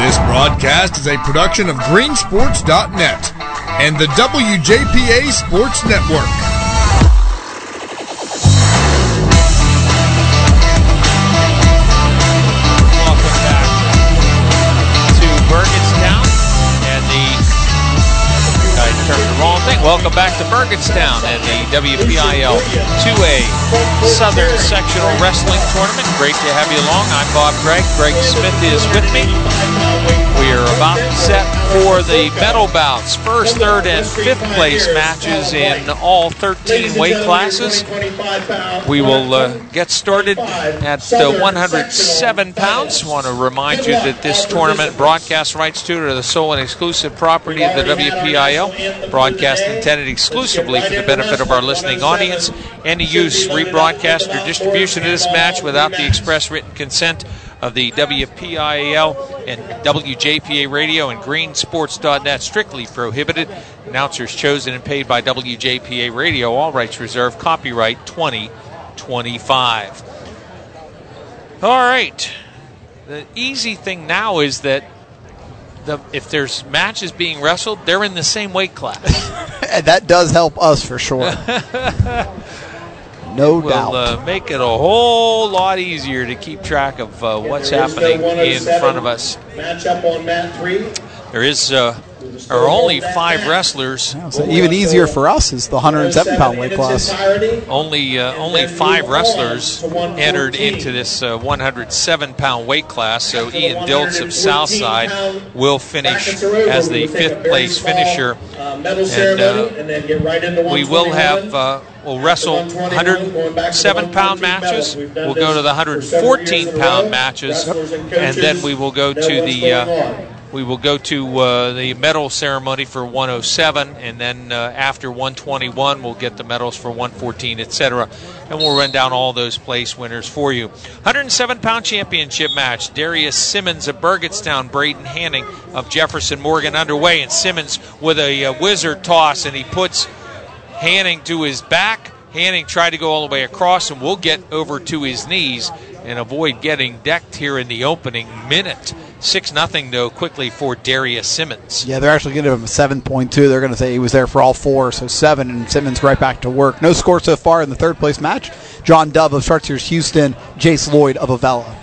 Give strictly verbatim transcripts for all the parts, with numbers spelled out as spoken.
This broadcast is a production of green sports dot net and the W J P A Sports Network. Welcome back to Burgettstown and the I turned the wrong thing. Welcome back to Burgettstown and the W P I L two A Southern Sectional Wrestling Tournament. Great to have you along. I'm Bob Gregg. Greg Smith is with me. We are about set for the medal bouts. First, third, and fifth place matches in all thirteen weight classes. We will uh, get started at uh, one hundred seven pounds. Want to remind you that this tournament broadcast rights to are the sole and exclusive property of the W P I L. Broadcast intended exclusively for the benefit of our listening audience. Any use, rebroadcast, or distribution of this match without the express written consent of the W P I L and W J P A Radio and green sports dot net strictly prohibited. Announcers chosen and paid by W J P A Radio. All rights reserved. Copyright twenty twenty-five. All right. The easy thing now is that the, if there's matches being wrestled, they're in the same weight class. That does help us for sure. No it will, doubt. Uh, make it a whole lot easier to keep track of uh, what's happening in front of us. Matchup on mat three. There is uh, are only five wrestlers. Yeah, so even easier for us is the one hundred seven pound weight class. Only uh, only five wrestlers entered into this uh, one hundred seven pound weight class. So Ian Diltz of Southside will finish as the fifth place finisher, and uh, we will have. Uh, We'll wrestle one hundred seven pound matches. We'll go to the one hundred fourteen pound matches, and then we will go to the uh, we will go to uh, the medal ceremony for one oh seven, and then uh, after one twenty-one, we'll get the medals for one fourteen, et cetera. And we'll run down all those place winners for you. one hundred seven pound championship match. Darius Simmons of Burgettstown, Braden Hanning of Jefferson Morgan underway, and Simmons with a uh, wizard toss, and he puts Hanning to his back. Hanning tried to go all the way across, and we'll get over to his knees and avoid getting decked here in the opening minute. six nothing, though, quickly for Darius Simmons. Yeah, they're actually going to give him a seven point two. They're going to say he was there for all four, so seven, and Simmons right back to work. No score so far in the third place match. John Dove of Chartiers Houston, Jace Lloyd of Avella.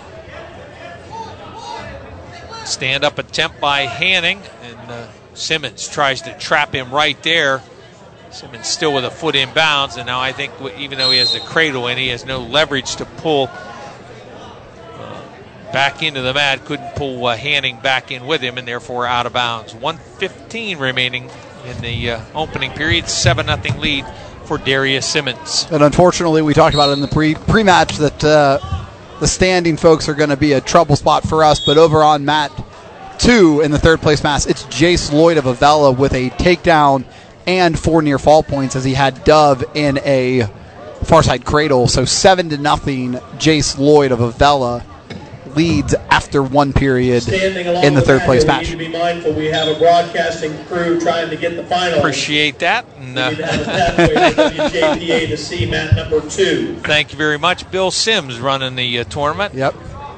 Stand-up attempt by Hanning, and uh, Simmons tries to trap him right there. Simmons still with a foot in bounds, and now I think even though he has the cradle in, he has no leverage to pull uh, back into the mat. Couldn't pull uh, Hanning back in with him, and therefore out of bounds. one fifteen remaining in the uh, opening period. seven nothing lead for Darius Simmons. And unfortunately, we talked about it in the pre, pre-match that uh, the standing folks are going to be a trouble spot for us, but over on mat two in the third place match, it's Jace Lloyd of Avella with a takedown and four near fall points as he had Dove in a far side cradle. So seven to nothing, Jace Lloyd of Avella leads after one period in the third place match. We need to be mindful. We have a broadcasting crew trying to get the final. Appreciate that. And, uh, we need to have a pathway to W J P A to see mat number two. Thank you very much. Bill Sims running the uh, tournament. Yep.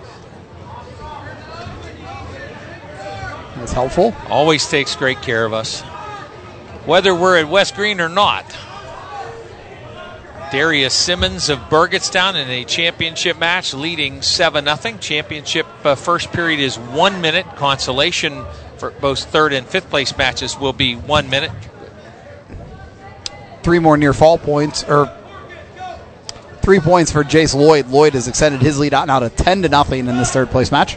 That's helpful. Always takes great care of us, whether we're at West Green or not. Darius Simmons of Burgettstown in a championship match, leading seven nothing. Championship uh, first period is one minute. Consolation for both third and fifth place matches will be one minute. Three more near fall points, or three points for Jace Lloyd. Lloyd has extended his lead out now to ten to nothing in this third place match.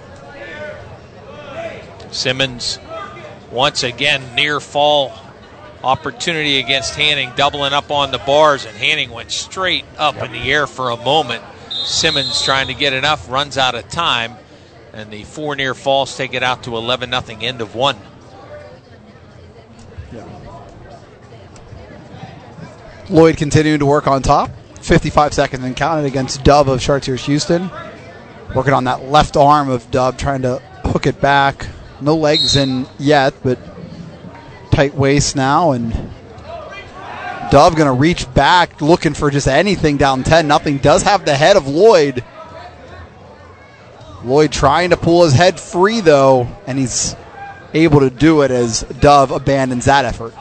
Simmons once again near fall opportunity against Hanning, doubling up on the bars, and Hanning went straight up in the air for a moment. Simmons trying to get enough, runs out of time, and the four near falls take it out to eleven nothing, end of one. Yeah. Lloyd continuing to work on top. fifty-five seconds and counted against Dove of Chartiers Houston. Working on that left arm of Dove, trying to hook it back. No legs in yet, but tight waist now, and Dove going to reach back, looking for just anything down ten nothing. Does have the head of Lloyd. Lloyd trying to pull his head free, though, and he's able to do it as Dove abandons that effort.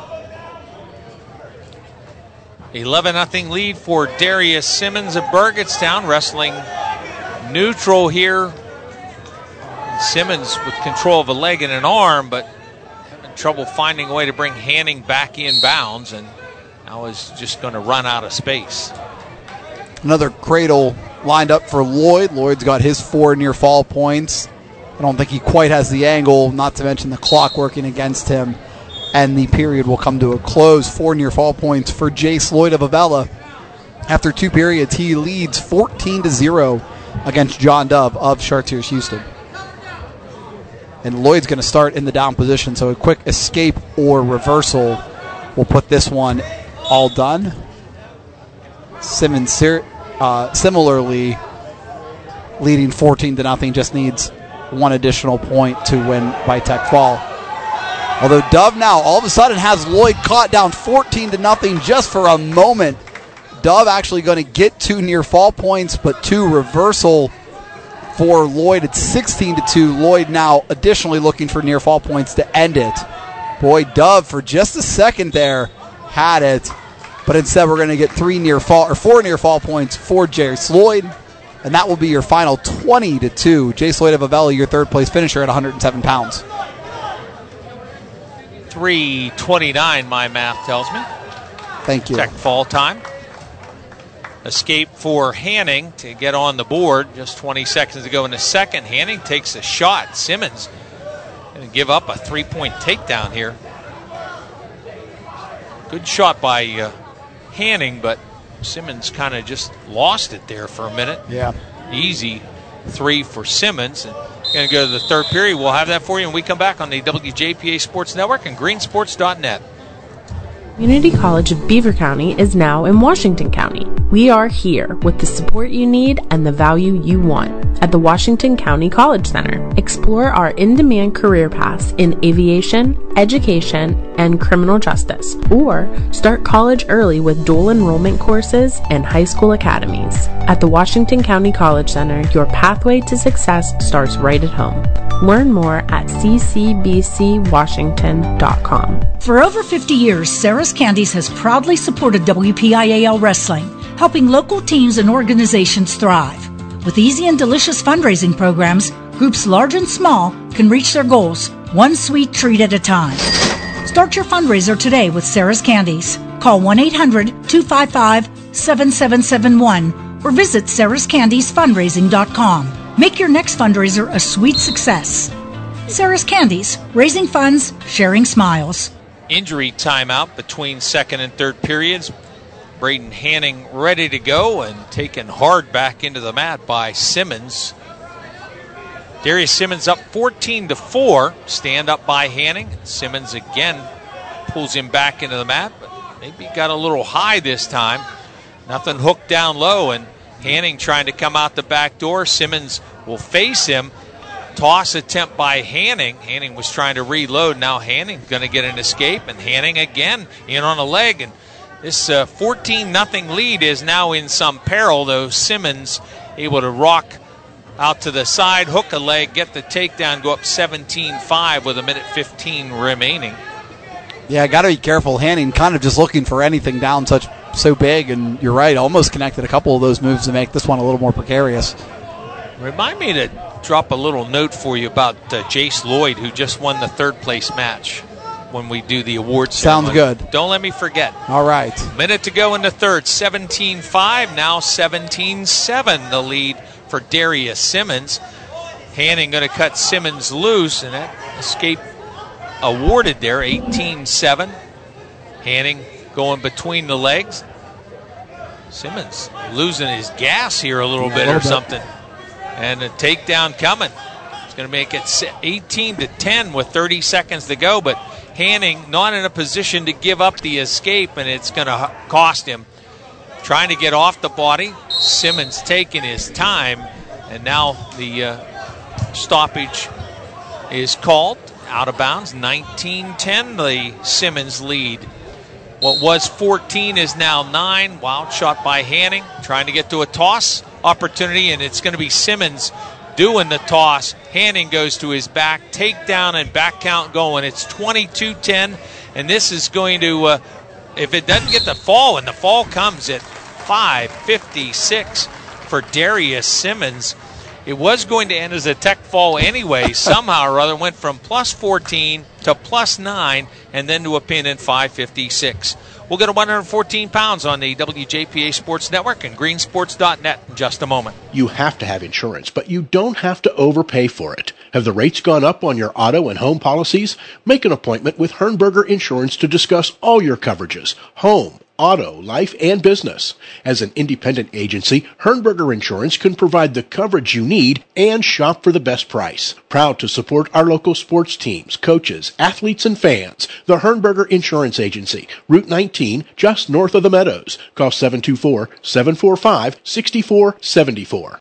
eleven nothing lead for Darius Simmons of Burgettstown, wrestling neutral here. Simmons with control of a leg and an arm, but having trouble finding a way to bring Hanning back in bounds, and now is just going to run out of space. Another cradle lined up for Lloyd. Lloyd's got his four near fall points. I don't think he quite has the angle, not to mention the clock working against him. And the period will come to a close. Four near fall points for Jace Lloyd of Avella. After two periods, he leads fourteen to zero against John Dove of Chartiers Houston. And Lloyd's going to start in the down position, so a quick escape or reversal will put this one all done. Simmons uh, similarly leading fourteen to nothing, just needs one additional point to win by tech fall. Although Dove now all of a sudden has Lloyd caught down fourteen to nothing just for a moment. Dove actually going to get two near fall points, but two reversal for Lloyd. It's sixteen to two. Lloyd now additionally looking for near fall points to end it. Boy, Dove for just a second there had it, but instead we're going to get three near fall or four near fall points for Jace Lloyd, and that will be your final twenty to two. Jace Lloyd of Avella, your third place finisher at one hundred seven pounds. three twenty-nine, my math tells me. Thank you. Tech fall time. Escape for Hanning to get on the board. Just twenty seconds to go in the second. Hanning takes a shot. Simmons going to give up a three-point takedown here. Good shot by uh, Hanning, but Simmons kind of just lost it there for a minute. Yeah. Easy three for Simmons. And going to go to the third period. We'll have that for you when we come back on the W J P A Sports Network and green sports dot net. Community College of Beaver County is now in Washington County. We are here with the support you need and the value you want at the Washington County College Center. Explore our in-demand career paths in aviation, education, and criminal justice, or start college early with dual enrollment courses and high school academies. At the Washington County College Center, your pathway to success starts right at home. Learn more at c c b c washington dot com. For over fifty years, Sarah's Candies has proudly supported W P I A L Wrestling, helping local teams and organizations thrive. With easy and delicious fundraising programs, groups large and small can reach their goals, one sweet treat at a time. Start your fundraiser today with Sarah's Candies. Call one eight hundred two five five seven seven seven one or visit sarahs candies fundraising dot com. Make your next fundraiser a sweet success. Sarah's Candies, raising funds, sharing smiles. Injury timeout between second and third periods. Braden Hanning ready to go and taken hard back into the mat by Simmons. Darius Simmons up fourteen to four. Stand up by Hanning. Simmons again pulls him back into the mat, but maybe got a little high this time. Nothing hooked down low, and Hanning trying to come out the back door. Simmons will face him. Toss attempt by Hanning. Hanning was trying to reload. Now Hanning's going to get an escape, and Hanning again in on a leg. And this uh, fourteen nothing lead is now in some peril, though Simmons able to rock out to the side, hook a leg, get the takedown, go up seventeen five with a minute fifteen remaining. Yeah, got to be careful. Hanning kind of just looking for anything down such so big, and you're right, almost connected a couple of those moves to make this one a little more precarious. Remind me to drop a little note for you about uh, Jace Lloyd, who just won the third place match when we do the awards Sounds ceremony. good. Don't let me forget. All right. Minute to go in the third. seventeen five, now seventeen seven the lead for Darius Simmons. Hanning going to cut Simmons loose, and that escape awarded there, eighteen seven. Hanning going between the legs. Simmons losing his gas here a little yeah, bit a little or bit. something. And a takedown coming. It's going to make it eighteen to ten with thirty seconds to go, but Hanning not in a position to give up the escape, and it's going to cost him. Trying to get off the body. Simmons taking his time, and now the uh, stoppage is called. Out of bounds, nineteen ten, the Simmons lead. What was fourteen is now nine. Wild shot by Hanning, trying to get to a toss opportunity, and it's going to be Simmons doing the toss. Hanning goes to his back, takedown and back count going. It's twenty-two ten, and this is going to, uh, if it doesn't get the fall, and the fall comes at five fifty-six for Darius Simmons. It was going to end as a tech fall anyway. Somehow or other went from plus fourteen to plus nine and then to a pin in five fifty-six. We'll go to one hundred fourteen pounds on the W J P A Sports Network and green sports dot net in just a moment. You have to have insurance, but you don't have to overpay for it. Have the rates gone up on your auto and home policies? Make an appointment with Hernberger Insurance to discuss all your coverages, home, auto, life, and business. As an independent agency, Hernberger Insurance can provide the coverage you need and shop for the best price. Proud to support our local sports teams, coaches, athletes, and fans. The Hernberger Insurance Agency, Route nineteen, just north of the Meadows. Call seven two four, seven four five, six four seven four.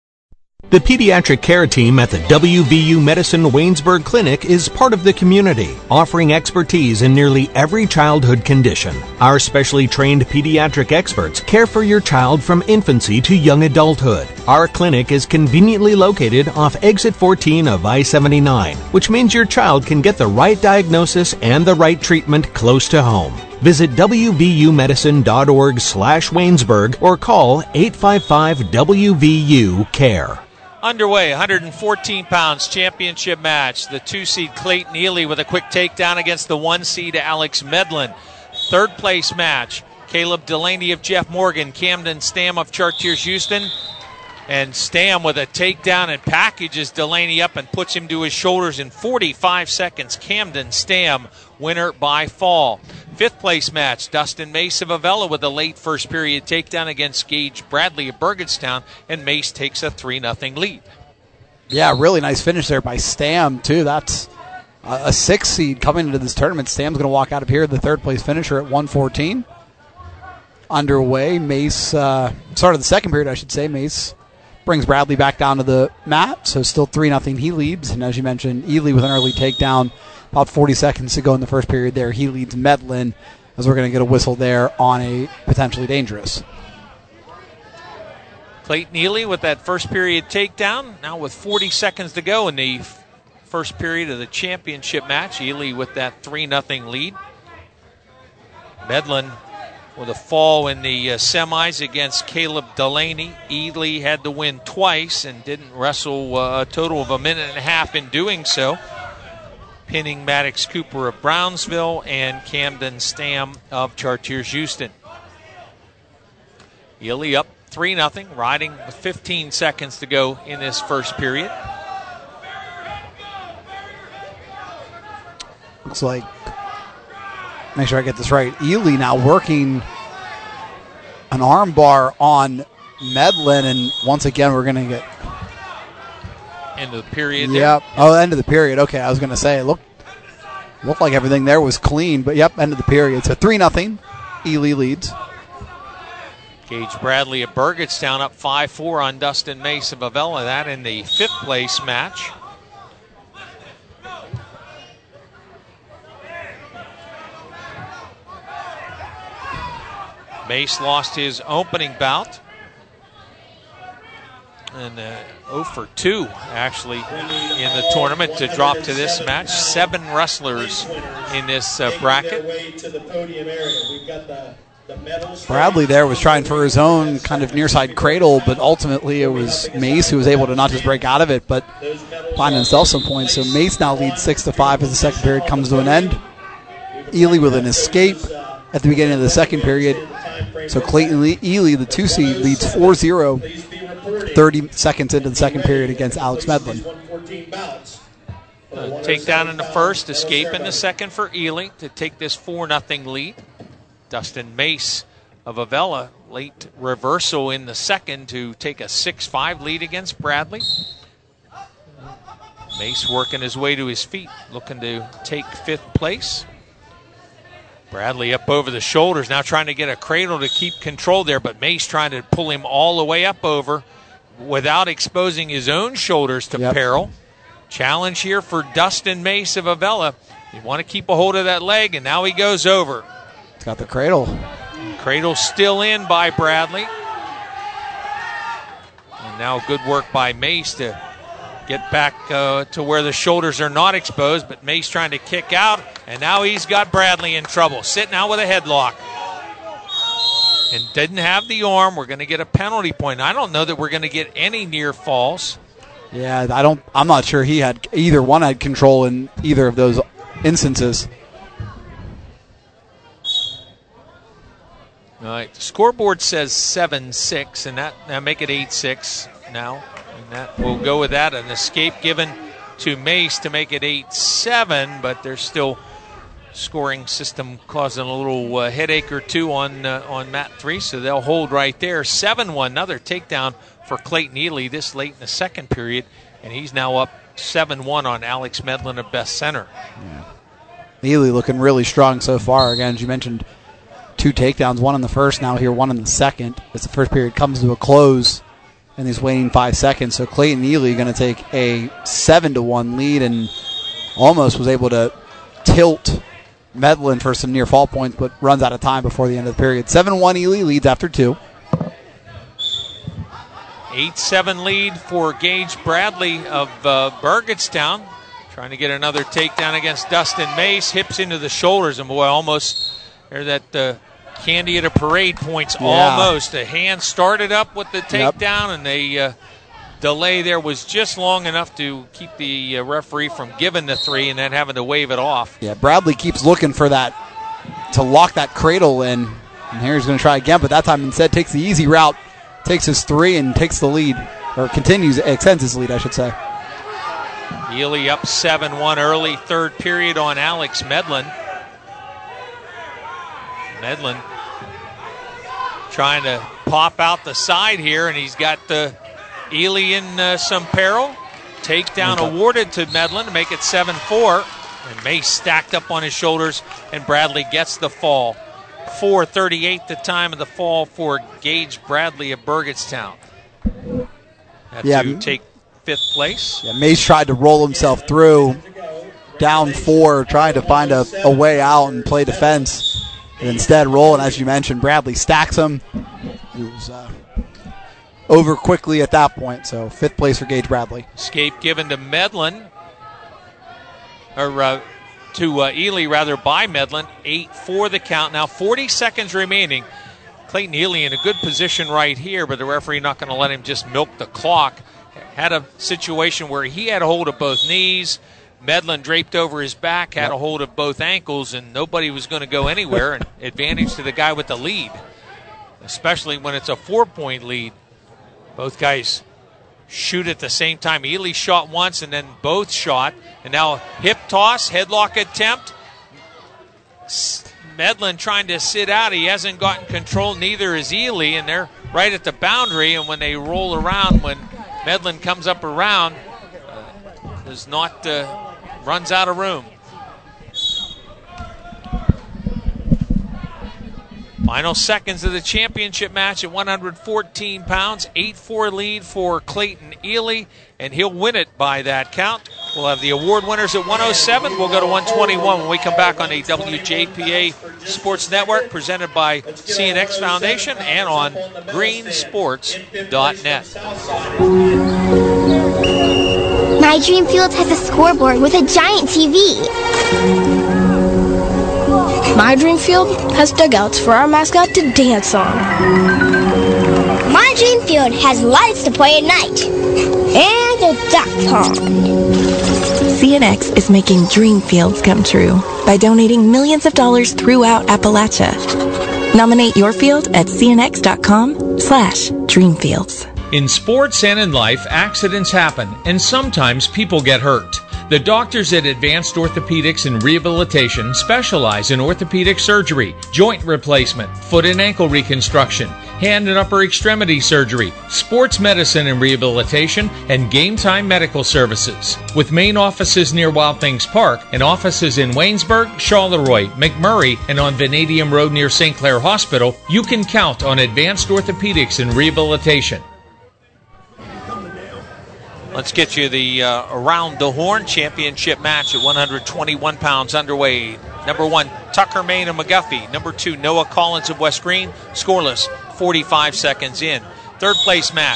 The pediatric care team at the W V U Medicine Waynesburg Clinic is part of the community, offering expertise in nearly every childhood condition. Our specially trained pediatric experts care for your child from infancy to young adulthood. Our clinic is conveniently located off exit fourteen of I seventy-nine, which means your child can get the right diagnosis and the right treatment close to home. Visit W V U medicine dot org slash Waynesburg or call eight five five W V U care. Underway, one hundred fourteen pounds championship match. The two-seed Clayton Ely with a quick takedown against the one-seed Alex Medlin. Third place match, Caleb Delaney of Jeff Morgan, Camden Stam of Chartiers Houston. And Stam with a takedown and packages Delaney up and puts him to his shoulders in forty-five seconds. Camden Stam, winner by fall. Fifth place match, Dustin Mace of Avella with a late first period takedown against Gage Bradley of Burgettstown, and Mace takes a three nothing lead. Yeah, really nice finish there by Stam, too. That's a six seed coming into this tournament. Stam's going to walk out of here, the third place finisher at one fourteen. Underway, Mace, uh, start of the second period, I should say, Mace brings Bradley back down to the mat, so still three nothing he leads. And as you mentioned, Ely with an early takedown. About forty seconds to go in the first period there. He leads Medlin, as we're going to get a whistle there on a potentially dangerous. Clayton Ely with that first period takedown. Now with forty seconds to go in the f- first period of the championship match. Ely with that three nothing lead. Medlin with a fall in the uh, semis against Caleb Delaney. Ely had to win twice and didn't wrestle uh, a total of a minute and a half in doing so, pinning Maddox Cooper of Brownsville and Camden Stam of Chartiers Houston. Ely up three nothing, riding with fifteen seconds to go in this first period. Looks like, make sure I get this right, Ely now working an arm bar on Medlin, and once again we're going to get end of the period there. Yep. Oh, end of the period. Okay, I was going to say, it looked, looked like everything there was clean, but yep, end of the period. So three nothing, Ely leads. Gage Bradley of Burgettstown up five four on Dustin Mace of Avella. That in the fifth place match. Mace lost his opening bout. And uh, oh for two, actually, in the tournament to drop to this match. Seven wrestlers in this uh, bracket. Bradley there was trying for his own kind of near-side cradle, but ultimately it was Mace who was able to not just break out of it, but find himself some points. So Mace now leads six to five as the second period comes to an end. Ely with an escape at the beginning of the second period. So Clayton Le- Ely, the two seed, leads four zero, thirty seconds into the second period against Alex Medlin. Uh, take down in the first, escape in the second for Ely to take this four nothing lead. Dustin Mace of Avella, late reversal in the second to take a six five lead against Bradley. Mace working his way to his feet, looking to take fifth place. Bradley up over the shoulders, now trying to get a cradle to keep control there, but Mace trying to pull him all the way up over without exposing his own shoulders to yep. peril. Challenge here for Dustin Mace of Avella. You want to keep a hold of that leg, and now he goes over. He's got the cradle. Cradle still in by Bradley. And now good work by Mace to get back uh, to where the shoulders are not exposed, but Mace trying to kick out, and now he's got Bradley in trouble, sitting out with a headlock. And didn't have the arm. We're going to get a penalty point. I don't know that we're going to get any near falls. Yeah, I don't. I'm not sure he had either one had control in either of those instances. All right, the scoreboard says seven six, and that now make it eight six now. And that we'll go with that. An escape given to Mace to make it eight seven, but there's still scoring system causing a little uh, headache or two on uh, on mat three, so they'll hold right there. seven one, another takedown for Clayton Ely this late in the second period, and he's now up seven one on Alex Medlin of Best Center. Yeah. Ely looking really strong so far. Again, as you mentioned, two takedowns, one in the first, now here one in the second, as the first period comes to a close in these waning five seconds. So Clayton Ely going to take a seven to one lead and almost was able to tilt Medlin for some near fall points, but runs out of time before the end of the period. seven one Ely leads after two. eight seven lead for Gage Bradley of uh, Burgettstown. Trying to get another takedown against Dustin Mace. Hips into the shoulders, and boy, almost there that uh, candy at a parade points. Yeah. Almost. The hand started up with the takedown, yep. and the uh, delay there was just long enough to keep the uh, referee from giving the three and then having to wave it off. Yeah, Bradley keeps looking for that, to lock that cradle in. And here he's going to try again, but that time instead takes the easy route, takes his three and takes the lead, or continues, extends his lead, I should say. Ely up seven one early third period on Alex Medlin. Medlin trying to pop out the side here, and he's got the Ely in uh, some peril. Takedown awarded to Medlin to make it seven four. And Mace stacked up on his shoulders, and Bradley gets the fall. four thirty-eight the time of the fall for Gage Bradley of Burgettstown. Have yeah, to take fifth place. Yeah, Mace tried to roll himself through, down four, trying to find a, a way out and play defense. And instead roll, and as you mentioned, Bradley stacks him. It was uh, over quickly at that point, so fifth place for Gage Bradley. Escape given to Medlin, or uh, to uh, Ely rather, by Medlin. eight four the count. Now forty seconds remaining. Clayton Ely in a good position right here, but the referee not going to let him just milk the clock. Had a situation where he had a hold of both knees. Medlin draped over his back, had a hold of both ankles, and nobody was going to go anywhere. And advantage to the guy with the lead, especially when it's a four-point lead. Both guys shoot at the same time. Ely shot once, and then both shot. And now hip toss, headlock attempt. Medlin trying to sit out. He hasn't gotten control. Neither is Ely, and they're right at the boundary. And when they roll around, when Medlin comes up around, uh, does not uh, runs out of room. Final seconds of the championship match at one hundred fourteen pounds. eight four lead for Clayton Ely, and he'll win it by that count. We'll have the award winners at one oh seven. We'll go to one twenty-one when we come back on the W J P A Sports Network, presented by C N X Foundation and on green sports dot net. My Dream Field has a scoreboard with a giant T V. My Dream Field has dugouts for our mascot to dance on. My Dream Field has lights to play at night. And a duck pond. C N X is making dream fields come true by donating millions of dollars throughout Appalachia. Nominate your field at cnx.com slash dreamfields. In sports and in life, accidents happen, and sometimes people get hurt. The doctors at Advanced Orthopedics and Rehabilitation specialize in orthopedic surgery, joint replacement, foot and ankle reconstruction, hand and upper extremity surgery, sports medicine and rehabilitation, and game time medical services. With main offices near Wild Things Park and offices in Waynesburg, Charleroi, McMurray, and on Vanadium Road near Saint Clair Hospital, you can count on Advanced Orthopedics and Rehabilitation. Let's get you the uh, Around the Horn championship match at one hundred twenty-one pounds underway. Number one, Tucker Main of McGuffey. Number two, Noah Collins of West Green. Scoreless, forty-five seconds in. Third place match,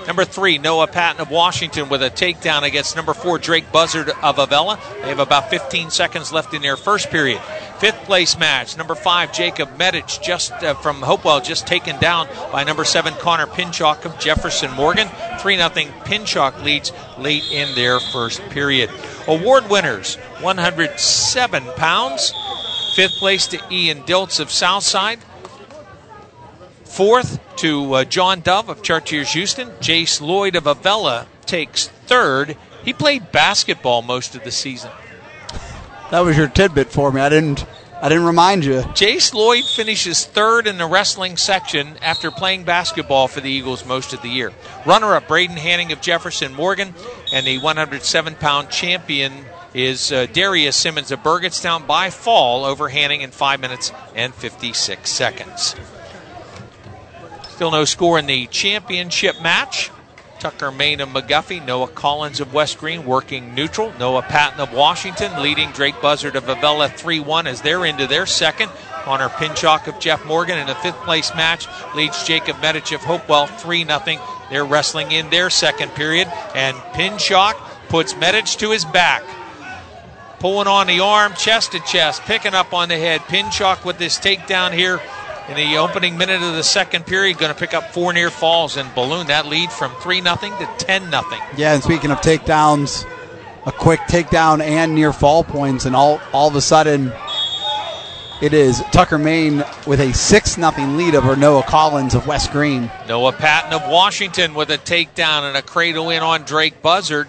Number three, Noah Patton of Washington with a takedown against number four, Drake Buzzard of Avella. They have about fifteen seconds left in their first period. Fifth place match, number five, Jacob Medich just uh, from Hopewell, just taken down by number seven, Connor Pinchuk of Jefferson Morgan. three nothing Pinchuk leads late in their first period. Award winners, one hundred seven pounds. Fifth place to Ian Diltz of Southside. Fourth to uh, John Dove of Chartiers Houston. Jace Lloyd of Avella takes third. He played basketball most of the season. That was your tidbit for me. I didn't I didn't remind you. Jace Lloyd finishes third in the wrestling section after playing basketball for the Eagles most of the year. Runner-up Braden Hanning of Jefferson Morgan, and the one hundred seven pound champion is uh, Darius Simmons of Burgettstown by fall over Hanning in five minutes and fifty-six seconds. Still no score in the championship match. Tucker Main of McGuffey, Noah Collins of West Green working neutral. Noah Patton of Washington leading Drake Buzzard of Avella three one as they're into their second. Connor Pinchuk of Jeff Morgan in a fifth place match leads Jacob Medich of Hopewell three nothing. They're wrestling in their second period, and Pinchuk puts Medich to his back. Pulling on the arm, chest to chest, picking up on the head. Pinchuk with this takedown here in the opening minute of the second period, going to pick up four near falls and balloon that lead from three nothing to ten nothing. Yeah, and speaking of takedowns, a quick takedown and near fall points, and all, all of a sudden it is Tucker Main with a six nothing lead over Noah Collins of West Green. Noah Patton of Washington with a takedown and a cradle in on Drake Buzzard.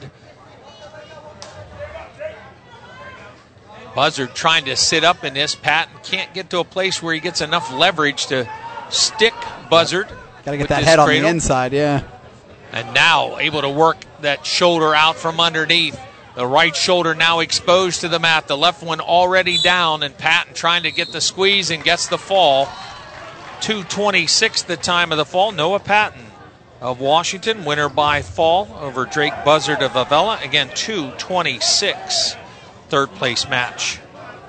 Buzzard trying to sit up in this. Patton can't get to a place where he gets enough leverage to stick Buzzard. Got to get that head cradle. on the inside, yeah. And now able to work that shoulder out from underneath. The right shoulder now exposed to the mat. The left one already down, and Patton trying to get the squeeze and gets the fall. two twenty-six the time of the fall. Noah Patton of Washington, winner by fall over Drake Buzzard of Avella. Again, two twenty-six. Third place match.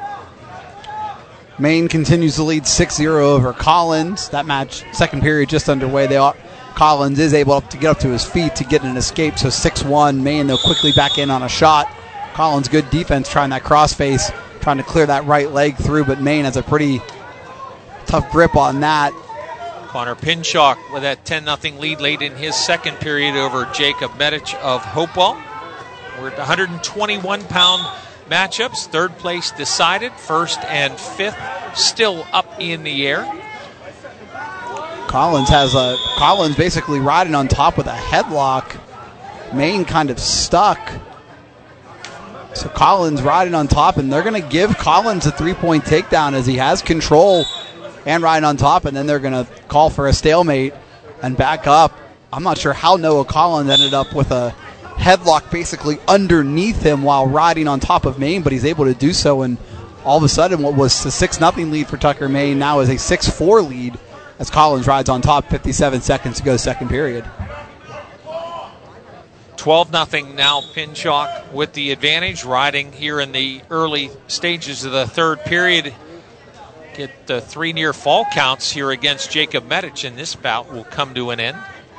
Maine continues to lead six zero over Collins. That match, second period just underway. They are, Collins is able to get up to his feet to get an escape, so six one. Maine, though, quickly back in on a shot. Collins, good defense, trying that crossface, trying to clear that right leg through, but Maine has a pretty tough grip on that. Connor Pinchuk with that ten nothing lead late in his second period over Jacob Medich of Hopewell. We're at one hundred twenty-one pound matchups. Third place decided. First and fifth still up in the air. Collins has a Collins basically riding on top with a headlock. Maine kind of stuck. So Collins riding on top, and they're going to give Collins a three-point takedown as he has control and riding on top, and then they're going to call for a stalemate and back up. I'm not sure how Noah Collins ended up with a headlock basically underneath him while riding on top of Maine, but he's able to do so, and all of a sudden what was a six nothing lead for Tucker Maine now is a six four lead as Collins rides on top. fifty-seven seconds to go, second period. twelve nothing now, Pinchuk with the advantage, riding here in the early stages of the third period. Get the three near fall counts here against Jacob Medich, and this bout will come to an end.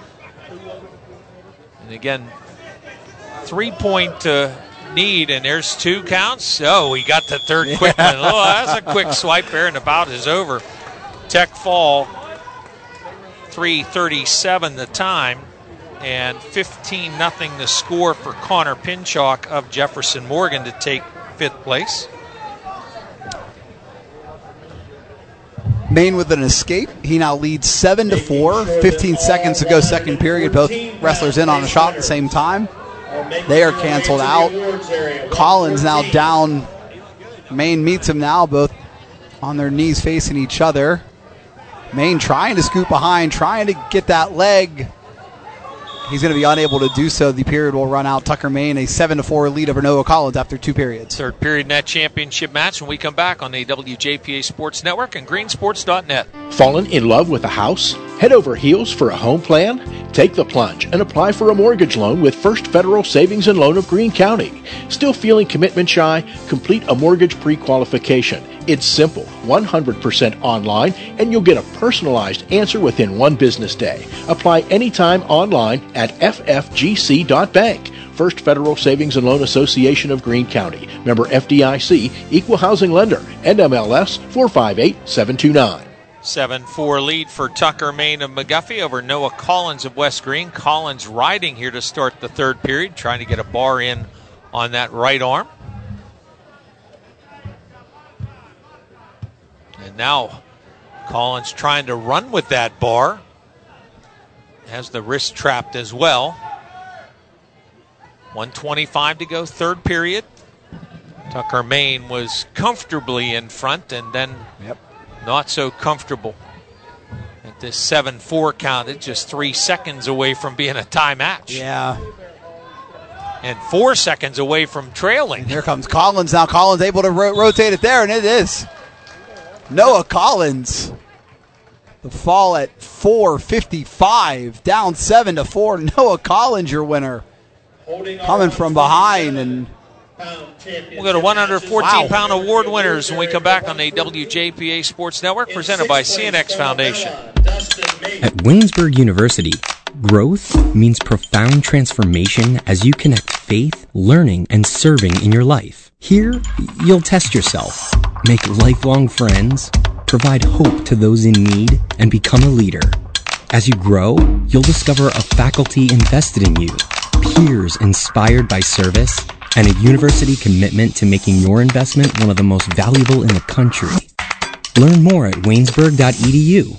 And again, three-point uh, need, and there's two counts. Oh, he got the third quick one. Oh, that's a quick swipe there, and the bout is over. Tech fall, three thirty-seven the time, and fifteen nothing the score for Connor Pinchuk of Jefferson Morgan to take fifth place. Maine with an escape. He now leads seven to four. fifteen seconds to go, second period. Both wrestlers in on a shot at the same time. They are canceled out. Collins now down. Maine meets him now, both on their knees facing each other. Maine trying to scoot behind, trying to get that leg. He's going to be unable to do so. The period will run out. Tucker Maine, a seven to four lead over Noah Collins after two periods. Third period in that championship match when we come back on the W J P A Sports Network and green sports dot net. Fallen in love with a house? Head over heels for a home plan? Take the plunge and apply for a mortgage loan with First Federal Savings and Loan of Greene County. Still feeling commitment shy? Complete a mortgage pre-qualification. It's simple, one hundred percent online, and you'll get a personalized answer within one business day. Apply anytime online at f f g c dot bank. First Federal Savings and Loan Association of Greene County. Member F D I C, Equal Housing Lender, N M L S four five eight seven two nine. seven four lead for Tucker Main of McGuffey over Noah Collins of West Green. Collins riding here to start the third period, trying to get a bar in on that right arm. And now Collins trying to run with that bar. Has the wrist trapped as well. one twenty-five to go, third period. Tucker Main was comfortably in front and then yep. not so comfortable at this seven four counted, just three seconds away from being a tie match. Yeah. And four seconds away from trailing. And here comes Collins now. Collins able to ro- rotate it there, and it is Noah Collins. The fall at four fifty-five, down seven to four. Noah Collins, your winner. Coming from behind, and we'll go to one hundred fourteen pound wow. award winners when we come back on the W J P A Sports Network, presented by C N X Foundation. At Waynesburg University, growth means profound transformation as you connect faith, learning, and serving in your life. Here, you'll test yourself, make lifelong friends, provide hope to those in need, and become a leader. As you grow, you'll discover a faculty invested in you, peers inspired by service, and a university commitment to making your investment one of the most valuable in the country. Learn more at waynesburg dot e d u.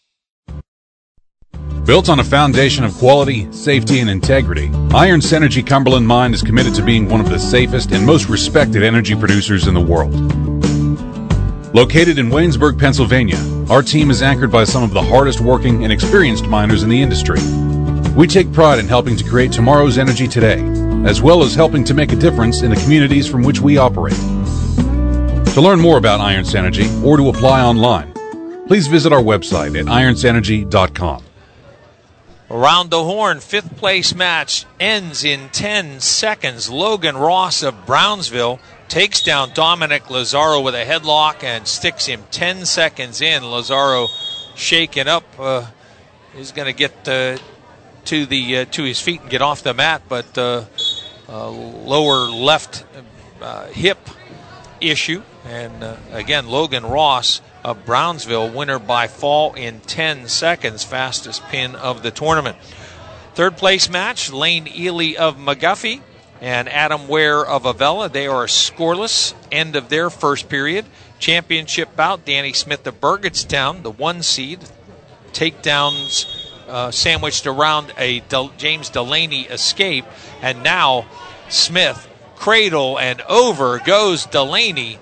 Built on a foundation of quality, safety, and integrity, Iron Synergy Cumberland Mine is committed to being one of the safest and most respected energy producers in the world. Located in Waynesburg, Pennsylvania, our team is anchored by some of the hardest working and experienced miners in the industry. We take pride in helping to create tomorrow's energy today, as well as helping to make a difference in the communities from which we operate. To learn more about Iron Synergy or to apply online, please visit our website at iron synergy dot com. Around the horn, fifth place match ends in ten seconds. Logan Ross of Brownsville takes down Dominic Lazaro with a headlock and sticks him ten seconds in. Lazaro shaken up. Uh, he's going to get uh, to the uh, to his feet and get off the mat, but uh, uh, lower left uh, hip issue. And uh, again, Logan Ross of Brownsville, winner by fall in ten seconds, fastest pin of the tournament. Third place match, Lane Ely of McGuffey and Adam Ware of Avella. They are scoreless, end of their first period. Championship bout, Danny Smith of Burgettstown, the one seed. Takedowns uh, sandwiched around a Del- James Delaney escape. And now Smith, cradle and over goes Delaney.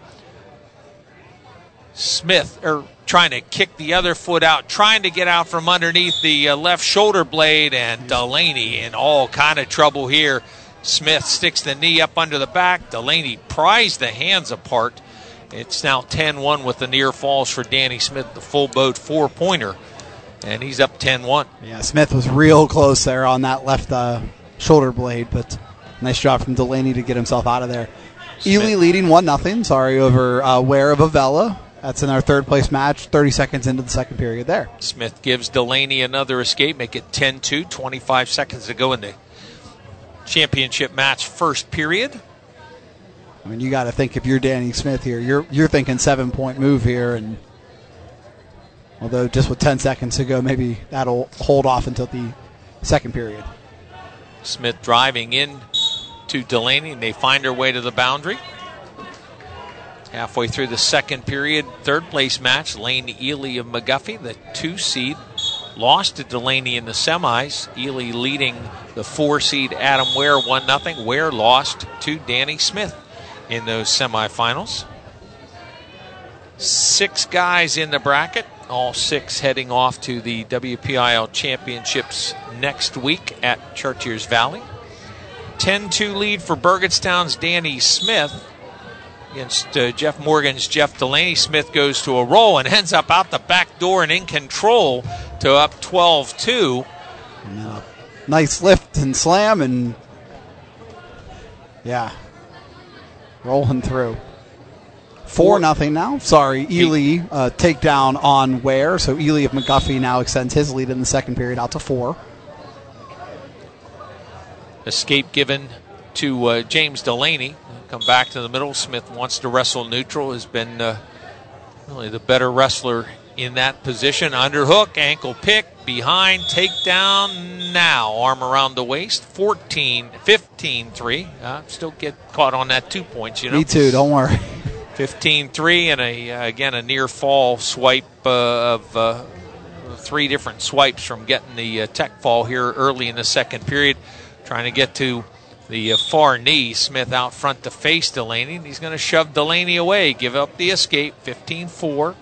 Smith er, trying to kick the other foot out, trying to get out from underneath the uh, left shoulder blade, and Delaney in all kind of trouble here. Smith sticks the knee up under the back. Delaney pries the hands apart. It's now ten one with the near falls for Danny Smith, the full boat four-pointer, and he's up ten one. Yeah, Smith was real close there on that left uh, shoulder blade, but nice job from Delaney to get himself out of there. Smith. Ely leading one nothing, sorry, over uh, Ware of Avella. That's in our third place match, thirty seconds into the second period there. Smith gives Delaney another escape, make it ten two, twenty-five seconds to go in the championship match first period. I mean, you got to think if you're Danny Smith here, you're you're thinking seven-point move here, and although just with ten seconds to go, maybe that'll hold off until the second period. Smith driving in to Delaney, and they find their way to the boundary. Halfway through the second period, third place match, Lane Ely of McGuffey, the two seed, lost to Delaney in the semis. Ely leading the four seed Adam Ware one nothing. Ware lost to Danny Smith in those semifinals. Six guys in the bracket, all six heading off to the W P I L Championships next week at Chartiers Valley. ten two lead for Burgettstown's Danny Smith against uh, Jeff Morgan's Jeff Delaney. Smith goes to a roll and ends up out the back door and in control to up twelve two. Uh, nice lift and slam, and yeah, rolling through. Four nothing now. Sorry, Ely uh, takedown on Ware. So Ely of McGuffey now extends his lead in the second period out to four. Escape given to uh, James Delaney. Come back to the middle. Smith wants to wrestle neutral. Has been uh, really the better wrestler in that position. Underhook, ankle pick, behind, takedown now. Arm around the waist. fourteen, fifteen three. Uh, still get caught on that two points, you know. Me too, don't worry. fifteen three, and a uh, again a near fall swipe uh, of uh, three different swipes from getting the uh, tech fall here early in the second period. Trying to get to the uh, far knee. Smith out front to face Delaney, and he's going to shove Delaney away, give up the escape. fifteen four.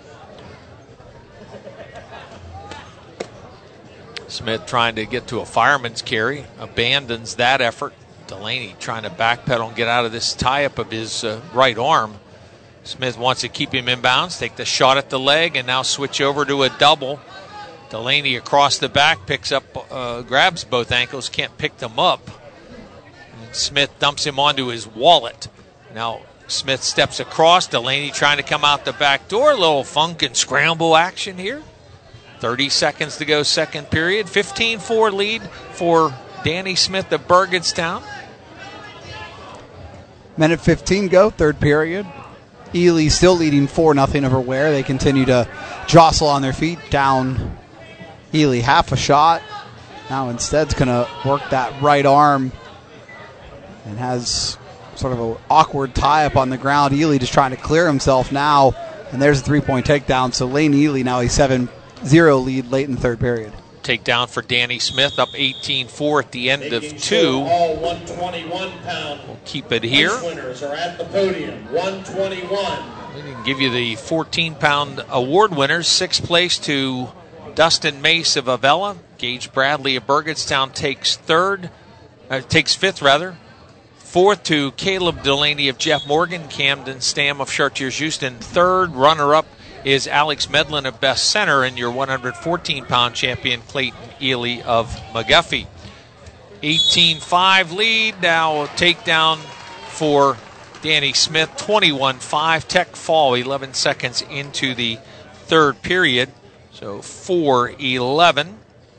Smith trying to get to a fireman's carry, abandons that effort. Delaney trying to backpedal and get out of this tie-up of his uh, right arm. Smith wants to keep him in bounds, take the shot at the leg, and now switch over to a double. Delaney across the back, picks up, uh, grabs both ankles, can't pick them up. And Smith dumps him onto his wallet. Now Smith steps across, Delaney trying to come out the back door. A little funk and scramble action here. thirty seconds to go, second period. fifteen four lead for Danny Smith of Burgettstown. Minute fifteen go, third period. Ely still leading four nothing over Ware. They continue to jostle on their feet. Down Ely half a shot. Now instead's going to work that right arm and has sort of an awkward tie-up on the ground. Ely just trying to clear himself now, and there's a three-point takedown. So Lane Ely now a seven zero lead late in the third period. Takedown for Danny Smith, up eighteen four at the end of two. All one twenty-one pound. We'll keep it here. Winners are at the podium. one twenty-one. We can give you the fourteen pound award winners. Sixth place to Dustin Mace of Avella. Gage Bradley of Burgettstown takes third, uh, takes fifth rather. Fourth to Caleb Delaney of Jeff Morgan. Camden Stam of Chartiers-Houston. Third runner-up is Alex Medlin of Best Center, and your one fourteen pound champion Clayton Ely of McGuffey. eighteen five lead. Now takedown for Danny Smith. twenty-one five. Tech fall eleven seconds into the third period. So four eleven.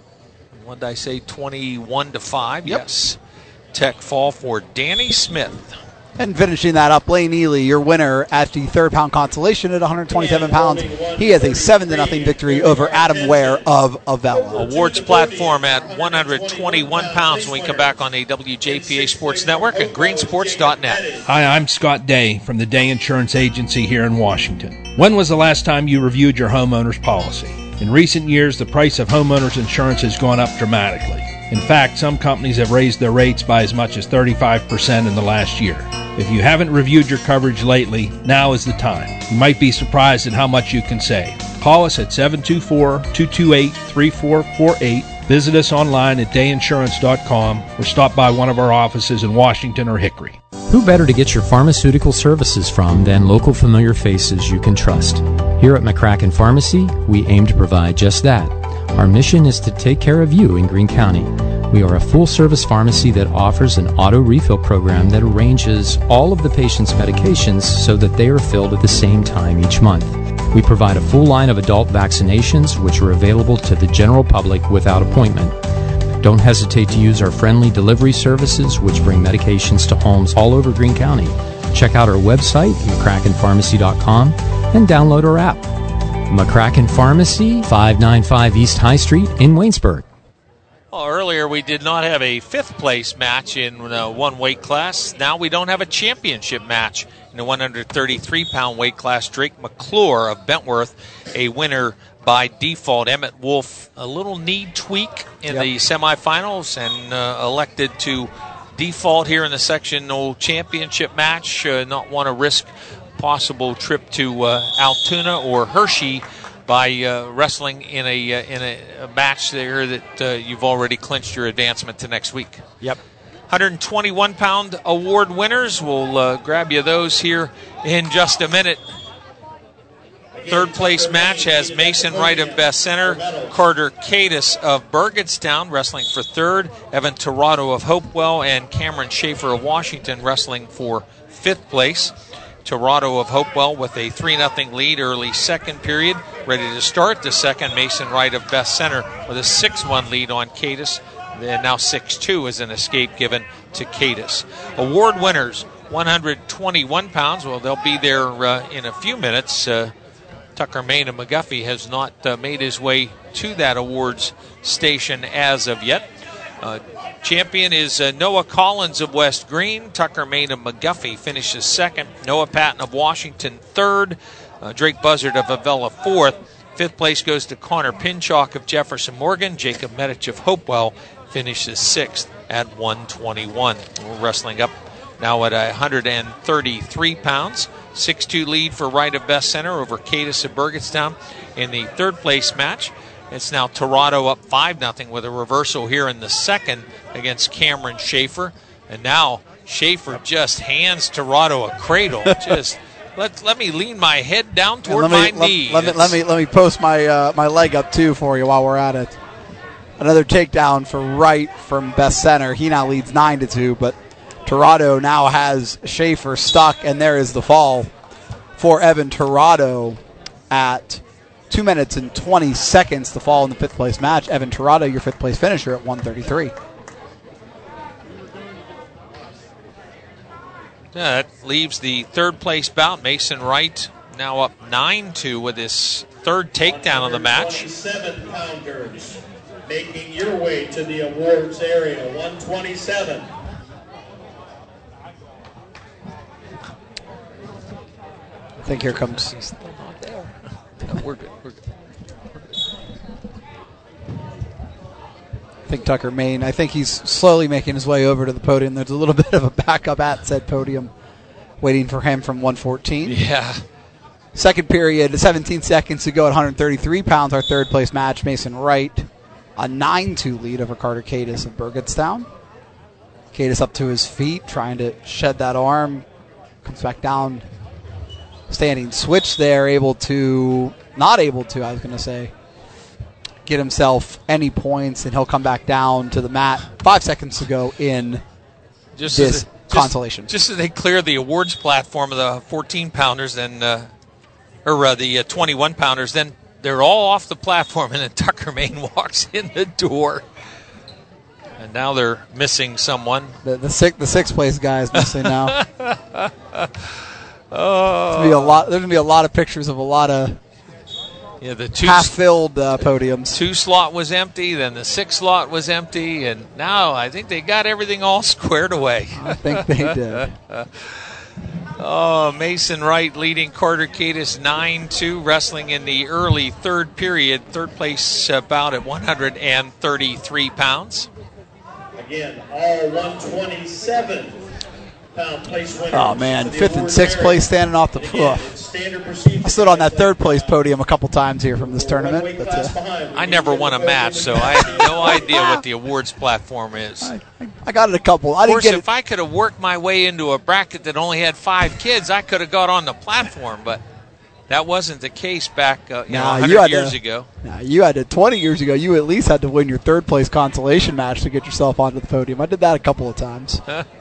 What did I say? twenty-one to five. Yep. Yes. Tech fall for Danny Smith. And finishing that up, Lane Ely, your winner at the third pound consolation at one twenty-seven pounds. He has a seven to nothing victory over Adam Ware of Avella. Awards platform at one twenty-one pounds when we come back on the W J P A Sports Network and green sports dot net. Hi, I'm Scott Day from the Day Insurance Agency here in Washington. When was the last time you reviewed your homeowner's policy? In recent years, the price of homeowners insurance has gone up dramatically. In fact, some companies have raised their rates by as much as thirty-five percent in the last year. If you haven't reviewed your coverage lately, now is the time. You might be surprised at how much you can save. Call us at seven two four, two two eight, three four four eight. Visit us online at day insurance dot com or stop by one of our offices in Washington or Hickory. Who better to get your pharmaceutical services from than local familiar faces you can trust? Here at McCracken Pharmacy, we aim to provide just that. Our mission is to take care of you in Greene County. We are a full-service pharmacy that offers an auto refill program that arranges all of the patient's medications so that they are filled at the same time each month. We provide a full line of adult vaccinations which are available to the general public without appointment. Don't hesitate to use our friendly delivery services which bring medications to homes all over Greene County. Check out our website, mccracken pharmacy dot com, and download our app. McCracken Pharmacy, five ninety-five East High Street in Waynesburg. Well, earlier we did not have a fifth place match in uh, one weight class. Now we don't have a championship match in the one thirty-three pound weight class. Drake McClure of Bentworth, a winner by default. Emmett Wolf, a little knee tweak in yep. the semifinals and uh, elected to default here in the sectional championship match. Uh, not want to risk possible trip to uh, Altoona or Hershey by uh, wrestling in a uh, in a, a match there that uh, you've already clinched your advancement to next week. Yep. one twenty-one pound award winners. We'll uh, grab you those here in just a minute. Third place match has Mason Wright of Best Center, Carter Cadis of Burgettstown wrestling for third, Evan Tirado of Hopewell, and Cameron Schaefer of Washington wrestling for fifth place. Tirado of Hopewell with a three nothing lead early second period. Ready to start the second, Mason Wright of Best Center with a six one lead on Cadis. And now six two is an escape given to Cadis. Award winners, one hundred twenty-one pounds. Well, they'll be there uh, in a few minutes. Uh, Tucker Main of McGuffey has not uh, made his way to that awards station as of yet. Uh, champion is uh, Noah Collins of West Green. Tucker Main of McGuffey finishes second. Noah Patton of Washington third. Uh, Drake Buzzard of Avella fourth. Fifth place goes to Connor Pinchok of Jefferson Morgan. Jacob Medich of Hopewell finishes sixth at one twenty-one. We're wrestling up now at one hundred thirty-three pounds. six two lead for Wright of Best Center over Cadis of Burgettstown in the third place match. It's now Tirado up five nothing with a reversal here in the second against Cameron Schaefer. And now Schaefer just hands Tirado a cradle. Just let let me lean my head down toward me, my let, knee. Let me, let me let me post my uh, my leg up too for you while we're at it. Another takedown for Wright from Best Center. He now leads nine to two, but Tirado now has Schaefer stuck, and there is the fall for Evan Tirado at two minutes and twenty seconds to fall in the fifth place match. Evan Tirado, your fifth place finisher at one thirty-three. Yeah, that leaves the third place bout. Mason Wright now up nine two with his third takedown of the match. twenty-seven pounders making your way to the awards area, one twenty-seven. I think here comes. He's still not there. No, we're good. We're good. I think Tucker Main, I think he's slowly making his way over to the podium. There's a little bit of a backup at said podium waiting for him from one fourteen. Yeah. Second period, seventeen seconds to go at one hundred thirty-three pounds. Our third place match, Mason Wright, a nine two lead over Carter Cadis of Burgettstown. Cadis up to his feet, trying to shed that arm. Comes back down. Standing switch there, able to, not able to, I was going to say, get himself any points, and he'll come back down to the mat. Five seconds to go in just this as, consolation. Just, just as they clear the awards platform of the fourteen pounders, then, uh, or uh, the uh, twenty-one pounders, then they're all off the platform, and then Tucker Main walks in the door. And now they're missing someone. The, the, six, the sixth place guy is missing now. Oh. There's gonna be a lot. There's gonna be a lot of pictures of a lot of yeah, the two half-filled uh, podiums. Two slot was empty, then the six slot was empty, and now I think they got everything all squared away. I think they did. Oh, Mason Wright leading Carter Cadis nine two, wrestling in the early third period. Third place uh, bout at one hundred thirty-three pounds. Again, all one twenty-seven. Oh man, fifth and sixth place standing off the hoof. I stood on that third place podium a couple times here from this tournament. But, uh, I never won a match, so I have no idea what the awards platform is. I, I got it a couple. I of course, didn't get if it. I could have worked my way into a bracket that only had five kids, I could have got on the platform, but that wasn't the case back uh, you nah, know, one hundred you years to, ago. Nah, you had to, twenty years ago, you at least had to win your third place consolation match to get yourself onto the podium. I did that a couple of times.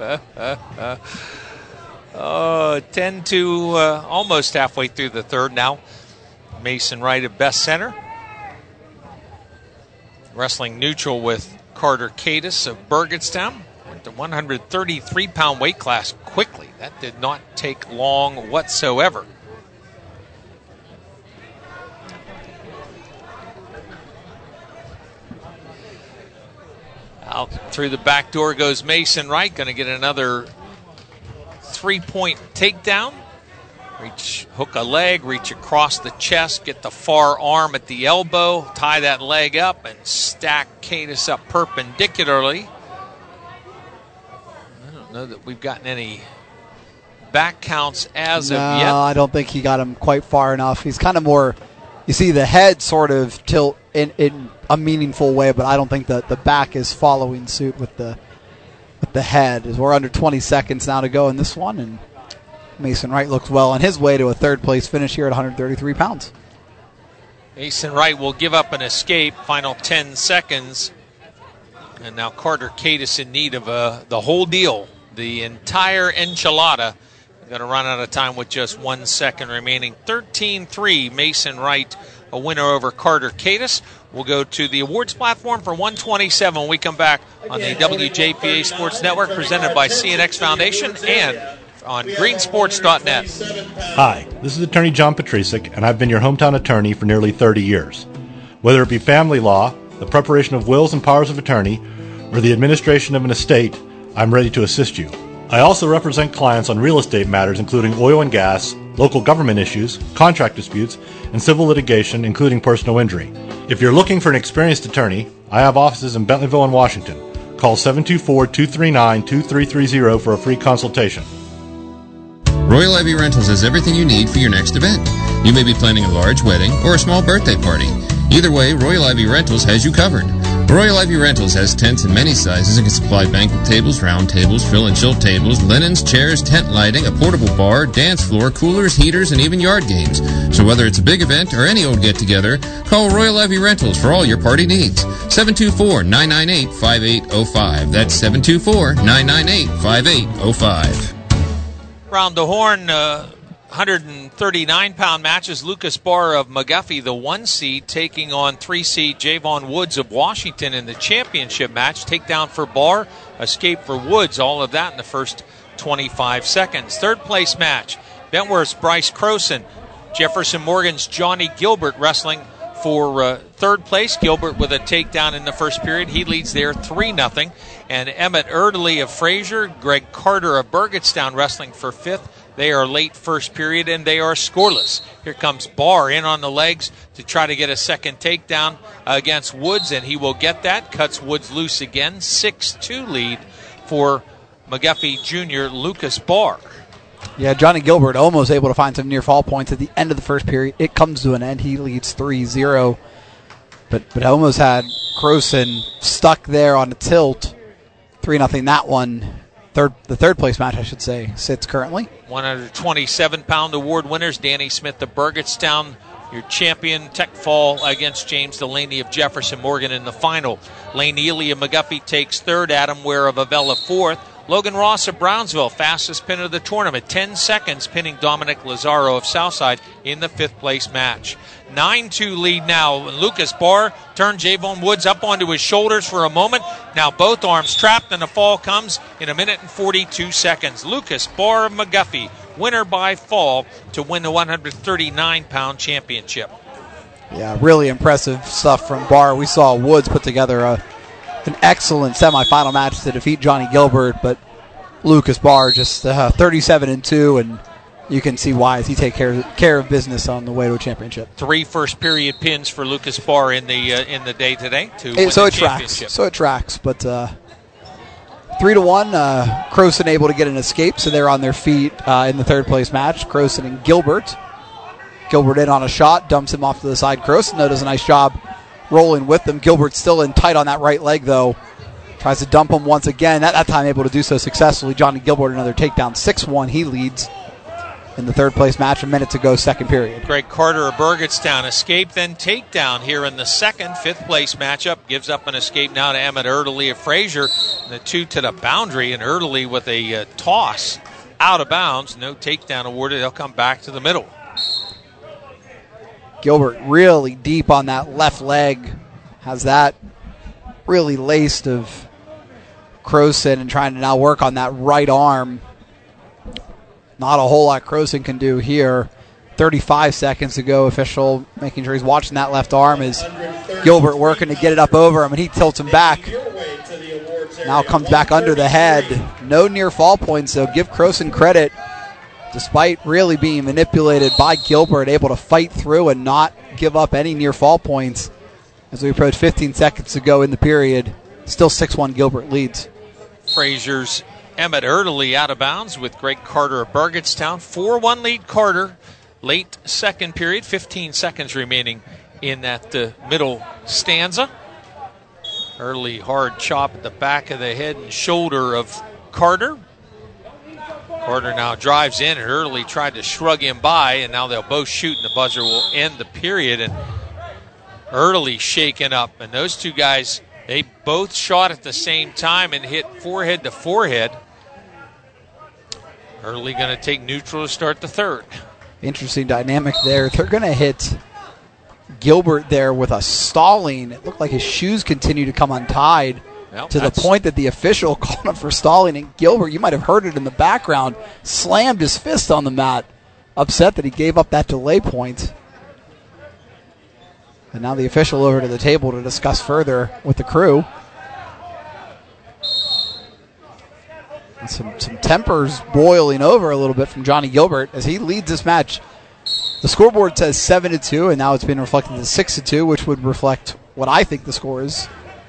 Oh, ten to uh, almost halfway through the third now. Mason Wright of Best Center. Wrestling neutral with Carter Cadis of Burgettstown. Went to one hundred thirty-three pound weight class quickly. That did not take long whatsoever. Out through the back door goes Mason Wright. Going to get another three-point takedown. Reach, hook a leg, reach across the chest, get the far arm at the elbow, tie that leg up, and stack Cadis up perpendicularly. I don't know that we've gotten any back counts as no, of yet. No, I don't think he got him quite far enough. He's kind of more, you see the head sort of tilt in, in a meaningful way, but I don't think that the back is following suit with the with the head. As we're under twenty seconds now to go in this one, and Mason Wright looks well on his way to a third-place finish here at one hundred thirty-three pounds. Mason Wright will give up an escape, final ten seconds. And now Carter Cadis in need of uh, the whole deal, the entire enchilada. Going to run out of time with just one second remaining. thirteen three, Mason Wright, a winner over Carter Cadis. We'll go to the awards platform for one twenty-seven when we come back on the W J P A Sports Network, presented by C N X Foundation and on green sports dot net. Hi, this is Attorney John Patrisik, and I've been your hometown attorney for nearly thirty years. Whether it be family law, the preparation of wills and powers of attorney, or the administration of an estate, I'm ready to assist you. I also represent clients on real estate matters including oil and gas, local government issues, contract disputes, and civil litigation, including personal injury. If you're looking for an experienced attorney, I have offices in Bentonville and Washington. Call seven two four, two three nine, two three three zero for a free consultation. Royal Ivy Rentals has everything you need for your next event. You may be planning a large wedding or a small birthday party. Either way, Royal Ivy Rentals has you covered. Royal Ivy Rentals has tents in many sizes and can supply banquet tables, round tables, fill and chill tables, linens, chairs, tent lighting, a portable bar, dance floor, coolers, heaters, and even yard games. So whether it's a big event or any old get-together, call Royal Ivy Rentals for all your party needs. seven two four, nine nine eight, five eight zero five. That's seven two four, nine nine eight, five eight zero five. Round the horn, uh, one thirty-nine pound matches. Lucas Barr of McGuffey, the one seed, taking on three seed Javon Woods of Washington in the championship match. Takedown for Barr, escape for Woods. All of that in the first twenty-five seconds. Third place match, Bentworth's Bryce Croson, Jefferson Morgan's Johnny Gilbert wrestling for uh, third place. Gilbert with a takedown in the first period. He leads there three nothing. And Emmett Erdely of Fraser, Greg Carter of Burgettstown wrestling for fifth. They are late first period, and they are scoreless. Here comes Barr in on the legs to try to get a second takedown against Woods, and he will get that. Cuts Woods loose again. six two lead for McGuffey Junior Lucas Barr. Yeah, Johnny Gilbert almost able to find some near fall points at the end of the first period. It comes to an end. He leads three zero, but but almost had Croson stuck there on a tilt. three nothing that one. Third, the third place match, I should say, sits currently. one twenty-seven pound award winners. Danny Smith of Burgettstown, your champion. Tech fall against James Delaney of Jefferson Morgan in the final. Lane Ely of McGuffey takes third. Adam Ware of Avella fourth. Logan Ross of Brownsville, fastest pin of the tournament. ten seconds, pinning Dominic Lazaro of Southside in the fifth place match. nine two lead now. Lucas Barr turned Javon Woods up onto his shoulders for a moment. Now both arms trapped, and the fall comes in a minute and forty-two seconds. Lucas Barr of McGuffey, winner by fall to win the one thirty-nine pound championship. Yeah, really impressive stuff from Barr. We saw Woods put together a an excellent semifinal match to defeat Johnny Gilbert, but Lucas Barr just uh, thirty-seven and two, and you can see why as he take care care of business on the way to a championship. Three first period pins for Lucas Barr in the uh, in the day today to it, win so the it championship. tracks. So it tracks, but uh, three to one. Uh, Croson able to get an escape, so they're on their feet uh, in the third place match. Croson and Gilbert. Gilbert in on a shot, dumps him off to the side. Croson though does a nice job rolling with them. Gilbert still in tight on that right leg, though. Tries to dump him once again. At that time, able to do so successfully. Johnny Gilbert, another takedown. six one. He leads in the third place match. A minute to go, second period. Greg Carter of Burgettstown. Escape, then takedown here in the second. Fifth place matchup. Gives up an escape now to Emmett Erdely of Fraser. The two to the boundary, and Erdely with a uh, toss out of bounds. No takedown awarded. They'll come back to the middle. Gilbert really deep on that left leg. Has that really laced of Croson and trying to now work on that right arm. Not a whole lot Croson can do here. thirty-five seconds to go. Official making sure he's watching that left arm as Gilbert working to get it up over him, and he tilts him back. Now comes back under the head. No near fall points, so give Croson credit. Despite really being manipulated by Gilbert, able to fight through and not give up any near fall points as we approach fifteen seconds to go in the period. Still six one Gilbert leads. Fraser's Emmett Erdely out of bounds with Greg Carter of Burgettstown. four one lead Carter. Late second period, fifteen seconds remaining in that uh, middle stanza. Early hard chop at the back of the head and shoulder of Carter. Carter now drives in, and Early tried to shrug him by, and now they'll both shoot, and the buzzer will end the period. And Early shaken up, and those two guys, they both shot at the same time and hit forehead to forehead. Early going to take neutral to start the third. Interesting dynamic there. They're going to hit Gilbert there with a stalling. It looked like his shoes continue to come untied. Well, to the point that the official called him for stalling, and Gilbert, you might have heard it in the background, slammed his fist on the mat, upset that he gave up that delay point. And now the official over to the table to discuss further with the crew. And some, some tempers boiling over a little bit from Johnny Gilbert as he leads this match. The scoreboard says seven to two, and now it's been reflected as six to two, which would reflect what I think the score is.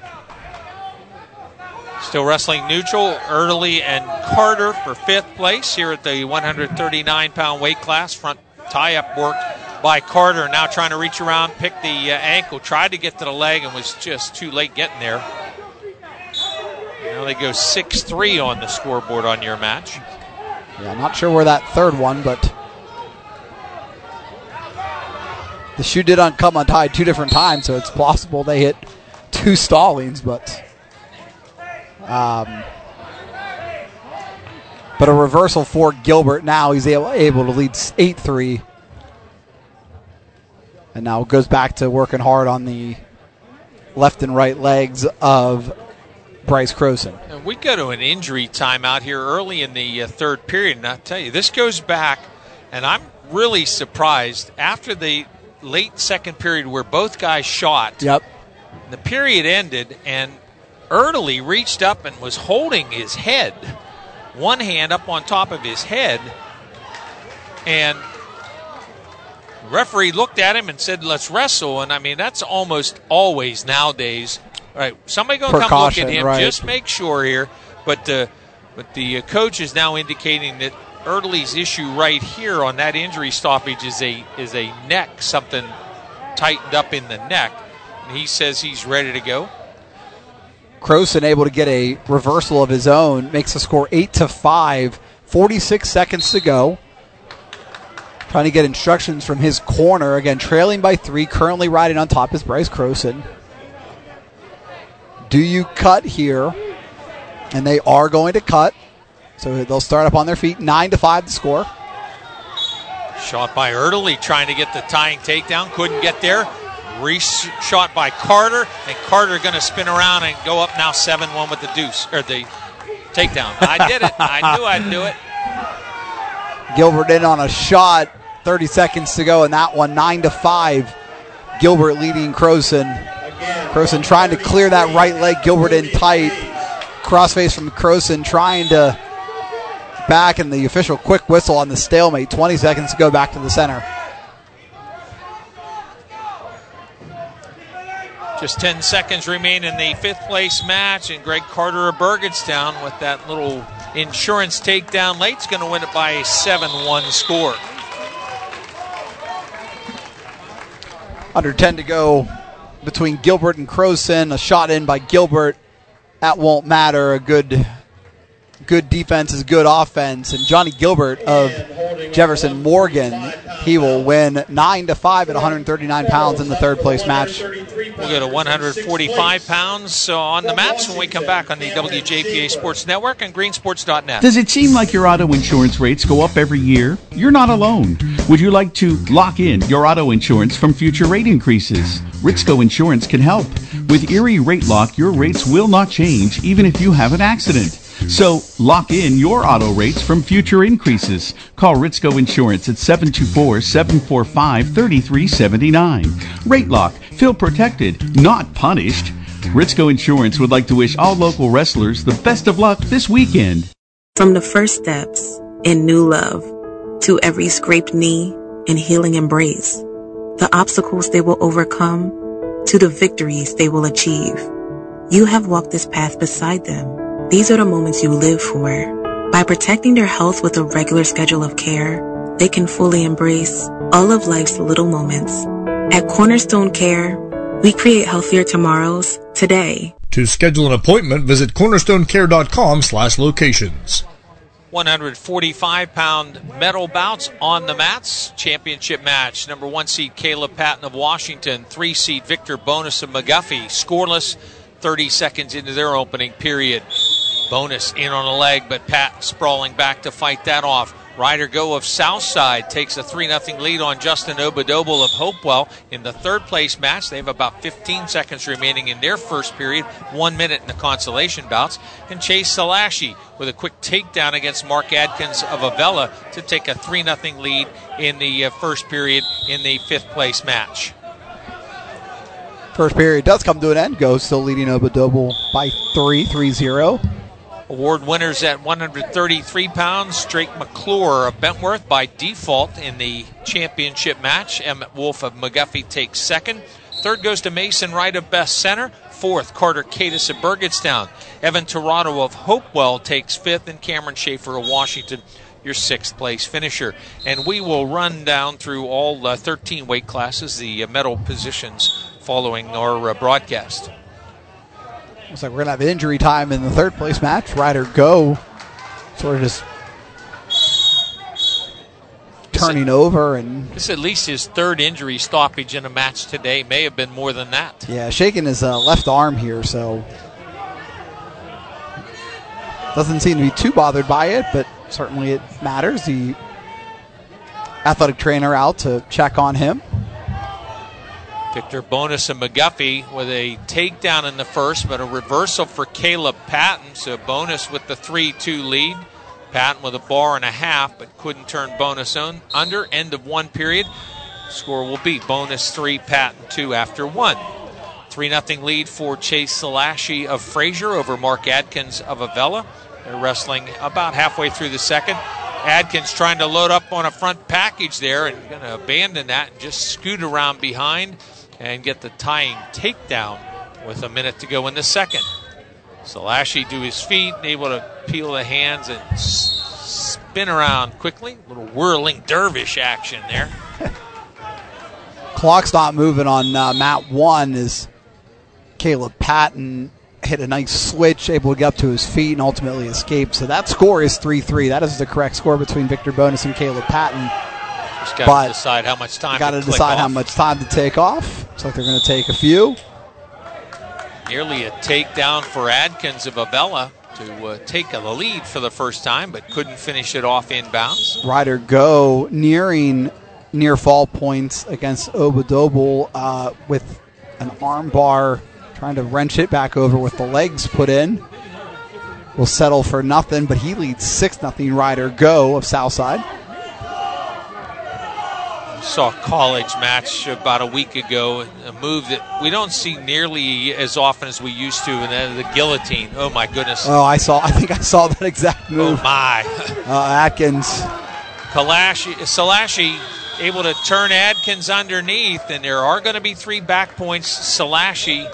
Still wrestling neutral, Early and Carter for fifth place here at the one thirty-nine pound weight class. Front tie-up work by Carter, now trying to reach around, pick the uh, ankle, tried to get to the leg and was just too late getting there. Now they go six three on the scoreboard on your match. Yeah, I'm not sure where that third one, but the shoe did un- come untied two different times, so it's possible they hit two stallings, but... Um, but a reversal for Gilbert now. He's able, able to lead eight three. And now goes back to working hard on the left and right legs of Bryce Croson. And we go to an injury timeout here early in the uh, third period. And I'll tell you, this goes back, and I'm really surprised, after the late second period where both guys shot. Yep. The period ended, and Early reached up and was holding his head, one hand up on top of his head, and the referee looked at him and said, let's wrestle. And I mean, that's almost always nowadays. All right, somebody going to come look at him, right. Just make sure here. But, uh, but the uh, coach is now indicating that Early's issue right here on that injury stoppage is a is a neck, something tightened up in the neck. And he says he's ready to go. Croson able to get a reversal of his own, makes the score eight to five, forty-six seconds to go. Trying to get instructions from his corner. Again, trailing by three, currently riding on top is Bryce Croson. Do you cut here? And they are going to cut. So they'll start up on their feet. Nine to five the score. Shot by Early, trying to get the tying takedown. Couldn't get there. Re-shot by Carter, and Carter going to spin around and go up now seven one with the deuce, or the takedown. I did it. I knew I'd do it. Gilbert in on a shot. thirty seconds to go in that one. nine to five. Gilbert leading Croson. Croson trying to clear that right leg. Gilbert in tight. Crossface from Croson trying to back, and the official quick whistle on the stalemate. twenty seconds to go back to the center. Just ten seconds remain in the fifth place match, and Greg Carter of Burgettstown with that little insurance takedown late's going to win it by a seven one score. Under ten to go between Gilbert and Croson. A shot in by Gilbert. That won't matter. A good good defense is good offense. And Johnny Gilbert of Jefferson Morgan, he will win nine to five at one thirty-nine pounds in the third place match. We'll go to one forty-five pounds on the match when we come back on the W J P A Sports Network and green sports dot net. Does it seem like your auto insurance rates go up every year? You're not alone. Would you like to lock in your auto insurance from future rate increases? Ritzco Insurance can help. With Erie Rate Lock, your rates will not change even if you have an accident. So lock in your auto rates from future increases. Call Ritzco Insurance at seven two four, seven four five, three three seven nine. Rate Lock. Feel protected, not punished. Ritzco Insurance would like to wish all local wrestlers the best of luck this weekend. From the first steps in new love to every scraped knee and healing embrace, the obstacles they will overcome to the victories they will achieve. You have walked this path beside them. These are the moments you live for. By protecting their health with a regular schedule of care, they can fully embrace all of life's little moments. At Cornerstone Care, we create healthier tomorrows today. To schedule an appointment, visit cornerstone care dot com slash locations. one forty-five pound medal bouts on the mats. Championship match. Number one seed Caleb Patton of Washington. Three seed Victor Bonus of McGuffey. Scoreless. thirty seconds into their opening period. Bonus in on a leg, but Patton sprawling back to fight that off. Ryder Go of Southside takes a three nothing lead on Justin Obadoble of Hopewell in the third place match. They have about fifteen seconds remaining in their first period, one minute in the consolation bouts. And Chase Salashi with a quick takedown against Mark Adkins of Avella to take a three nothing lead in the uh, first period in the fifth place match. First period does come to an end. Go still leading Obadoble by three, three zero. Award winners at one thirty-three pounds, Drake McClure of Bentworth by default in the championship match. Emmett Wolf of McGuffey takes second. Third goes to Mason Wright of Best Center. Fourth, Carter Cadis of Burgettstown. Evan Torado of Hopewell takes fifth, and Cameron Schaefer of Washington, your sixth place finisher. And we will run down through all uh, thirteen weight classes, the uh, medal positions following our uh, broadcast. Looks like we're going to have injury time in the third place match. Ryder Go sort of just turning over. And this is at least his third injury stoppage in a match today. May have been more than that. Yeah, shaking his uh, left arm here, so doesn't seem to be too bothered by it, but certainly it matters. The athletic trainer out to check on him. Victor Bonus and McGuffey with a takedown in the first, but a reversal for Caleb Patton. So Bonus with the three two lead. Patton with a bar and a half, but couldn't turn Bonus on under. End of one period. Score will be Bonus three, Patton two after one. three nothing lead for Chase Salashi of Fraser over Mark Adkins of Avella. They're wrestling about halfway through the second. Adkins trying to load up on a front package there and going to abandon that and just scoot around behind and get the tying takedown with a minute to go in the second. Salashi to his feet, able to peel the hands and s- spin around quickly. A little whirling dervish action there. Clock's not moving on uh, mat one as Caleb Patton hit a nice switch, able to get up to his feet and ultimately escape. So that score is three three. That is the correct score between Victor Bonus and Caleb Patton. Just got to decide how much time got to to decide off. how much time to take off. Looks like they're going to take a few. Nearly a takedown for Adkins of Avella to uh, take the lead for the first time, but couldn't finish it off inbounds. Ryder Go nearing near fall points against Obadoble uh, with an arm bar, trying to wrench it back over with the legs put in. Will settle for nothing, but he leads six nothing. Ryder Go of Southside. Saw a college match about a week ago, a move that we don't see nearly as often as we used to, and then the guillotine. Oh my goodness! Oh, I saw. I think I saw that exact move. Oh my! uh, Atkins, Kalashi, Salashi able to turn Adkins underneath, and there are going to be three back points. Salashi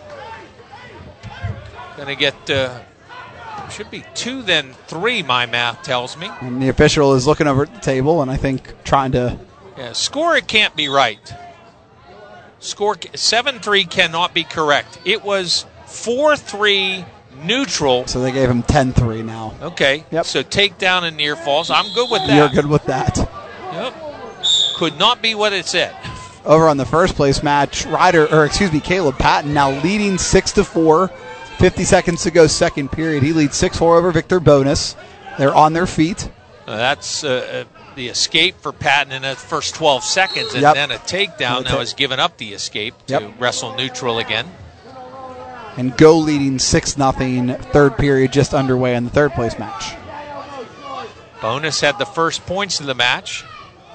going to get. Uh, Should be two, then three, my math tells me. And the official is looking over at the table, and I think trying to. Yeah, score, it can't be right. Score seven three cannot be correct. It was four three neutral. So they gave him ten three now. Okay. Yep. So takedown and near falls. I'm good with that. You're good with that. Yep. Could not be what it said. Over on the first place match, Ryder, or excuse me, Caleb Patton now leading six to four. fifty seconds to go, second period. He leads six four over Victor Bonus. They're on their feet. Uh, that's uh, uh, the escape for Patton in the first twelve seconds, and yep. then a takedown. Now t- has given up the escape to yep. wrestle neutral again. And Go leading six nothing. Third period just underway in the third place match. Bonus had the first points of the match.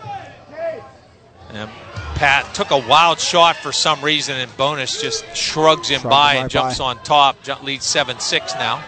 And Pat took a wild shot for some reason, and Bonus just shrugs him Shrugs by him and jumps by. on top. Jump, leads seven six now.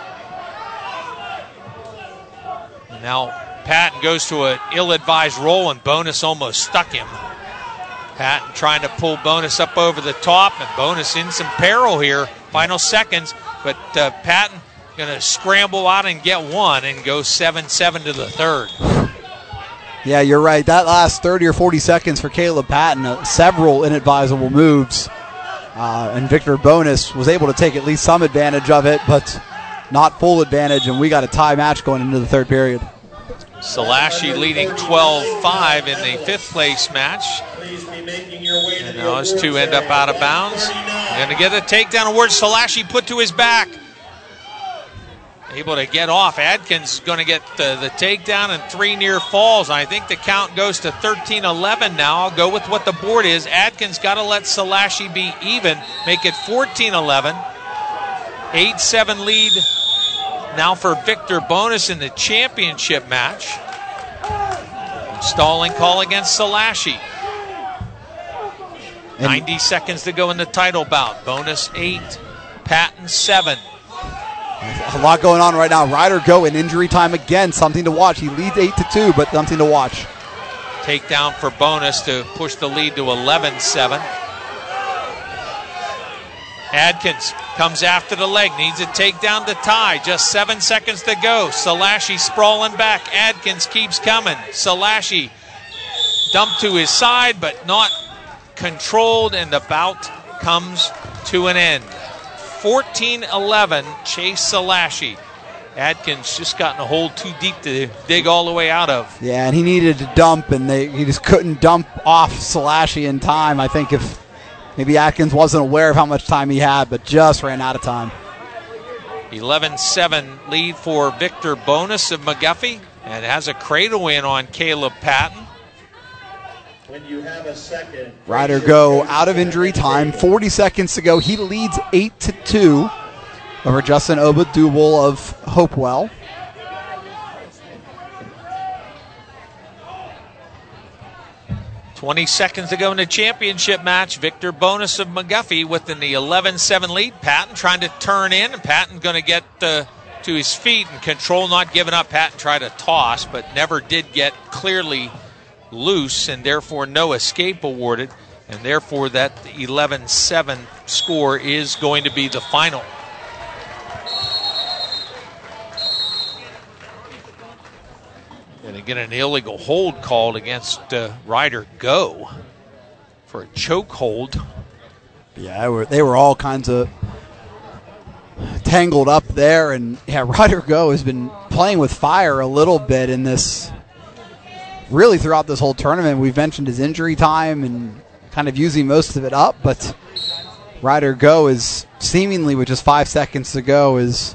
And now Patton goes to an ill-advised roll, and Bonus almost stuck him. Patton trying to pull Bonus up over the top, and Bonus in some peril here. Final seconds, but uh, Patton going to scramble out and get one and go seven seven to the third. Yeah, you're right. That last thirty or forty seconds for Caleb Patton, uh, several inadvisable moves. Uh, and Victor Bonus was able to take at least some advantage of it, but not full advantage, and we got a tie match going into the third period. Salashi leading twelve five in the fifth place match. And those two end up out of bounds. Going to get a takedown award. Salashi put to his back. Able to get off. Adkins going to get the, the takedown and three near falls. I think the count goes to thirteen eleven now. I'll go with what the board is. Adkins got to let Salashi be even. Make it fourteen eleven. eight seven lead now for Victor Bonus in the championship match. Stalling call against Salashi. ninety seconds to go in the title bout. Bonus eight, Patton seven. A lot going on right now. Ryder Go in injury time again. Something to watch. He leads eight to two, but something to watch. Takedown for Bonus to push the lead to eleven seven. Adkins comes after the leg. Needs a takedown to tie. Just seven seconds to go. Salashi sprawling back. Adkins keeps coming. Salashi dumped to his side, but not controlled, and the bout comes to an end. fourteen eleven, Chase Salashi. Adkins just gotten a hole too deep to dig all the way out of. Yeah, and he needed to dump, and they he just couldn't dump off Salashi in time. I think if maybe Adkins wasn't aware of how much time he had, but just ran out of time. eleven seven lead for Victor Bonus of McGuffey, and has a cradle win on Caleb Patton. When you have a second, Ryder Go out of injury time. forty seconds to go. He leads eight to two over Justin Obadubel of Hopewell. twenty seconds to go in the championship match. Victor Bonus of McGuffey within the eleven seven lead. Patton trying to turn in, and Patton going to get uh, to his feet and control, not giving up. Patton tried to toss, but never did get clearly loose, and therefore no escape awarded, and therefore that eleven seven score is going to be the final. Going to get an illegal hold called against uh, Ryder Go for a choke hold. Yeah, they were, they were all kinds of tangled up there, and yeah, Ryder Go has been playing with fire a little bit in this. Really throughout this whole tournament. We've mentioned his injury time and kind of using most of it up, but Ryder Go is seemingly with just five seconds to go is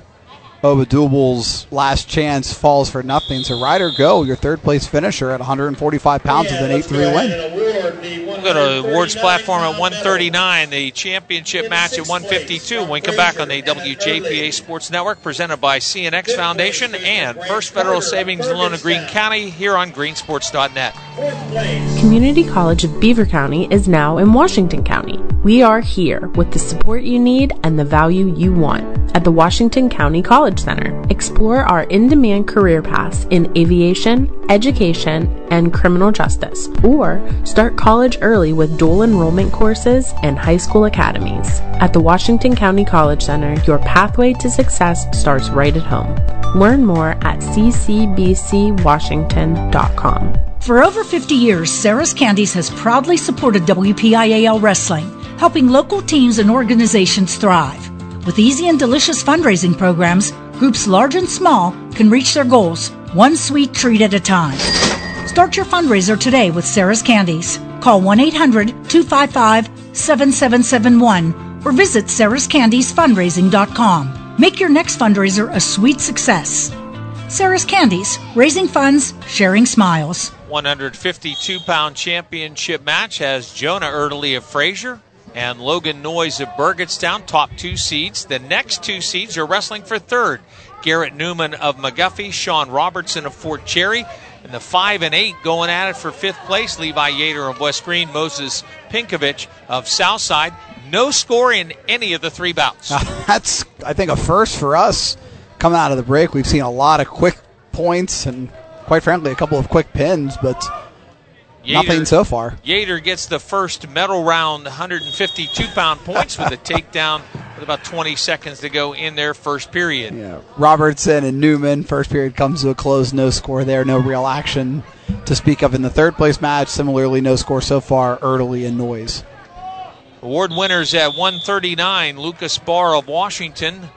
Obadubel's last chance falls for nothing. So Ryder Go, your third place finisher at one hundred forty-five pounds with an eight three win. We'll go to the awards platform at one thirty-nine, the championship match at one fifty-two. When we come back on the W J P A Sports Network, presented by C N X Foundation and First Federal Savings and Loan of Greene County, here on green sports dot net. Community College of Beaver County is now in Washington County. We are here with the support you need and the value you want at the Washington County College Center. Explore our in-demand career paths in aviation, education, and criminal justice, or start college early with dual enrollment courses and high school academies. At the Washington County College Center, your pathway to success starts right at home. Learn more at c c b c washington dot com. For over fifty years, Sarah's Candies has proudly supported W P I A L Wrestling, helping local teams and organizations thrive. With easy and delicious fundraising programs, groups large and small can reach their goals, one sweet treat at a time. Start your fundraiser today with Sarah's Candies. Call one eight hundred two five five seven seven seven one or visit sarahs candies fundraising dot com. Make your next fundraiser a sweet success. Sarah's Candies, raising funds, sharing smiles. one fifty-two pound championship match has Jonah Erdely of Fraser and Logan Noyes of Burgettstown, top two seeds. The next two seeds are wrestling for third. Garrett Newman of McGuffey, Sean Robertson of Fort Cherry, and the five and eight going at it for fifth place. Levi Yater of West Green, Moses Pinkovich of Southside. No score in any of the three bouts. Uh, that's, I think, a first for us. Coming out of the break, we've seen a lot of quick points and, quite frankly, a couple of quick pins, but Yater, nothing so far. Yater gets the first medal round one fifty-two pound points with a takedown with about twenty seconds to go in their first period. Yeah. Robertson and Newman, first period comes to a close, no score there, no real action to speak of in the third place match. Similarly, no score so far, Erdely and Noyes. Award winners at one thirty-nine, Lucas Barr of Washington,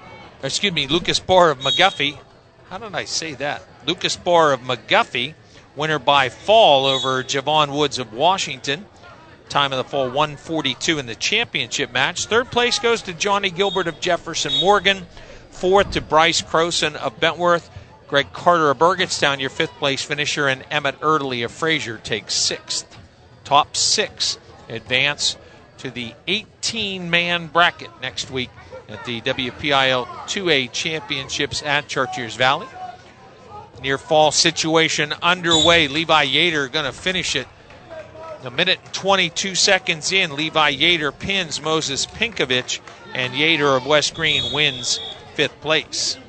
excuse me, Lucas Barr of McGuffey. How did I say that? Lucas Barr of McGuffey, winner by fall over Javon Woods of Washington. Time of the fall, one forty-two in the championship match. Third place goes to Johnny Gilbert of Jefferson Morgan. Fourth to Bryce Croson of Bentworth. Greg Carter of Burgettstown, your fifth place finisher, and Emmett Erdely of Fraser takes sixth. Top six advance to the eighteen-man bracket next week at the W P I L two A Championships at Chartiers Valley. Near fall situation underway. Levi Yater going to finish it. A minute and twenty-two seconds in, Levi Yater pins Moses Pinkovich, and Yater of West Green wins fifth place.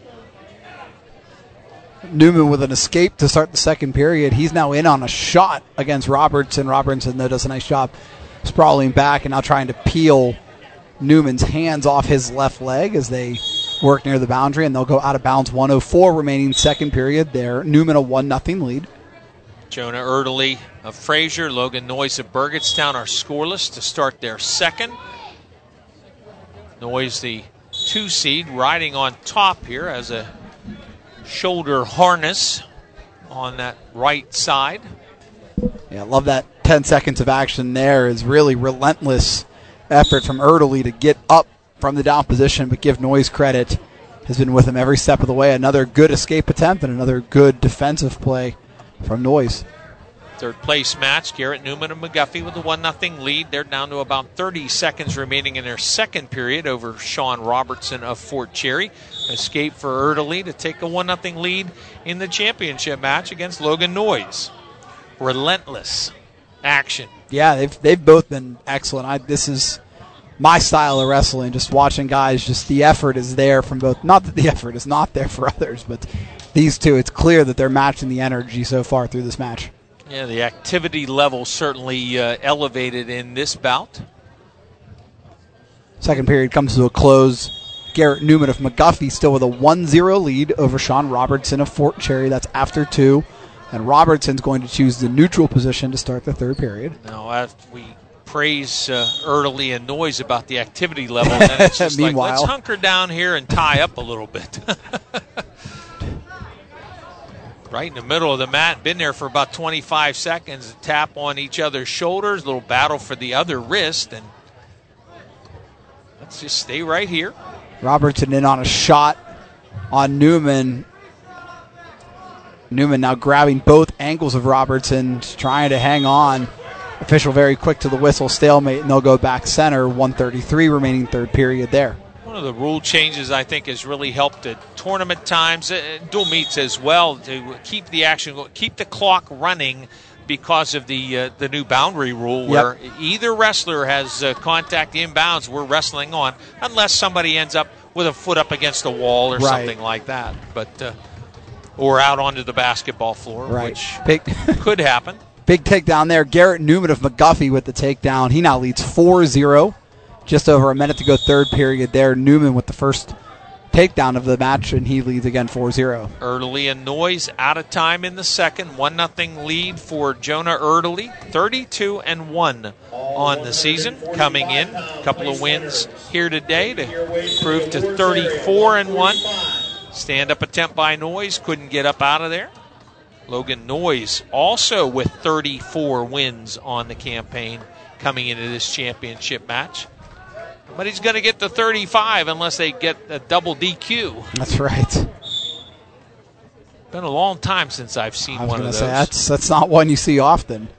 Newman with an escape to start the second period. He's now in on a shot against Robertson. Robertson, though, does a nice job sprawling back and now trying to peel Newman's hands off his left leg as they work near the boundary, and they'll go out of bounds. one oh four remaining second period there. Newman a one nothing lead. Jonah Erdely of Fraser, Logan Noyes of Burgettstown are scoreless to start their second. Noyes, the two seed, riding on top here as a shoulder harness on that right side. Yeah, I love that ten seconds of action there. Is really relentless effort from Erdely to get up from the down position, but give Noyes credit. Has been with him every step of the way. Another good escape attempt and another good defensive play from Noyes. Third place match, Garrett Newman of McGuffey with a one nothing lead. They're down to about thirty seconds remaining in their second period over Sean Robertson of Fort Cherry. Escape for Erdely to take a one nothing lead in the championship match against Logan Noyes. Relentless action. Yeah, they've they've both been excellent. I, this is my style of wrestling, just watching guys, just the effort is there from both. Not that the effort is not there for others, but these two, it's clear that they're matching the energy so far through this match. Yeah, the activity level certainly uh, elevated in this bout. Second period comes to a close. Garrett Newman of McGuffey still with a one zero lead over Sean Robertson of Fort Cherry. That's after two. And Robertson's going to choose the neutral position to start the third period. Now, after we praise uh, Erdely and Noyes about the activity level, and then it's just like, let's hunker down here and tie up a little bit. Right in the middle of the mat, been there for about twenty-five seconds, a tap on each other's shoulders, a little battle for the other wrist, and let's just stay right here. Robertson in on a shot on Newman. Newman now grabbing both ankles of Robertson, trying to hang on. Official very quick to the whistle, stalemate, and they'll go back center. one thirty-three remaining third period there. One of the rule changes, I think, has really helped at tournament times, uh, dual meets as well, to keep the action, keep the clock running because of the uh, the new boundary rule, where yep. either wrestler has uh, contact inbounds, we're wrestling on, unless somebody ends up with a foot up against a wall or right. something like that. But uh, or out onto the basketball floor, right. which Big could happen. Big takedown there. Garrett Newman of McGuffey with the takedown. He now leads four zero. Just over a minute to go third period there. Newman with the first takedown of the match, and he leads again four zero. Erdely and Noyes out of time in the second. one nothing lead for Jonah Erdely. thirty-two and one on the season. Coming in, a couple of wins here today to improve to thirty-four and one. Stand-up attempt by Noyes. Couldn't get up out of there. Logan Noyes also with thirty-four wins on the campaign coming into this championship match. But he's going to get to thirty-five unless they get a double D Q. That's right. Been a long time since I've seen one of those. Say, that's, that's not one you see often.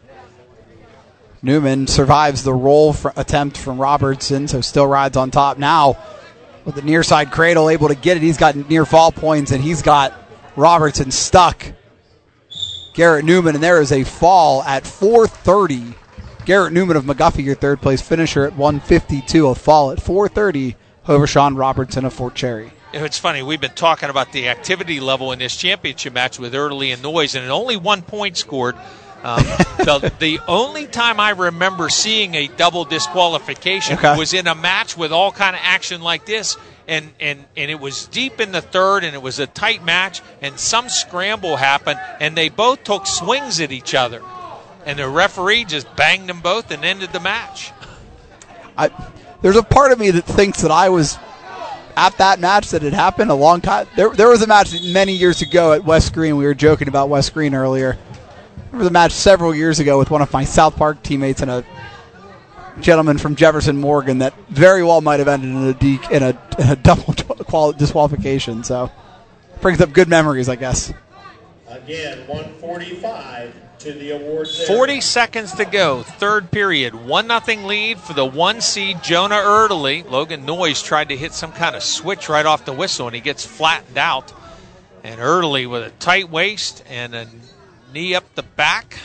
Newman survives the roll for attempt from Robertson, so still rides on top now with the near side cradle, able to get it. He's got near fall points, and he's got Robertson stuck. Garrett Newman, and there is a fall at four thirty. Garrett Newman of McGuffey, your third place finisher at one fifty-two. A fall at four thirty over Sean Robertson of Fort Cherry. It's funny, we've been talking about the activity level in this championship match with Erdely and Noyes, and only one point scored. Um, the, the only time I remember seeing a double disqualification okay. was in a match with all kind of action like this, and, and, and it was deep in the third, and it was a tight match, and some scramble happened, and they both took swings at each other. And the referee just banged them both and ended the match. I, there's a part of me that thinks that I was at that match that had happened a long time. There, there was a match many years ago at West Green. We were joking about West Green earlier. There was a match several years ago with one of my South Park teammates and a gentleman from Jefferson Morgan that very well might have ended in a, de- in a, in a double quali- disqualification. So brings up good memories, I guess. Again, one forty-five to the awards. forty seconds to go, third period. one nothing lead for the one seed Jonah Erdely. Logan Noyes tried to hit some kind of switch right off the whistle, and he gets flattened out. And Erdely with a tight waist and a knee up the back.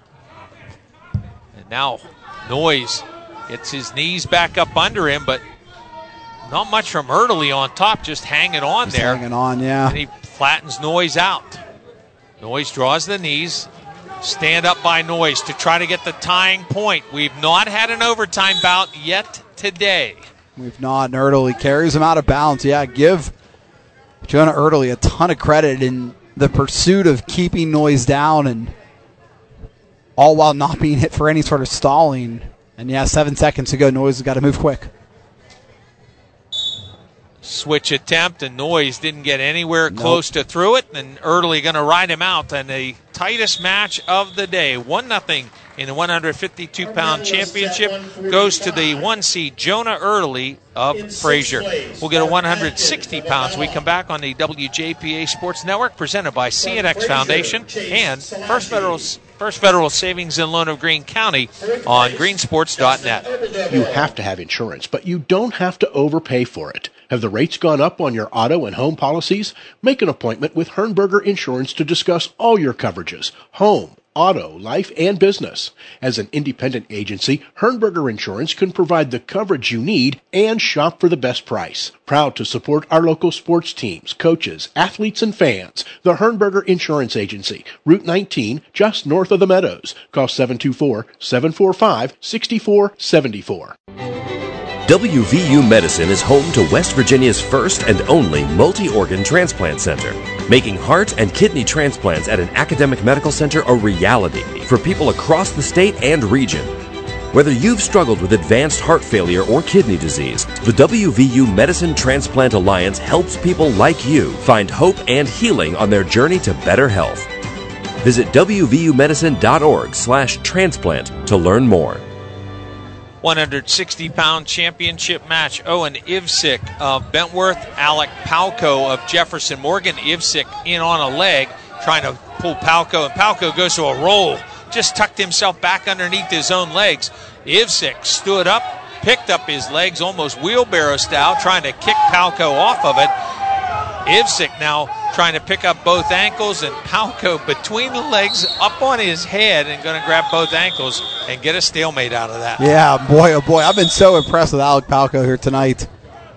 And now Noyes gets his knees back up under him, but not much from Erdely on top, just hanging on just there. Hanging on, yeah. And he flattens Noyes out. Noyes draws the knees. Stand up by Noyes to try to get the tying point. We've not had an overtime bout yet today. We've not. And Erdely carries him out of bounds. Yeah, give Jonah Erdely a ton of credit in the pursuit of keeping Noyes down, and all while not being hit for any sort of stalling. And yeah, seven seconds to go. Noyes has got to move quick. Switch attempt, and Noyes didn't get anywhere nope. close to through it, and Erdely going to ride him out in the tightest match of the day. one nothing in the one fifty-two pound championship goes to the one seed Jonah Erdely of Fraser. We'll get a one hundred sixty pounds. We come back on the W J P A Sports Network, presented by C N X Foundation and First Federal First Federal Savings and Loan of Greene County on green sports dot net. You have to have insurance, but you don't have to overpay for it. Have the rates gone up on your auto and home policies? Make an appointment with Hernberger Insurance to discuss all your coverages: home, auto, life, and business. As an independent agency, Hernberger Insurance can provide the coverage you need and shop for the best price. Proud to support our local sports teams, coaches, athletes, and fans. The Hernberger Insurance Agency, Route nineteen, just north of the Meadows. Call seven two four, seven four five, six four seven four. W V U Medicine is home to West Virginia's first and only multi-organ transplant center, making heart and kidney transplants at an academic medical center a reality for people across the state and region. Whether you've struggled with advanced heart failure or kidney disease, the W V U Medicine Transplant Alliance helps people like you find hope and healing on their journey to better health. Visit W V U medicine dot org slash transplant to learn more. one hundred sixty pound championship match. Owen Ivsick of Bentworth, Alec Palco of Jefferson Morgan. Ivsick in on a leg, trying to pull Palco, and Palco goes to a roll. Just tucked himself back underneath his own legs. Ivsick stood up, picked up his legs almost wheelbarrow style, trying to kick Palco off of it. Ivsick now trying to pick up both ankles, and Palco between the legs up on his head and going to grab both ankles and get a stalemate out of that. Yeah, boy, oh boy. I've been so impressed with Alec Palco here tonight.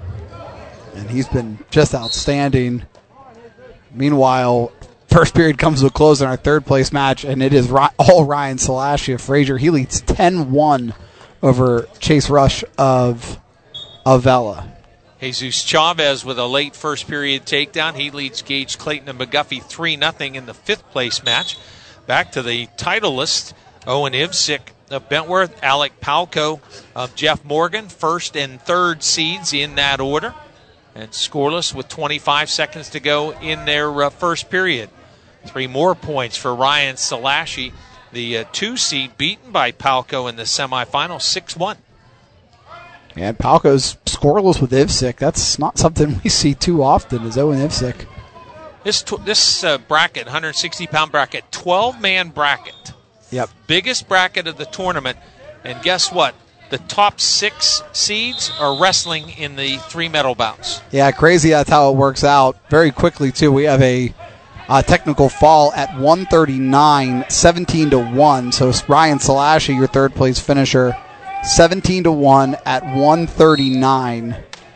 And he's been just outstanding. Meanwhile, first period comes to a close in our third place match, and it is all Ryan Salashi of Fraser. He leads ten one over Chase Rush of Avella. Jesus Chavez with a late first period takedown. He leads Gage Clayton and McGuffey three nothing in the fifth place match. Back to the title list. Owen Ivsick of Bentworth, Alec Palco of Jeff Morgan, first and third seeds in that order. And scoreless with twenty-five seconds to go in their uh, first period. Three more points for Ryan Salashi, the uh, two seed, beaten by Palco in the semifinal, six one. And Palco's scoreless with Ivsick. That's not something we see too often, is Owen Ivsick. This tw- this uh, bracket, one hundred sixty pound bracket, twelve-man bracket. Yep. Biggest bracket of the tournament. And guess what? The top six seeds are wrestling in the three medal bouts. Yeah, crazy that's how it works out. Very quickly, too, we have a uh, technical fall at one thirty-nine, seventeen to one. So Ryan Salashi, your third place finisher, seventeen to one at one thirty-nine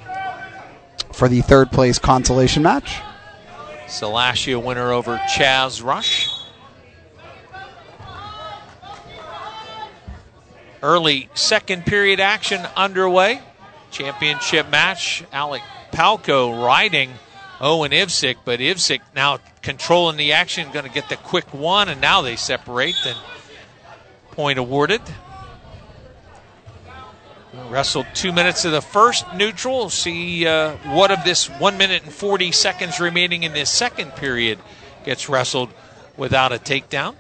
for the third place consolation match. Salashi a winner over Chaz Rush. Early second period action underway. Championship match. Alec Palco riding Owen Ivsick, but Ivsick now controlling the action, going to get the quick one, and now they separate and point awarded. Wrestled two minutes of the first neutral. See uh, what of this one minute and forty seconds remaining in this second period gets wrestled without a takedown.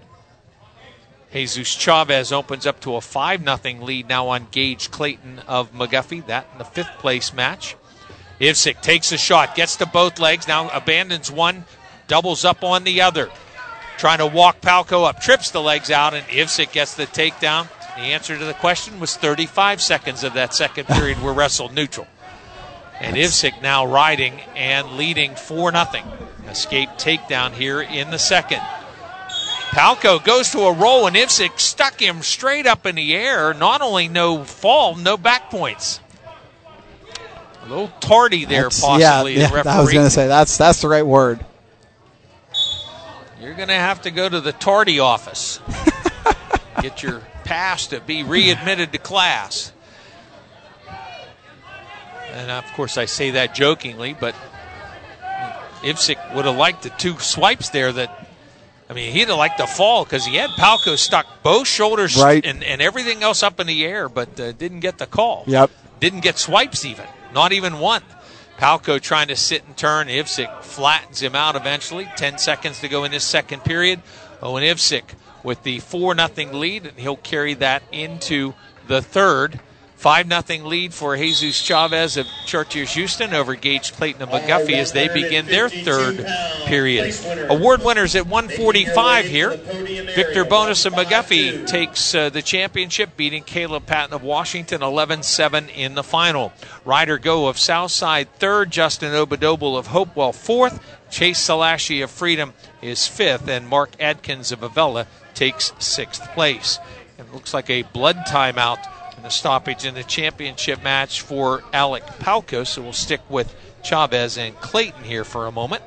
Jesus Chavez opens up to a five nothing lead now on Gage Clayton of McGuffey. That in the fifth place match. Ivsic takes a shot, gets to both legs, now abandons one, doubles up on the other. Trying to walk Palko up, trips the legs out, and Ivsic gets the takedown. The answer to the question was thirty-five seconds of that second period were wrestled neutral. And Ivsic now riding and leading four nothing. Escape takedown here in the second. Palko goes to a roll, and Ivsic stuck him straight up in the air. Not only no fall, no back points. A little tardy there, that's, possibly. Yeah, the yeah I was going to say, that's that's the right word. You're going to have to go to the tardy office. Get your pass to be readmitted to class. And, of course, I say that jokingly, but Ivsic would have liked the two swipes there that, I mean, he'd have liked to fall because he had Palko stuck both shoulders right. and, and everything else up in the air, but uh, didn't get the call. Yep. Didn't get swipes even, not even one. Palko trying to sit and turn. Ivsic flattens him out eventually. Ten seconds to go in this second period. Owen Ivsic with the four nothing lead, and he'll carry that into the third. five nothing lead for Jesus Chavez of Chartiers Houston over Gage Clayton of McGuffey as they begin their third period. Award winners at one forty-five here. Victor Bonus of McGuffey takes uh, the championship, beating Caleb Patton of Washington eleven seven in the final. Ryder Go of Southside third, Justin Obedoble of Hopewell fourth, Chase Salashi of Freedom is fifth, and Mark Adkins of Avella takes sixth place. It looks like a blood timeout and a stoppage in the championship match for Alec Palko, so we'll stick with Chavez and Clayton here for a moment.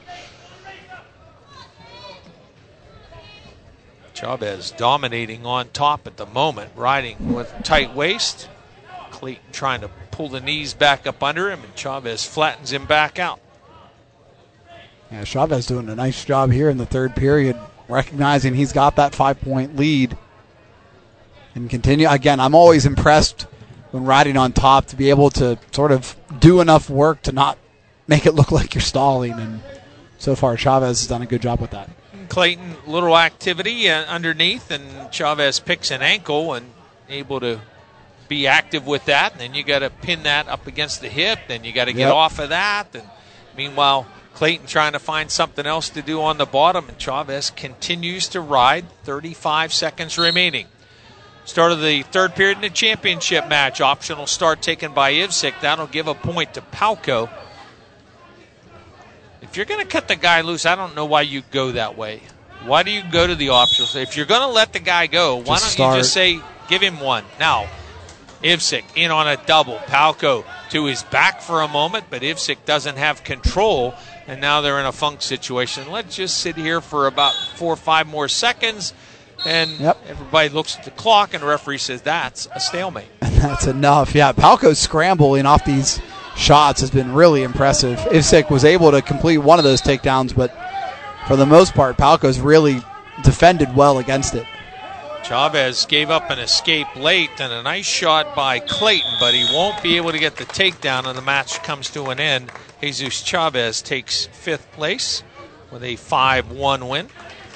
Chavez dominating on top at the moment, riding with tight waist. Clayton trying to pull the knees back up under him, and Chavez flattens him back out. Yeah, Chavez doing a nice job here in the third period, recognizing he's got that five-point lead. And continue. Again, I'm always impressed when riding on top to be able to sort of do enough work to not make it look like you're stalling. And so far, Chavez has done a good job with that. Clayton, little activity uh, underneath, and Chavez picks an ankle and able to be active with that. And then you got to pin that up against the hip. Then you got to get Yep. off of that. And meanwhile, Clayton trying to find something else to do on the bottom, and Chavez continues to ride. thirty-five seconds remaining. Start of the third period in the championship match. Optional start taken by Ivsic. That'll give a point to Palko. If you're going to cut the guy loose, I don't know why you go that way. Why do you go to the optional? If you're going to let the guy go, why Just don't start. you just say, give him one? Now, Ivsic in on a double. Palko to his back for a moment, but Ivsic doesn't have control, and now they're in a funk situation. Let's just sit here for about four or five more seconds. And Yep. everybody looks at the clock, and the referee says that's a stalemate. And that's enough. Yeah, Palko's scrambling off these shots has been really impressive. Ivsic was able to complete one of those takedowns, but for the most part, Palko's really defended well against it. Chavez gave up an escape late, and a nice shot by Clayton, but he won't be able to get the takedown, and the match comes to an end. Jesus Chavez takes fifth place with a five one win.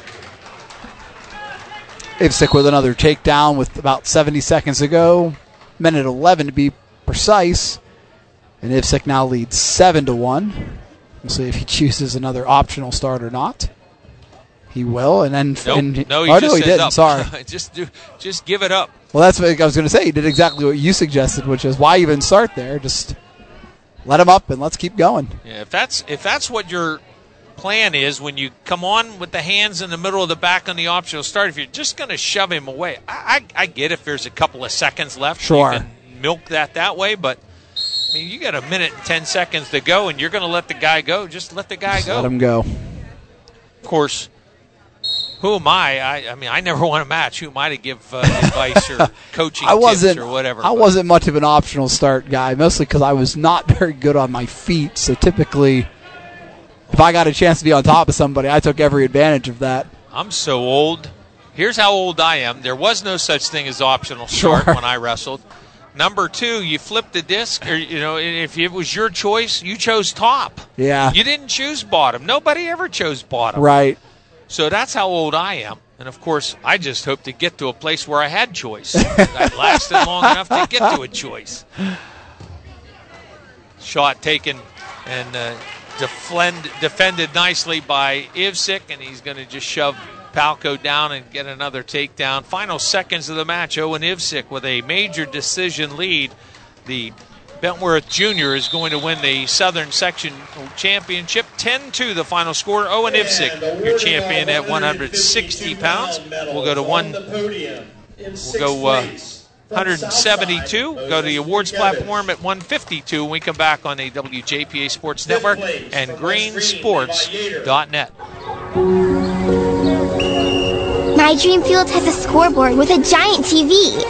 Ivsic with another takedown with about seventy seconds to go. Minute eleven to be precise. And Ivsic now leads seven to one. We'll see if he chooses another optional start or not. He will, and then Nope. and, no, he oh, just no, he says didn't. up. Sorry. just do, just give it up. Well, that's what I was going to say. He did exactly what you suggested, which is why even start there. Just let him up and let's keep going. Yeah, if that's if that's what your plan is when you come on with the hands in the middle of the back on the optional start, if you're just going to shove him away, I, I, I get if there's a couple of seconds left. Sure. You can milk that that way, but I mean, you got a minute and ten seconds to go, and you're going to let the guy go. Just let the guy Just go. let him go. Of course, who am I? I, I mean, I never won a match. Who am I to give uh, advice or coaching I wasn't, tips or whatever? I but. wasn't much of an optional start guy, mostly because I was not very good on my feet. So typically, if I got a chance to be on top of somebody, I took every advantage of that. I'm so old. Here's how old I am. There was no such thing as optional start Sure. when I wrestled. Number two, you flip the disc, or, you know, if it was your choice, you chose top. Yeah. You didn't choose bottom. Nobody ever chose bottom. Right. So that's how old I am. And, of course, I just hope to get to a place where I had choice. I lasted long enough to get to a choice. Shot taken and uh, defend, defended nicely by Ivsic, and he's going to just shove Palko down and get another takedown. Final seconds of the match, Owen Ivsic with a major decision lead. The Bentworth Junior is going to win the Southern Section Championship. ten two the final score. Owen Ivsic, your champion at one hundred sixty pounds. We'll go to one. We'll go uh, one seventy-two. Go to the awards platform at one fifty-two. When we come back on the W J P A Sports Network and green sports dot net. My Dream Field has a scoreboard with a giant T V.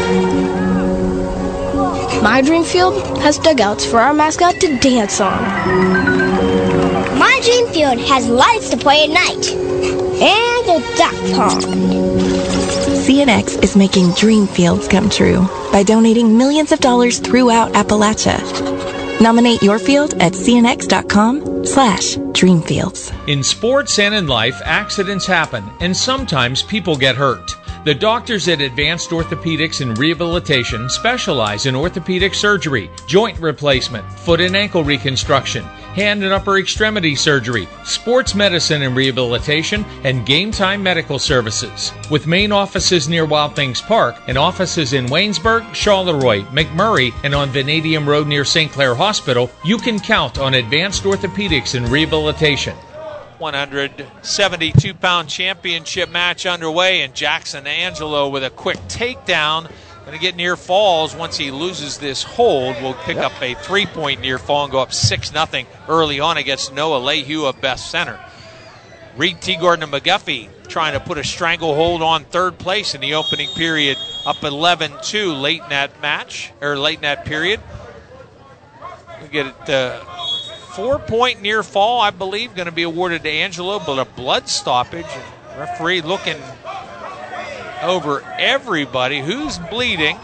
My Dream Field has dugouts for our mascot to dance on. My Dream Field has lights to play at night. And a duck pond. C N X is making dream fields come true by donating millions of dollars throughout Appalachia. Nominate your field at cnx.com slash dreamfields. In sports and in life, accidents happen, and sometimes people get hurt. The doctors at Advanced Orthopedics and Rehabilitation specialize in orthopedic surgery, joint replacement, foot and ankle reconstruction, hand and upper extremity surgery, sports medicine and rehabilitation, and game time medical services. With main offices near Wild Things Park and offices in Waynesburg, Charleroi, McMurray, and on Vanadium Road near Saint Clair Hospital, you can count on Advanced Orthopedics and Rehabilitation. one seventy-two pound championship match underway, and Jackson Angelo with a quick takedown. Going to get near falls once he loses this hold. Will pick yep. up a three-point near fall and go up six nothing early on against Noah Lehue of Best Center. Reed Teagardner and McGuffey trying to put a stranglehold on third place in the opening period, up eleven two late in that match, or late in that period. We get it. Uh, Four-point near fall, I believe, going to be awarded to Angelo, but a blood stoppage. Referee looking over everybody. Who's bleeding?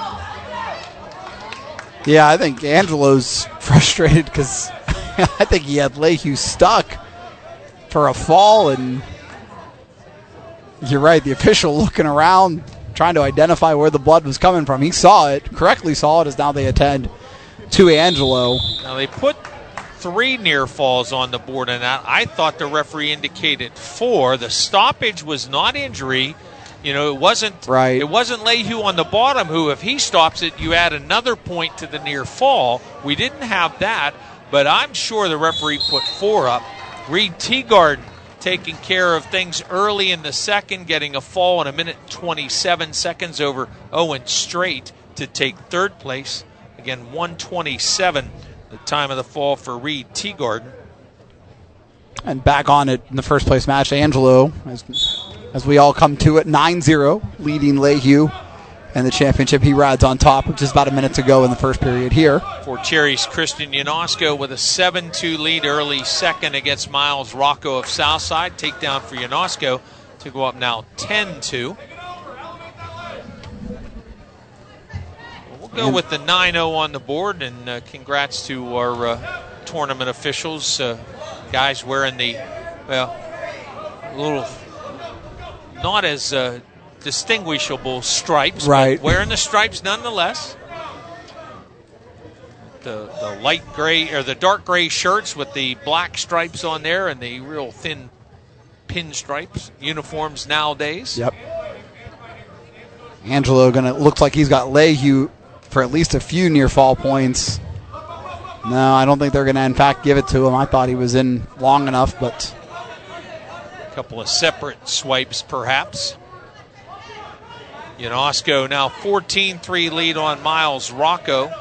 Yeah, I think Angelo's frustrated because I think he had Lehue stuck for a fall, and you're right, the official looking around, trying to identify where the blood was coming from. He saw it, correctly saw it, as now they attend to Angelo. Now they put three near falls on the board, and that I thought the referee indicated four. The stoppage was not injury. You know, it wasn't right. It wasn't Lehue on the bottom who, if he stops it, you add another point to the near fall. We didn't have that, but I'm sure the referee put four up. Reed Teagard taking care of things early in the second, getting a fall in a minute twenty-seven seconds over Owen Strait to take third place. Again, one twenty-seven. The time of the fall for Reed Teagard. And back on it in the first place match, Angelo, as, as we all come to it, nine zero, leading Lehue and the championship. He rides on top with just about a minute to go in the first period here. For Cherry's Christian Yonosko with a seven two lead early second against Miles Rocco of Southside. Takedown for Yonosko to go up now ten two. Go with the nine oh on the board, and uh, congrats to our uh, tournament officials. Uh, guys wearing the, well, a little, not as uh, distinguishable stripes, right. but wearing the stripes nonetheless. The, the light gray, or the dark gray shirts with the black stripes on there and the real thin pinstripes, uniforms nowadays. Yep. Angelo gonna, looks like he's got Lehue for at least a few near fall points. No, I don't think they're going to, in fact, give it to him. I thought he was in long enough, but a couple of separate swipes, perhaps. Yonosko now fourteen three lead on Miles Rocco.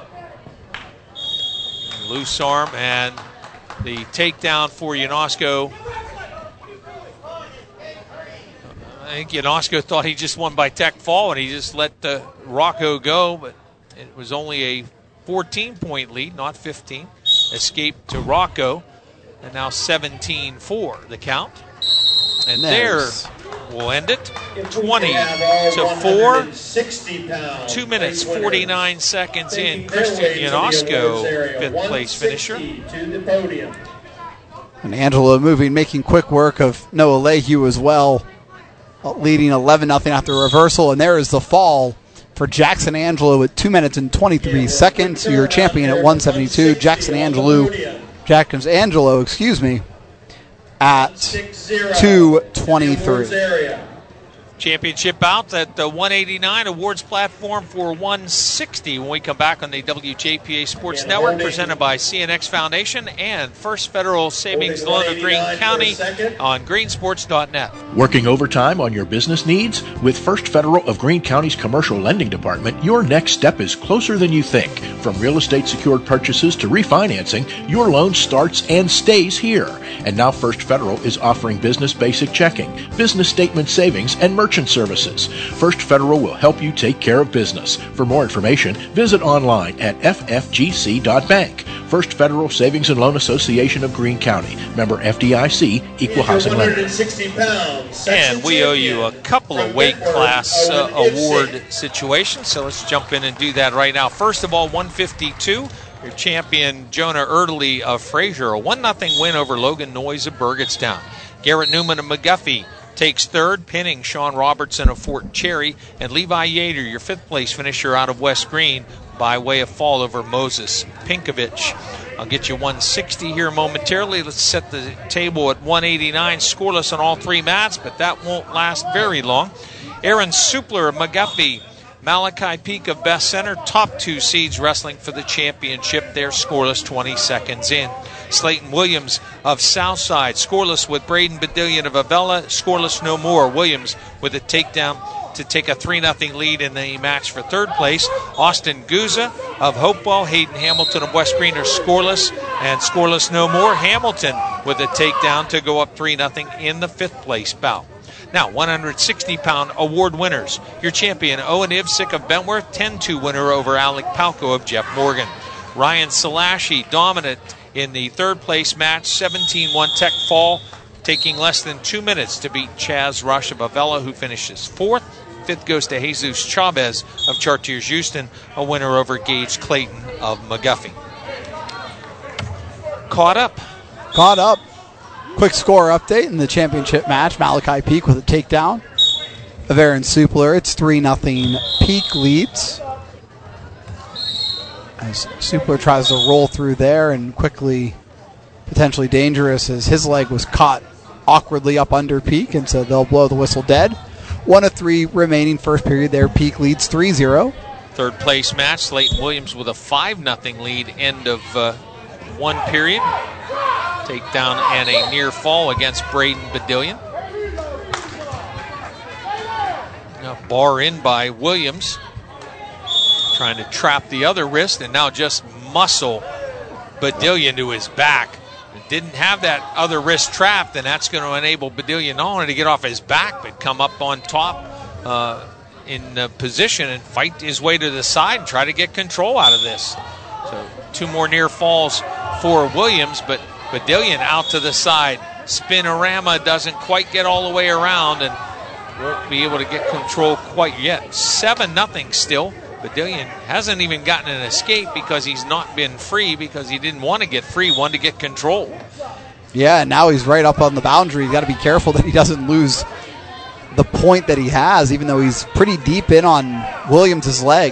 Loose arm, and the takedown for Yonosko. I think Yonosko thought he just won by tech fall, and he just let the Rocco go, but it was only a fourteen-point lead, not fifteen. Escape to Rocco, and now seventeen four the count. And There's there, will end it. twenty to four. Two minutes, forty-nine seconds in. Christian Ionesco, fifth place finisher. And Angelo moving, making quick work of Noah Lehue as well, leading eleven nothing after reversal. And there is the fall for Jackson Angelo at two minutes and twenty-three seconds. Your champion at one seventy-two. Jackson Angelo, Jackson Angelo, excuse me, at two twenty-three. Championship out at the one eighty-nine, awards platform for one sixty when we come back on the W J P A Sports Network, presented by C N X Foundation and First Federal Savings Loan of Greene County on green sports dot net. Working overtime on your business needs? With First Federal of Greene County's Commercial Lending Department, your next step is closer than you think. From real estate secured purchases to refinancing, your loan starts and stays here. And now First Federal is offering business basic checking, business statement savings, and merchant services. First Federal will help you take care of business. For more information, visit online at f f g c dot bank. First Federal Savings and Loan Association of Greene County. Member F D I C, Equal Housing Lender. And we owe you a couple of weight class uh, award situations, so let's jump in and do that right now. First of all, one fifty-two. Your champion, Jonah Erdely of Fraser, a one nothing win over Logan Noyes of Burgettstown. Garrett Newman of McGuffey takes third, pinning Sean Robertson of Fort Cherry. And Levi Yater, your fifth place finisher out of West Greene, by way of fall over Moses Pinkovich. I'll get you one sixty here momentarily. Let's set the table at one eighty-nine, scoreless on all three mats, but that won't last very long. Aaron Supler of McGuffey, Malachi Peak of Best Center, top two seeds wrestling for the championship. They're scoreless twenty seconds in. Slayton Williams of Southside, scoreless with Braden Badillion of Avella, scoreless no more. Williams with a takedown to take a three nothing lead in the match for third place. Austin Guza of Hopewell, Hayden Hamilton of West Greene are scoreless, and scoreless no more. Hamilton with a takedown to go up three nothing in the fifth place bout. Now, one hundred sixty pound award winners. Your champion, Owen Ivsick of Bentworth, ten two winner over Alec Palco of Jeff Morgan. Ryan Salashi, dominant in the third place match, seventeen one tech fall, taking less than two minutes to beat Chaz Rush of Avella, who finishes fourth. Fifth goes to Jesus Chavez of Chartiers Houston, a winner over Gage Clayton of McGuffey. Caught up. Caught up. Quick score update in the championship match. Malachi Peak with a takedown of Aaron Supler. It's three nothing. Peak leads as Supler tries to roll through there, and quickly potentially dangerous as his leg was caught awkwardly up under Peak, and so they'll blow the whistle dead. One of three remaining first period there. Peak leads three zero. Third place match, Slayton Williams with a five nothing lead end of uh, one period. Takedown and a near fall against Braden Badillion. Now bar in by Williams, trying to trap the other wrist, and now just muscle Badillion to his back. Didn't have that other wrist trapped, and that's going to enable Badillion not only to get off his back, but come up on top uh, in uh, position and fight his way to the side and try to get control out of this. So two more near falls for Williams, but Badillion out to the side. Spinorama doesn't quite get all the way around and won't be able to get control quite yet. seven nothing still. Badillion hasn't even gotten an escape because he's not been free, because he didn't want to get free, wanted to get control. Yeah, and now he's right up on the boundary. He's got to be careful that he doesn't lose the point that he has, even though he's pretty deep in on Williams' leg.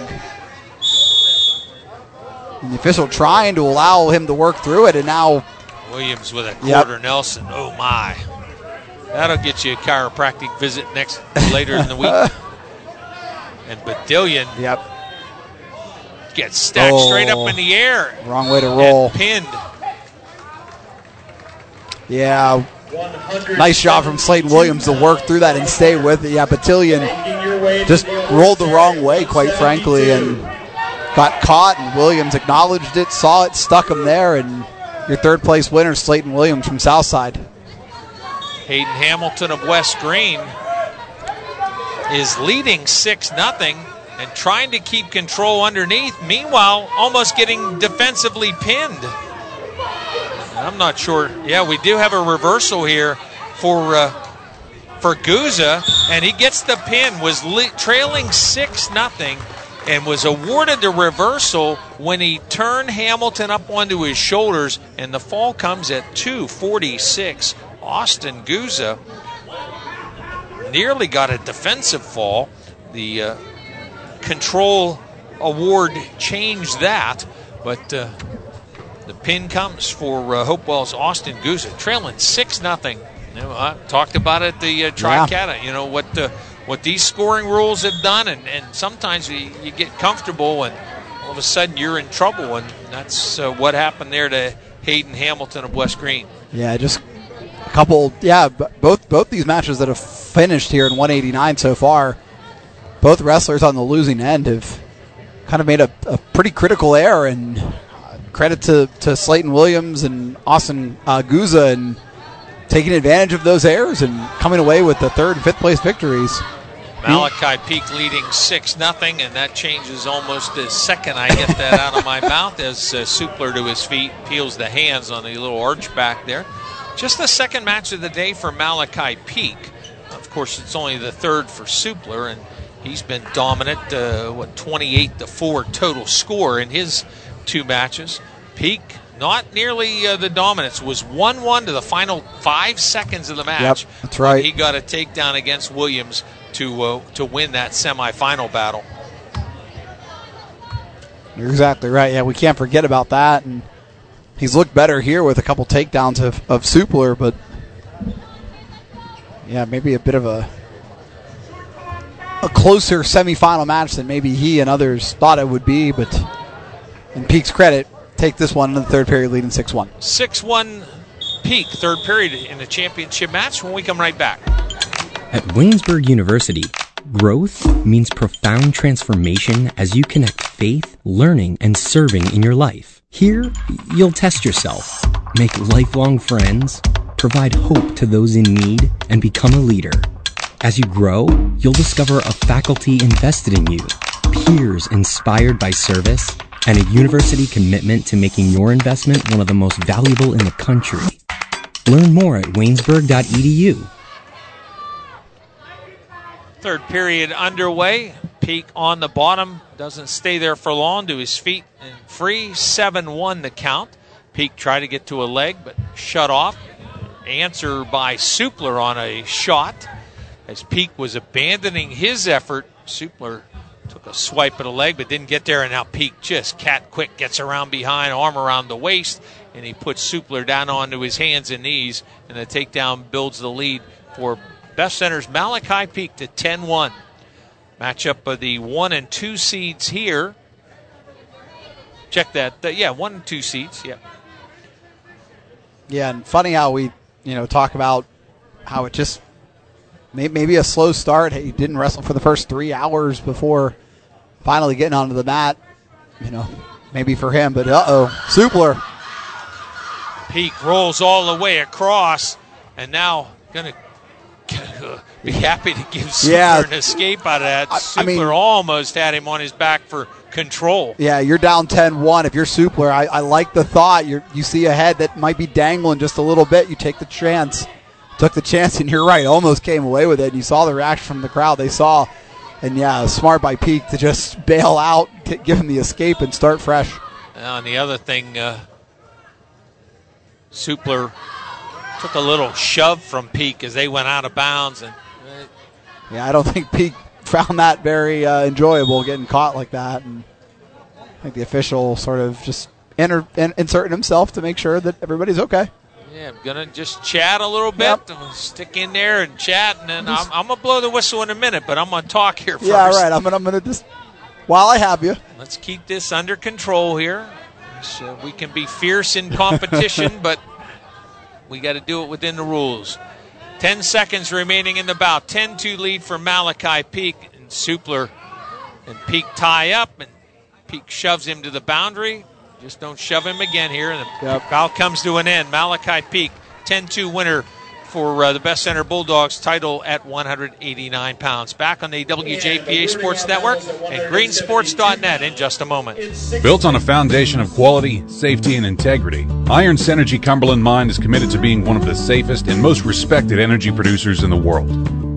And the official trying to allow him to work through it, and now Williams with a yep. quarter Nelson. Oh, my. That'll get you a chiropractic visit next later in the week. And Badillion yep. gets stacked oh, straight up in the air. Wrong way to roll. Pinned. Yeah. Nice job from Slayton Williams to work through that and stay with it. Yeah, Badillion just rolled the wrong way, quite frankly, and got caught, and Williams acknowledged it, saw it, stuck him there, and your third place winner, Slayton Williams from Southside. Hayden Hamilton of West Greene is leading six nothing and trying to keep control underneath. Meanwhile, almost getting defensively pinned. I'm not sure. Yeah, we do have a reversal here for uh, for Guza, and he gets the pin, was li- trailing six nothing, and was awarded the reversal when he turned Hamilton up onto his shoulders, and the fall comes at two forty-six. Austin Guza nearly got a defensive fall. The uh, control award changed that, but uh, the pin comes for uh, Hopewell's Austin Guza, trailing six nothing. You know, I talked about it at the uh, Tricata, yeah. you know, what the, what these scoring rules have done, and, and sometimes you, you get comfortable and all of a sudden you're in trouble, and that's uh, what happened there to Hayden Hamilton of West Green. Yeah, just a couple, yeah, both both these matches that have finished here in one eighty-nine so far, both wrestlers on the losing end have kind of made a, a pretty critical error, and credit to, to Slayton Williams and Austin uh, Guza and taking advantage of those errors and coming away with the third and fifth place victories. Malachi Peak leading six nothing, and that changes almost the second I get that out of my mouth as uh, Supler to his feet peels the hands on the little arch back there. Just the second match of the day for Malachi Peak. Of course, it's only the third for Supler, and he's been dominant, uh, what, twenty-eight to four total score in his two matches. Peak, not nearly uh, the dominance, was one one to the final five seconds of the match. Yep, that's right. He got a takedown against Williams to uh, to win that semifinal battle. You're exactly right. Yeah, we can't forget about that. And he's looked better here with a couple takedowns of, of Supler, but yeah, maybe a bit of a a closer semifinal match than maybe he and others thought it would be. But in Peak's credit, take this one in the third period, leading six one. six one Peak, third period in the championship match when we come right back. At Waynesburg University, growth means profound transformation as you connect faith, learning, and serving in your life. Here, you'll test yourself, make lifelong friends, provide hope to those in need, and become a leader. As you grow, you'll discover a faculty invested in you, peers inspired by service, and a university commitment to making your investment one of the most valuable in the country. Learn more at waynesburg dot e d u. Third period underway. Peak on the bottom. Doesn't stay there for long. To his feet and free. seven one the count. Peak tried to get to a leg, but shut off. Answer by Supler on a shot. As Peak was abandoning his effort, Supler took a swipe at a leg, but didn't get there, and now Peak just cat quick gets around behind, arm around the waist, and he puts Supler down onto his hands and knees, and the takedown builds the lead for Best Center's Malachi Peak to ten one. Matchup of the one and two seeds here. Check that. Uh, yeah, one and two seeds. Yeah. Yeah, and funny how we, you know, talk about how it just may, maybe a slow start. He didn't wrestle for the first three hours before finally getting onto the mat. You know, maybe for him, but uh-oh, Supler. Peak rolls all the way across, and now going to be happy to give Supler yeah. an escape out of that. I, Supler I mean, almost had him on his back for control. Yeah, you're down ten one. If you're Supler, I, I like the thought. You you see a head that might be dangling just a little bit. You take the chance. Took the chance, and you're right. Almost came away with it. And you saw the reaction from the crowd. They saw, and yeah, smart by Peak to just bail out, t- give him the escape, and start fresh. Now, and the other thing, uh, Supler took a little shove from Peak as they went out of bounds. And uh, yeah, I don't think Peak found that very uh, enjoyable, getting caught like that. And I think the official sort of just enter, in, inserting himself to make sure that everybody's okay. Yeah, I'm going to just chat a little bit. Yep. I'm going to stick in there and chat, and then I'm, I'm going to blow the whistle in a minute, but I'm going to talk here first. Yeah, right. I'm going I'm to just, while I have you. Let's keep this under control here. So we can be fierce in competition, but we got to do it within the rules. Ten seconds remaining in the bout. ten two lead for Malachi Peak, and Supler and Peak tie up, and Peak shoves him to the boundary. Just don't shove him again here, and the yep. bout comes to an end. Malachi Peak, ten two winner for uh, the Best Center Bulldogs title at one hundred eighty-nine pounds. Back on the W J P A Sports Network and green sports dot net in just a moment. Built on a foundation of quality, safety, and integrity, Iron Synergy Cumberland Mine is committed to being one of the safest and most respected energy producers in the world.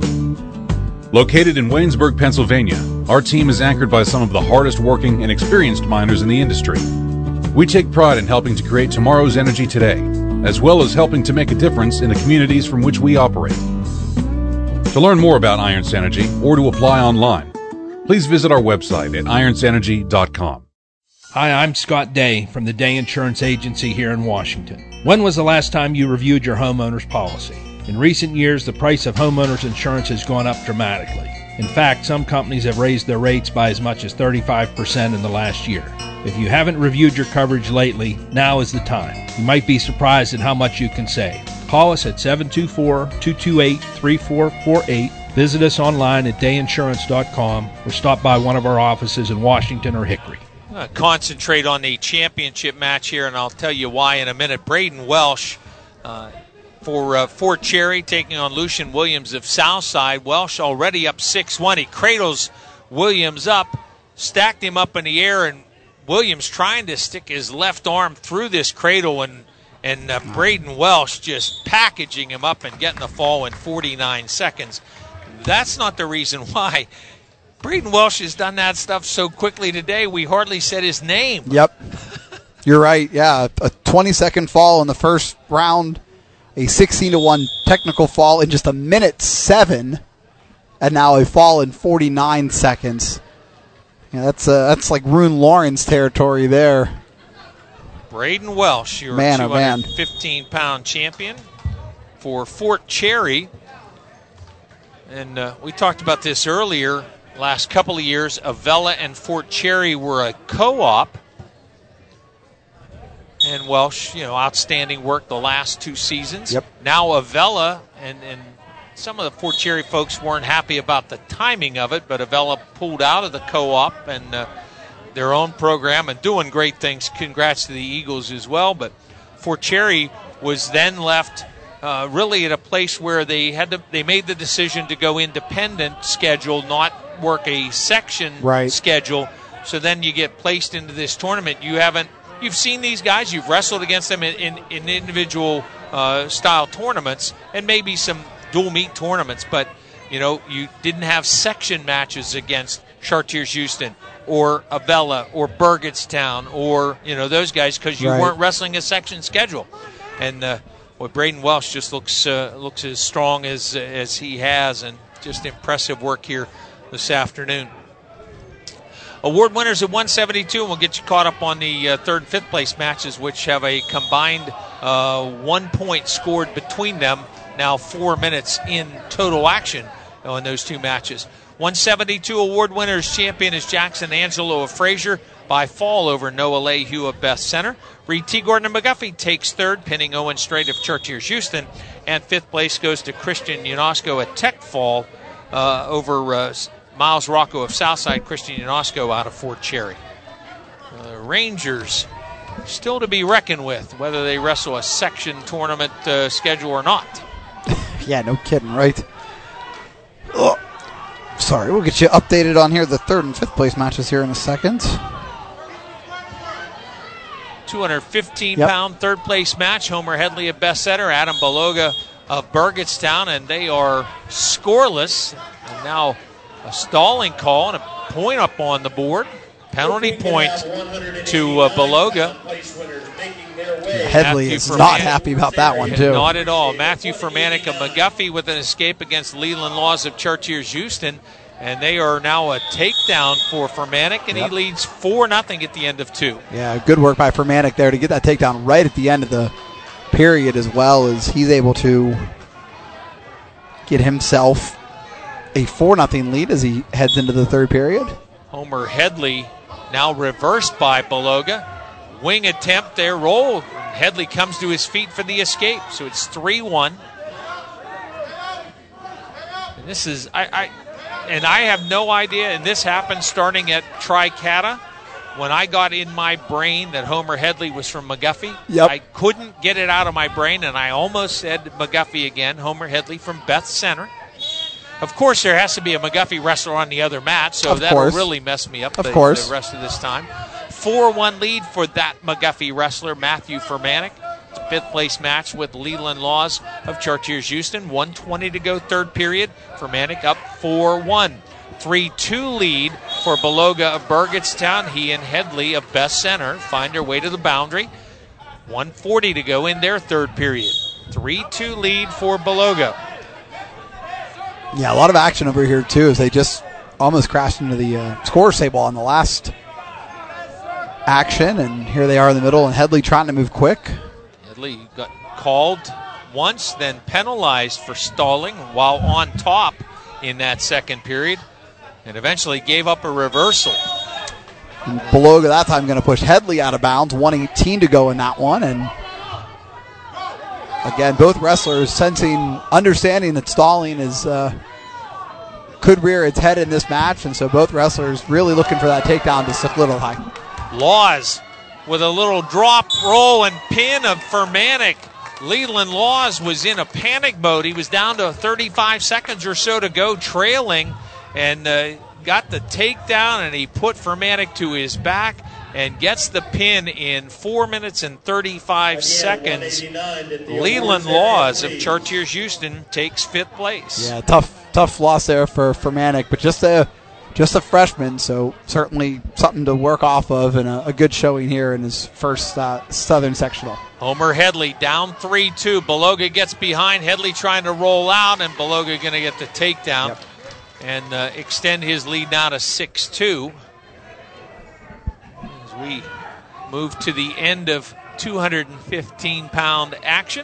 Located in Waynesburg, Pennsylvania, our team is anchored by some of the hardest working and experienced miners in the industry. We take pride in helping to create tomorrow's energy today, as well as helping to make a difference in the communities from which we operate. To learn more about Iron Synergy or to apply online, please visit our website at iron synergy dot com. Hi, I'm Scott Day from the Day Insurance Agency here in Washington. When was the last time you reviewed your homeowner's policy? In recent years, the price of homeowners insurance has gone up dramatically. In fact, some companies have raised their rates by as much as thirty-five percent in the last year. If you haven't reviewed your coverage lately, now is the time. You might be surprised at how much you can save. Call us at seven two four, two two eight, three four four eight. Visit us online at day insurance dot com or stop by one of our offices in Washington or Hickory. Uh, concentrate on the championship match here, and I'll tell you why in a minute. Braden Welsh uh, for uh, Fort Cherry taking on Lucian Williams of Southside. Welsh already up six one. He cradles Williams up, stacked him up in the air, and Williams trying to stick his left arm through this cradle, and and uh, Braden Welsh just packaging him up and getting the fall in forty-nine seconds. That's not the reason why. Braden Welsh has done that stuff so quickly today, we hardly said his name. Yep. You're right. Yeah, a twenty-second fall in the first round, a sixteen to one technical fall in just a minute seven, and now a fall in forty-nine seconds. Yeah, that's uh, that's like Rune Lawrence territory there. Braden Welsh, your man, two oh man. hundred fifteen pound champion for Fort Cherry. And uh, we talked about this earlier. Last couple of years, Avella and Fort Cherry were a co-op. And Welsh, you know, outstanding work the last two seasons. Yep. Now Avella, and, and some of the Fort Cherry folks weren't happy about the timing of it, but Avella pulled out of the co-op and uh, their own program and doing great things. Congrats to the Eagles as well. But Fort Cherry was then left uh, really at a place where they had to, they made the decision to go independent schedule, not work a section right. schedule. So then you get placed into this tournament. You haven't, you've seen these guys, you've wrestled against them in, in, in individual uh, style tournaments and maybe some dual meet tournaments, but you know, you didn't have section matches against Chartiers Houston or Avella or Burgettstown or, you know, those guys because you right. weren't wrestling a section schedule. And uh, well, Braden Welsh just looks uh, looks as strong as as he has, and just impressive work here this afternoon. Award winners at one seventy-two, and we'll get you caught up on the uh, third and fifth place matches, which have a combined uh, one point scored between them. Now four minutes in total action on those two matches. one seventy-two award winners champion is Jackson Angelo of Fraser by fall over Noah Lehue of Beth Center. Reed T. Gordon of McGuffey takes third, pinning Owen Strait of Chartiers Houston. And fifth place goes to Christian Yonosko at Tech Fall uh, over uh, Miles Rocco of Southside. Christian Yonosko out of Fort Cherry. Uh, Rangers still to be reckoned with, whether they wrestle a section tournament uh, schedule or not. Yeah, no kidding, right? Oh, sorry, we'll get you updated on here the third and fifth place matches here in a second. two hundred fifteen yep. pound third place match. Homer Headley of Beth Center, Adam Beloga of Burgettstown, and they are scoreless. And now a stalling call and a point up on the board. Penalty point to uh, Beloga. Headley is not happy about that one, too. Not at all. Matthew Fermanic of McGuffey with an escape against Leland Laws of Chartiers Houston. And they are now a takedown for Fermanic, and yep. he leads four nothing at the end of two. Yeah, good work by Fermanic there to get that takedown right at the end of the period, as well as he's able to get himself a four nothing lead as he heads into the third period. Homer Headley now reversed by Beloga. Wing attempt there, roll. Headley comes to his feet for the escape, so it's three one. And this is, I, I, and I have no idea, and this happened starting at Tricata. when I got in my brain that Homer Headley was from McGuffey, yep. I couldn't get it out of my brain, and I almost said McGuffey again, Homer Headley from Beth Center. Of course, there has to be a McGuffey wrestler on the other mat, so of that'll course. really mess me up of the, course. the rest of this time. four one lead for that McGuffey wrestler, Matthew Fermanic. It's a fifth place match with Leland Laws of Chartiers Houston. one twenty to go, third period. Fermanic up four one. three two lead for Beloga of Burgettstown. He and Headley of Beth Center find their way to the boundary. one forty to go in their third period. three two lead for Beloga. Yeah, a lot of action over here, too, as they just almost crashed into the uh, scorer's table on the last action, and here they are in the middle, and Headley trying to move quick. Headley got called once, then penalized for stalling while on top in that second period, and eventually gave up a reversal. And Beloga that time going to push Headley out of bounds, one eighteen to go in that one, and again, both wrestlers sensing, understanding that stalling is uh, could rear its head in this match, and so both wrestlers really looking for that takedown to solidify. Laws with a little drop, roll, and pin of Fermanic. Leland Laws was in a panic mode. He was down to thirty-five seconds or so to go, trailing, and uh, got the takedown, and he put Fermanic to his back and gets the pin in four minutes and thirty-five Again, seconds. Leland Laws of Chartiers Houston takes fifth place. Yeah, tough tough loss there for Fermanic, but just a just a freshman, so certainly something to work off of, and a, a good showing here in his first uh, Southern Sectional. Homer Headley down three two. Beloga gets behind. Headley trying to roll out, and Beloga going to get the takedown yep. and uh, extend his lead now to six two. We move to the end of two hundred fifteen pound action.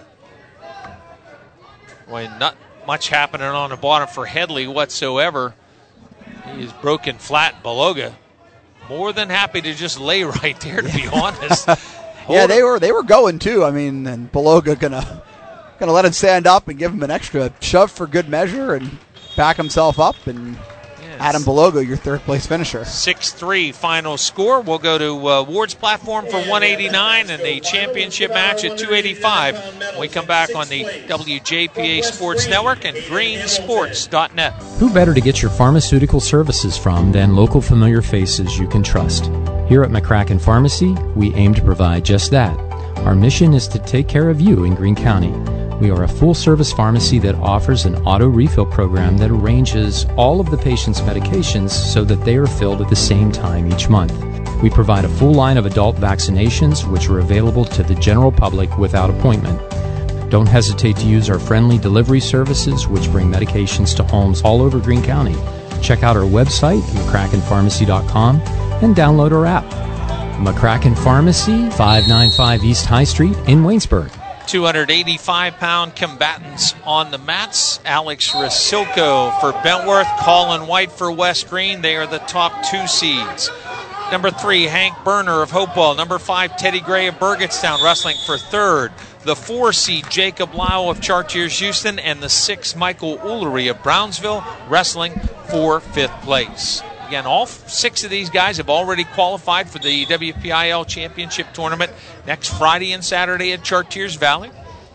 Boy, not much happening on the bottom for Headley whatsoever. He is broken flat. Beloga more than happy to just lay right there, to be honest. yeah, they were they were going too. I mean, and Beloga gonna gonna let him stand up and give him an extra shove for good measure and back himself up, and Adam Beloga, your third place finisher. six three final score. We'll go to uh, Ward's platform for one eighty-nine and the championship match at two eighty-five. When we come back on the W J P A Sports Network and green sports dot net. Who better to get your pharmaceutical services from than local familiar faces you can trust? Here at McCracken Pharmacy, we aim to provide just that. Our mission is to take care of you in Greene County. We are a full-service pharmacy that offers an auto refill program that arranges all of the patient's medications so that they are filled at the same time each month. We provide a full line of adult vaccinations which are available to the general public without appointment. Don't hesitate to use our friendly delivery services which bring medications to homes all over Greene County. Check out our website, McCracken Pharmacy dot com, and download our app. McCracken Pharmacy, five ninety-five East High Street in Waynesburg. two hundred eighty-five pound combatants on the mats. Alex Rasilko for Bentworth, Colin White for West Green. They are the top two seeds. Number three, Hank Berner of Hopewell. Number five, Teddy Gray of Burgettstown, wrestling for third. The four seed, Jacob Lau of Chartiers Houston, and the six, Michael Ullery of Brownsville, wrestling for fifth place. Again, all six of these guys have already qualified for the W P I L Championship Tournament next Friday and Saturday at Chartiers Valley.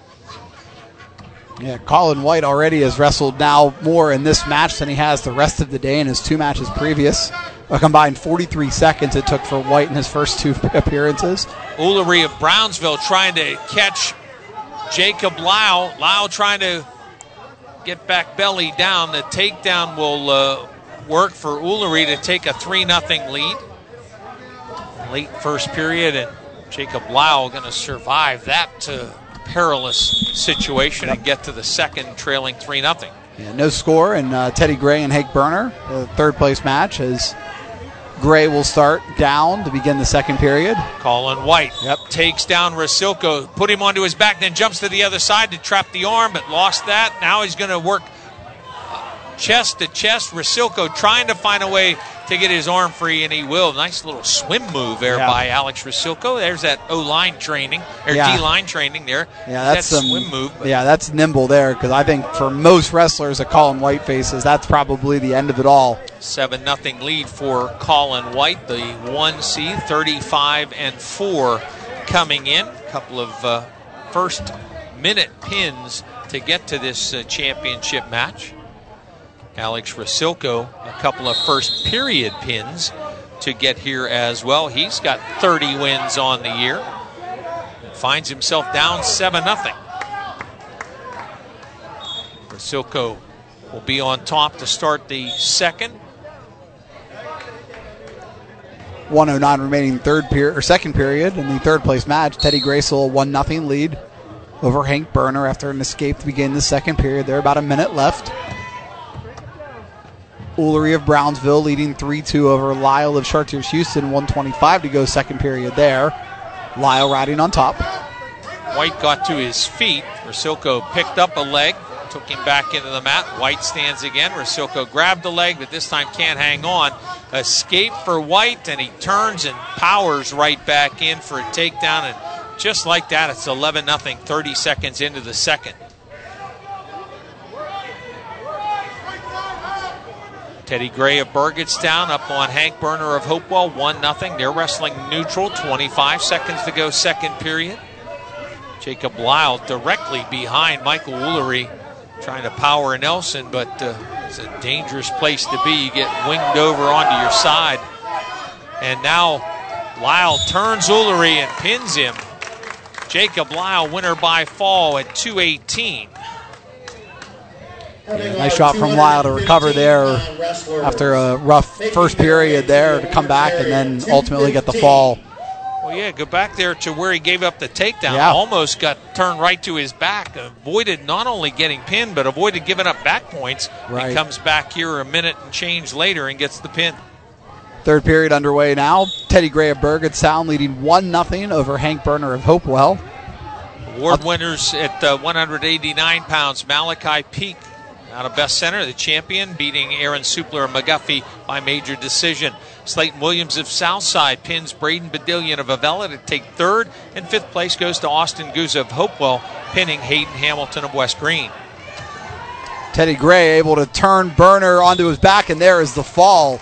Yeah, Colin White already has wrestled now more in this match than he has the rest of the day in his two matches previous. A combined forty-three seconds it took for White in his first two appearances. Ullery of Brownsville trying to catch Jacob Lau. Lau trying to get back belly down. The takedown will uh, work for Ullery to take a three nothing lead. Late first period, and Jacob Lau going to survive that uh, perilous situation yep. and get to the second, trailing three nothing. Yeah, no score, and uh, Teddy Gray and Hank Berner, the third place match, as Gray will start down to begin the second period. Colin White yep. takes down Rasilko, put him onto his back, then jumps to the other side to trap the arm, but lost that. Now he's going to work chest to chest. Rosilko trying to find a way to get his arm free, and he will. Nice little swim move there yeah. by Alex Rosilko. There's that O-line training, or yeah. D-line training there. Yeah, that's that some swim move. But. Yeah, that's nimble there, because I think for most wrestlers that Colin White faces, that's probably the end of it all. seven nothing lead for Colin White, the one seed, thirty-five and four coming in. A couple of uh, first minute pins to get to this uh, championship match. Alex Rosilko, a couple of first period pins to get here as well. He's got thirty wins on the year. Finds himself down seven nothing. Rosilko will be on top to start the second. one oh nine remaining third period or second period in the third place match. Teddy Gracel one nothing lead over Hank Berner after an escape to begin the second period. There about a minute left. Ullery of Brownsville leading three two over Lyle of Chartiers Houston. one twenty-five to go second period there. Lyle riding on top. White got to his feet. Rosilko picked up a leg, took him back into the mat. White stands again. Rosilko grabbed the leg, but this time can't hang on. Escape for White, and he turns and powers right back in for a takedown. And just like that, it's eleven nothing, thirty seconds into the second. Teddy Gray of Burgettstown up on Hank Berner of Hopewell, one nothing. They're wrestling neutral, twenty-five seconds to go second period. Jacob Lyle directly behind Michael Ullery, trying to power Nelson, but uh, it's a dangerous place to be. You get winged over onto your side. And now Lyle turns Ullery and pins him. Jacob Lyle, winner by fall at two eighteen. Yeah, nice shot from Lyle to recover there after a rough first period there to come back and then ultimately get the fall. Well, yeah, go back there to where he gave up the takedown. Yeah. Almost got turned right to his back. Avoided not only getting pinned, but avoided giving up back points. Right. He comes back here a minute and change later and gets the pin. Third period underway now. Teddy Gray of Burgettstown leading one nothing over Hank Berner of Hopewell. Award winners at uh, one eighty-nine pounds, Malachi Peak out of Best Center, the champion, beating Aaron Supler of McGuffey by major decision. Slayton Williams of Southside pins Braden Badillion of Avella to take third, and fifth place goes to Austin Gouza of Hopewell, pinning Hayden Hamilton of West Green. Teddy Gray able to turn Berner onto his back, and there is the fall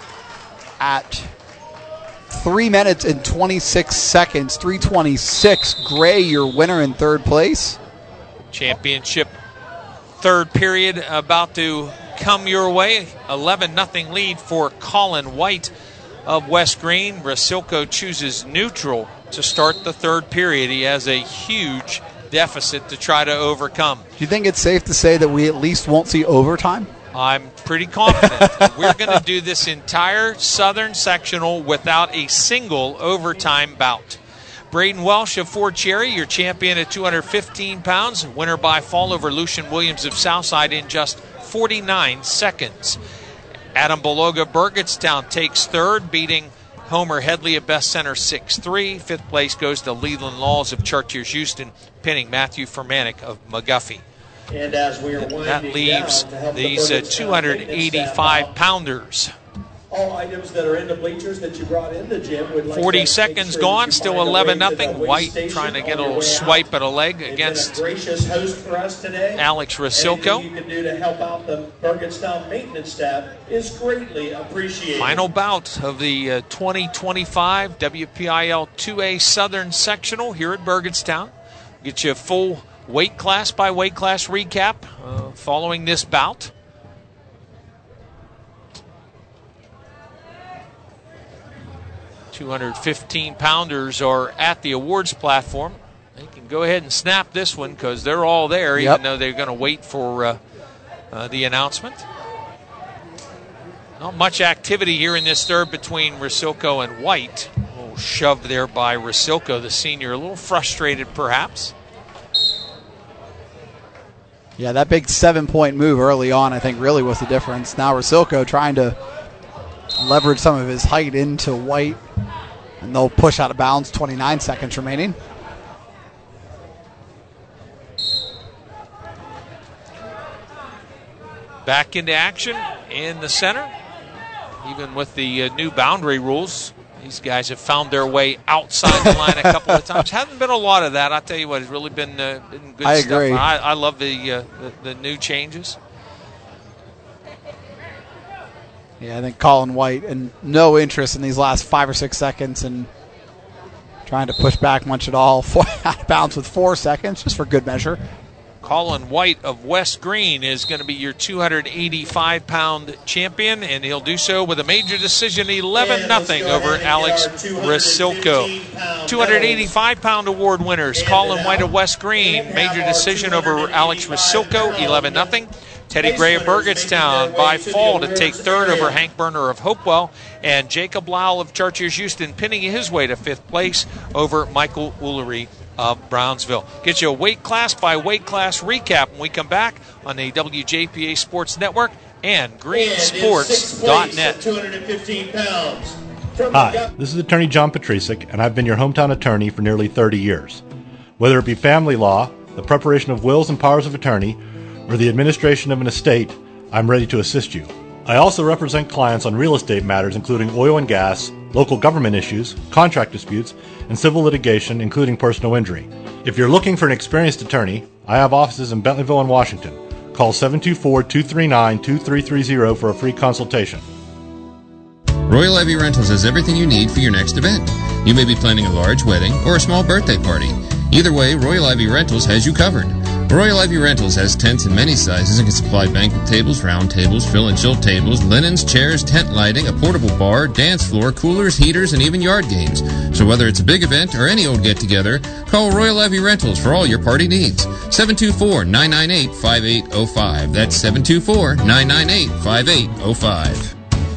at three minutes and twenty-six seconds, three twenty-six. Gray, your winner in third place. Championship third period about to come your way. eleven nothing lead for Colin White of West Green. Rosilko chooses neutral to start the third period. He has a huge deficit to try to overcome. Do you think it's safe to say that we at least won't see overtime? I'm pretty confident. We're going to do this entire Southern Sectional without a single overtime bout. Braden Welsh of Fort Cherry, your champion at two fifteen pounds, winner by fall over Lucian Williams of Southside in just forty-nine seconds. Adam Beloga Burgettstown takes third, beating Homer Headley of Best Center six three. Fifth place goes to Leland Laws of Chartiers Houston, pinning Matthew Fermanic of McGuffey. And as we are winding that leaves down these uh, two eighty-five pounders. All items that are in the bleachers that you brought in the gym would like forty to seconds sure gone, still eleven nothing. White trying to get a little swipe out. at a leg They've against been a gracious host for us today. Alex Rosilko. Anything you can do to help out the Burgettstown maintenance staff is greatly appreciated. Final bout of the uh, twenty twenty-five W P I L two A Southern Sectional here at Burgettstown. Get you a full weight class by weight class recap uh, following this bout. two fifteen pounders are at the awards platform. They can go ahead and snap this one because they're all there, yep. even though they're going to wait for uh, uh, the announcement. Not much activity here in this third between Rosilko and White. A little shove there by Rosilko, the senior, a little frustrated perhaps. Yeah, that big seven-point move early on, I think, really was the difference. Now Rosilko trying to leverage some of his height into White, and they'll push out of bounds. twenty-nine seconds remaining. back into action in the center. Even with the uh, new boundary rules, these guys have found their way outside the line a couple of times. Hasn't been a lot of that. I'll tell you what, it's really been, uh, been good I stuff. agree. I, I love the, uh, the the new changes. Yeah, I think Colin White, and no interest in these last five or six seconds and trying to push back much at all. Four, out of bounds with four seconds, just for good measure. Colin White of West Green is going to be your two hundred eighty-five pound champion, and he'll do so with a major decision, eleven nothing over Alex Rasilko. two hundred eighty-five pound award winners, Colin White of West Green, major decision over Alex Rasilko, eleven nothing. Teddy Gray of Burgettstown by fall to take third over Hank Berner of Hopewell, and Jacob Lowell of Chartiers Houston pinning his way to fifth place over Michael Woolery of Brownsville. Get you a weight class by weight class recap when we come back on the W J P A Sports Network and green sports dot net. two hundred fifteen pounds. Hi, this is Attorney John Petrisic, and I've been your hometown attorney for nearly thirty years. Whether it be family law, the preparation of wills and powers of attorney, or the administration of an estate, I'm ready to assist you. I also represent clients on real estate matters including oil and gas, local government issues, contract disputes, and civil litigation including personal injury. If you're looking for an experienced attorney, I have offices in Bentleyville and Washington. Call seven two four, two three nine, two three three zero for a free consultation. Royal Ivy Rentals has everything you need for your next event. You may be planning a large wedding or a small birthday party. Either way, Royal Ivy Rentals has you covered. Royal Ivy Rentals has tents in many sizes and can supply banquet tables, round tables, fill and chill tables, linens, chairs, tent lighting, a portable bar, dance floor, coolers, heaters, and even yard games. So whether it's a big event or any old get-together, call Royal Ivy Rentals for all your party needs. seven two four, nine nine eight, five eight zero five. That's seven two four, nine nine eight, five eight zero five.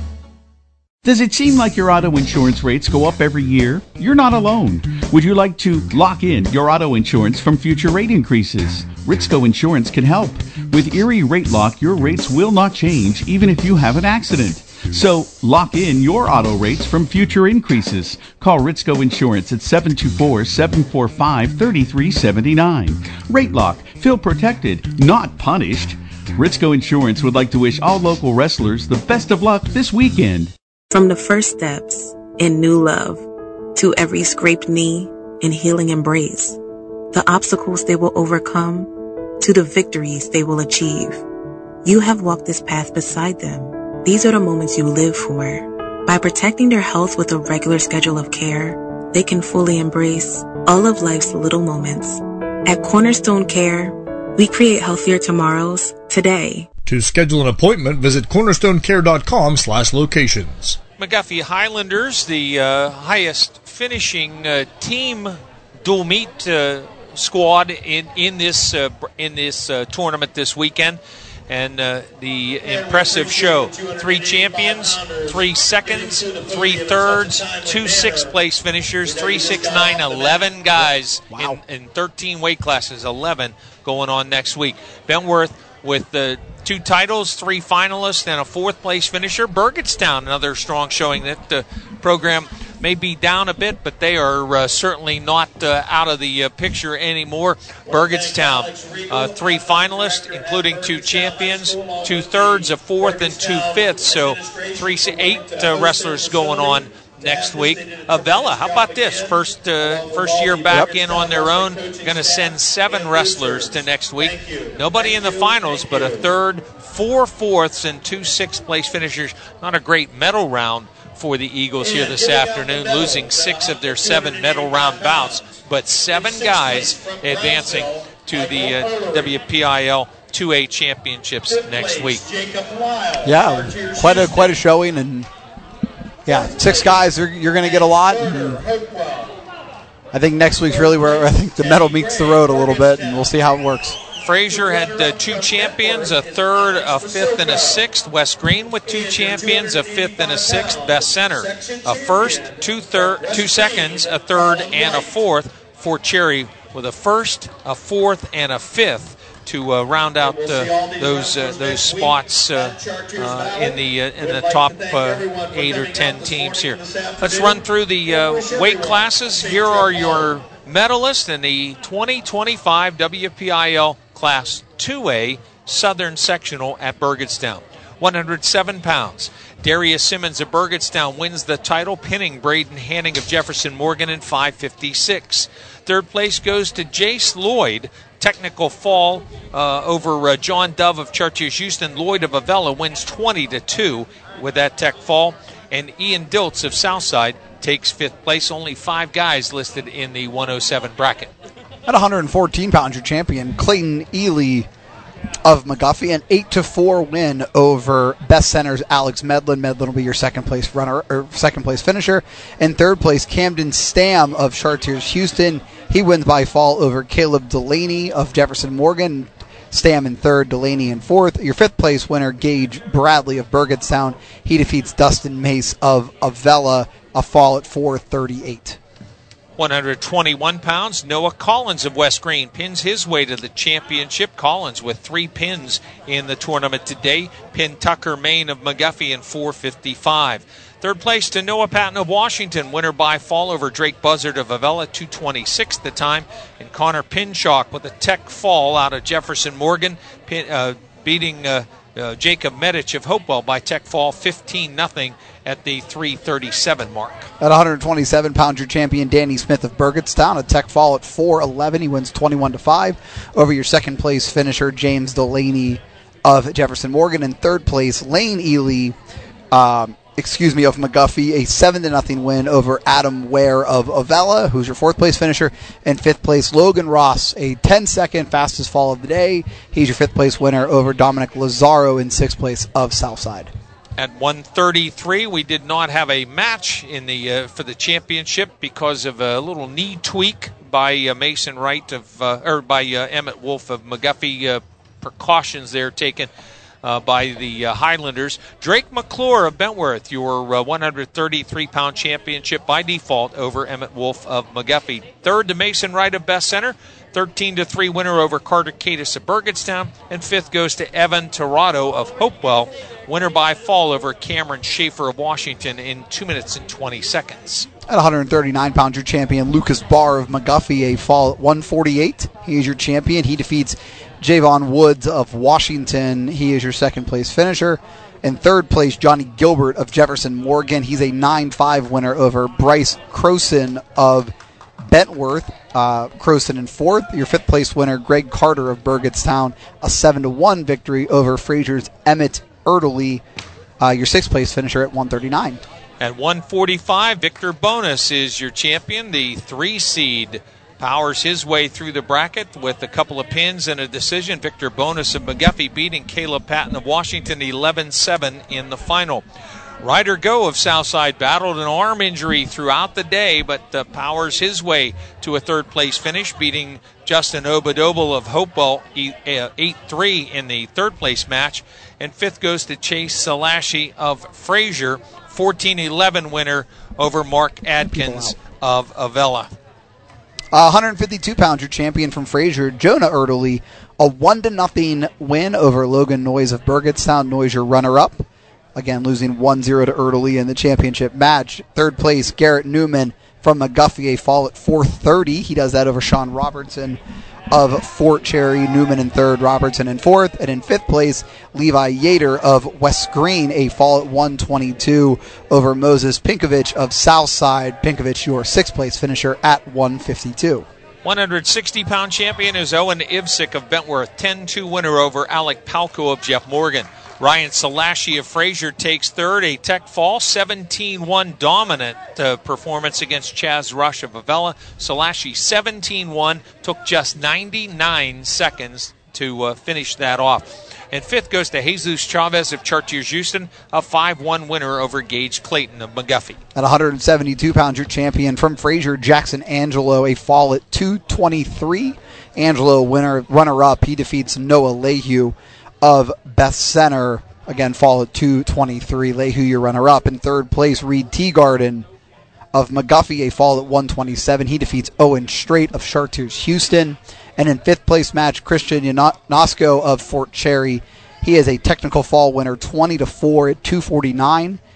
Does it seem like your auto insurance rates go up every year? You're not alone. Would you like to lock in your auto insurance from future rate increases? Ritzco Insurance can help. With Erie Rate Lock, your rates will not change even if you have an accident. So lock in your auto rates from future increases. Call Ritzco Insurance at seven two four, seven four five, three three seven nine. Rate Lock. Feel protected, not punished. Ritzco Insurance would like to wish all local wrestlers the best of luck this weekend. From the first steps in new love to every scraped knee and healing embrace, the obstacles they will overcome to the victories they will achieve. You have walked this path beside them. These are the moments you live for. By protecting their health with a regular schedule of care, they can fully embrace all of life's little moments. At Cornerstone Care, we create healthier tomorrows today. To schedule an appointment, visit cornerstonecare.com slash locations. McGuffey Highlanders, the uh, highest finishing uh, team dual meet uh, squad in in this uh, in this uh, tournament this weekend, and uh, the impressive show: three champions, three seconds, three thirds, two sixth place finishers, three, six, nine, eleven guys wow. in, in thirteen weight classes, eleven going on next week. Bentworth with the two titles, three finalists, and a fourth place finisher. Burgettstown, another strong showing. That the program may be down a bit, but they are uh, certainly not uh, out of the uh, picture anymore. Burgettstown, uh, three finalists, including two champions, two thirds, a fourth, and two fifths. So three, eight uh, wrestlers going on next week. Avella, how about this? First uh, first year back yep. in on their own. Going to send seven wrestlers to next week. Nobody in the finals, but a third, four fourths, and two sixth place finishers. Not a great medal round for the Eagles here this afternoon, losing six of their seven medal round bouts, but seven guys advancing to the uh, W P I L two A championships next week. Yeah, quite a quite a showing, and yeah, six guys, you're, you're going to get a lot. And I think next week's really where I think the medal meets the road a little bit, and we'll see how it works. Frazier had uh, two champions, a third, a fifth, and a sixth. West Green with two champions, a fifth and a sixth. Best Center, a first, two third, two seconds, a third, and a fourth. Fort Cherry with a first, a fourth, and a fifth to uh, round out uh, those uh, those spots uh, uh, in the uh, in the top uh, eight or ten teams here. Let's run through the uh, weight classes. Here are your medalists in the twenty twenty-five W P I L Class two A Southern Sectional at Burgettstown. one hundred seven pounds. Darius Simmons of Burgettstown wins the title, pinning Braden Hanning of Jefferson Morgan in five fifty-six. Third place goes to Jace Lloyd. Technical fall uh, over uh, John Dove of Chartiers Houston. Lloyd of Avella wins twenty to two with that tech fall. And Ian Diltz of Southside takes fifth place. Only five guys listed in the one oh seven bracket. At one hundred fourteen pounds, your champion, Clayton Ely of McGuffey, an eight to four win over Best Center's Alex Medlin. Medlin will be your second place runner or second place finisher. In third place, Camden Stam of Chartiers Houston. He wins by fall over Caleb Delaney of Jefferson Morgan. Stam in third, Delaney in fourth. Your fifth place winner, Gage Bradley of Burgettstown. He defeats Dustin Mace of Avella, a fall at four thirty-eight. one hundred twenty-one pounds, Noah Collins of West Green pins his way to the championship. Collins with three pins in the tournament today. Pinned Tucker Main of McGuffey in four fifty-five. Third place to Noah Patton of Washington, winner by fall over Drake Buzzard of Avella, two twenty-six the time. And Connor Pinshock with a tech fall out of Jefferson Morgan, pin, uh, beating uh, uh, Jacob Medich of Hopewell by tech fall fifteen nothing at the three thirty-seven mark. At one hundred twenty-seven pounds, your champion, Danny Smith of Burgettstown, a tech fall at four eleven. He wins twenty-one to five over your second place finisher, James Delaney of Jefferson Morgan. In third place, Lane Ely, um, excuse me, of McGuffey, a seven to nothing win over Adam Ware of Avella, who's your fourth place finisher. In fifth place, Logan Ross, a ten second fastest fall of the day. He's your fifth place winner over Dominic Lazaro in sixth place of Southside. At one thirty-three, we did not have a match in the uh, for the championship because of a little knee tweak by uh, Mason Wright of uh, or by uh, Emmett Wolf of McGuffey. Uh, precautions there taken uh, by the uh, Highlanders. Drake McClure of Bentworth, your uh, one hundred thirty-three pound championship by default over Emmett Wolf of McGuffey. Third to Mason Wright of Best Center. thirteen to three winner over Carter Cadis of Burgettstown. And fifth goes to Evan Tirado of Hopewell. Winner by fall over Cameron Schaefer of Washington in two minutes and twenty seconds. At one hundred thirty-nine pounds, your champion, Lucas Barr of McGuffey, a fall at one forty-eight. He is your champion. He defeats Javon Woods of Washington. He is your second place finisher. In third place, Johnny Gilbert of Jefferson Morgan. He's a nine five winner over Bryce Croson of Bentworth. Uh, Croson in fourth. Your fifth place winner, Greg Carter of Burgettstown, a seven to one victory over Frazier's Emmett Erdely. Uh, your sixth place finisher at one thirty-nine. At one forty-five, Victor Bonus is your champion. The three seed powers his way through the bracket with a couple of pins and a decision. Victor Bonus of McGuffey beating Caleb Patton of Washington eleven seven in the final. Ryder Go of Southside battled an arm injury throughout the day, but uh, powers his way to a third-place finish, beating Justin Obadobel of Hopewell eight three in the third-place match. And fifth goes to Chase Salashi of Frazier, fourteen eleven winner over Mark Adkins of Avella. Uh, one hundred fifty-two pounds, your champion from Frazier, Jonah Erdely, a one to nothing win over Logan Noyes of Burgettstown. Noyes your runner-up. Again, losing one zero to Erdely in the championship match. Third place, Garrett Newman from McGuffey, a fall at four thirty. He does that over Sean Robertson of Fort Cherry. Newman in third, Robertson in fourth. And in fifth place, Levi Yater of West Green, a fall at one twenty-two over Moses Pinkovich of Southside. Pinkovich, your sixth place finisher at one fifty-two. one hundred sixty pound champion is Owen Ivsick of Bentworth, ten two winner over Alec Palco of Jeff Morgan. Ryan Salashi of Frazier takes third, a tech fall, seventeen one dominant uh, performance against Chaz Rush of Avella. Salashi seventeen one, took just ninety-nine seconds to uh, finish that off. And fifth goes to Jesus Chavez of Chartiers Houston, a five one winner over Gage Clayton of McGuffey. At one hundred seventy-two pounds, your champion from Frazier, Jackson Angelo, a fall at two twenty-three. Angelo, winner, runner-up, he defeats Noah Lehue of Best Center. Again, fall at two twenty-three. Lehue, your runner-up. In third place, Reed Teagarden of McGuffey, a fall at one twenty-seven. He defeats Owen Strait of Chartiers Houston. And in fifth place match, Christian Yanosko of Fort Cherry. He is a technical fall winner, twenty to four at two forty-nine.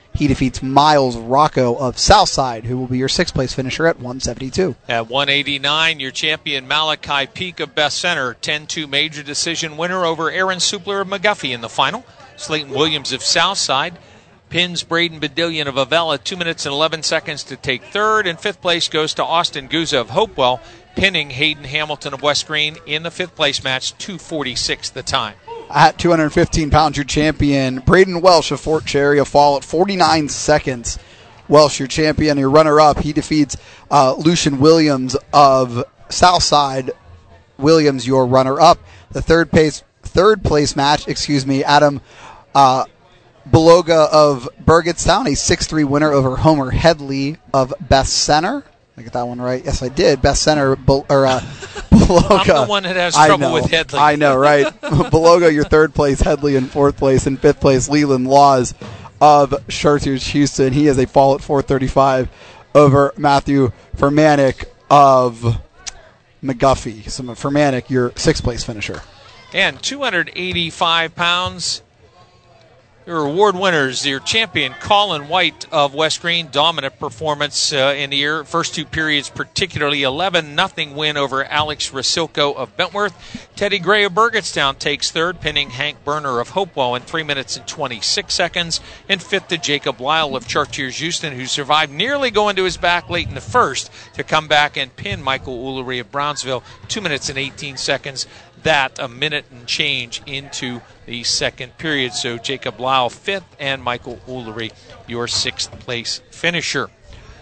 He defeats Miles Rocco of Southside, who will be your sixth-place finisher at one seventy-two. At one eighty-nine, your champion Malachi Peak of Best Center, ten two major decision winner over Aaron Supler of McGuffey in the final. Slayton Williams of Southside pins Braden Bedillion of Avella, two minutes and eleven seconds to take third. And fifth place goes to Austin Guza of Hopewell, pinning Hayden Hamilton of West Green in the fifth place match, two forty-six the time. At two hundred fifteen pounds, your champion, Braden Welsh of Fort Cherry, a fall at forty-nine seconds. Welsh, your champion, your runner-up, he defeats uh, Lucian Williams of Southside. Williams, your runner-up. The third place, third place match, excuse me, Adam uh, Beloga of Burgettstown, a six three winner over Homer Headley of Best Center. I get that one right. Yes, I did. Best Center, or uh, Beloga. I'm the one that has trouble with Headley. I know, right? Beloga, your third place. Headley in fourth place. In fifth place, Leland Laws of Chartiers, Houston. He has a fall at four thirty-five over Matthew Fermanic of McGuffey. So Fermanic, your sixth place finisher. And two hundred eighty-five pounds. Your award winners, your champion Colin White of West Green, dominant performance uh, in the year. First two periods particularly, eleven nothing win over Alex Rasilko of Bentworth. Teddy Gray of Burgettstown takes third, pinning Hank Berner of Hopewell in three minutes and twenty-six seconds. And fifth to Jacob Lyle of Chartiers Houston, who survived nearly going to his back late in the first to come back and pin Michael Ullery of Brownsville, two minutes and eighteen seconds. That a minute and change into the second period. So Jacob Lyle fifth and Michael Ullery your sixth place finisher.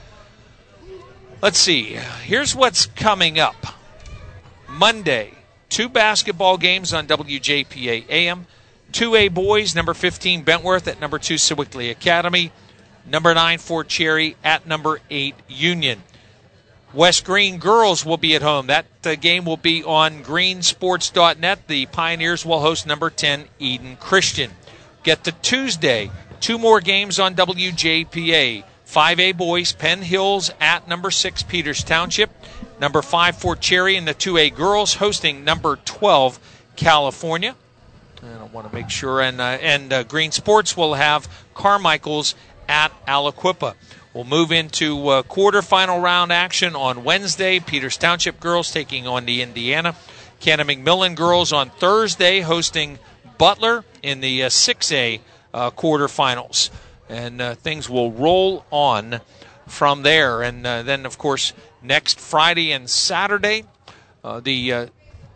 Let's see. Here's what's coming up. Monday, two basketball games on W J P A A M. two A boys, number fifteen Bentworth at number two Sewickley Academy. Number nine Fort Cherry at number eight Union. West Green girls will be at home. That uh, game will be on green sports dot net. The Pioneers will host number ten Eden Christian. Get to Tuesday, two more games on W J P A. five A boys, Penn Hills at number six Peters Township. Number five Fort Cherry, and the two A girls hosting number twelve California. And I want to make sure. And, uh, and uh, Green Sports will have Carmichael's at Aliquippa. We'll move into uh, quarterfinal round action on Wednesday. Peters Township girls taking on the Indiana. Cannon McMillan girls on Thursday hosting Butler in the uh, six A uh, quarterfinals. And uh, things will roll on from there. And uh, then, of course, next Friday and Saturday, uh, the uh,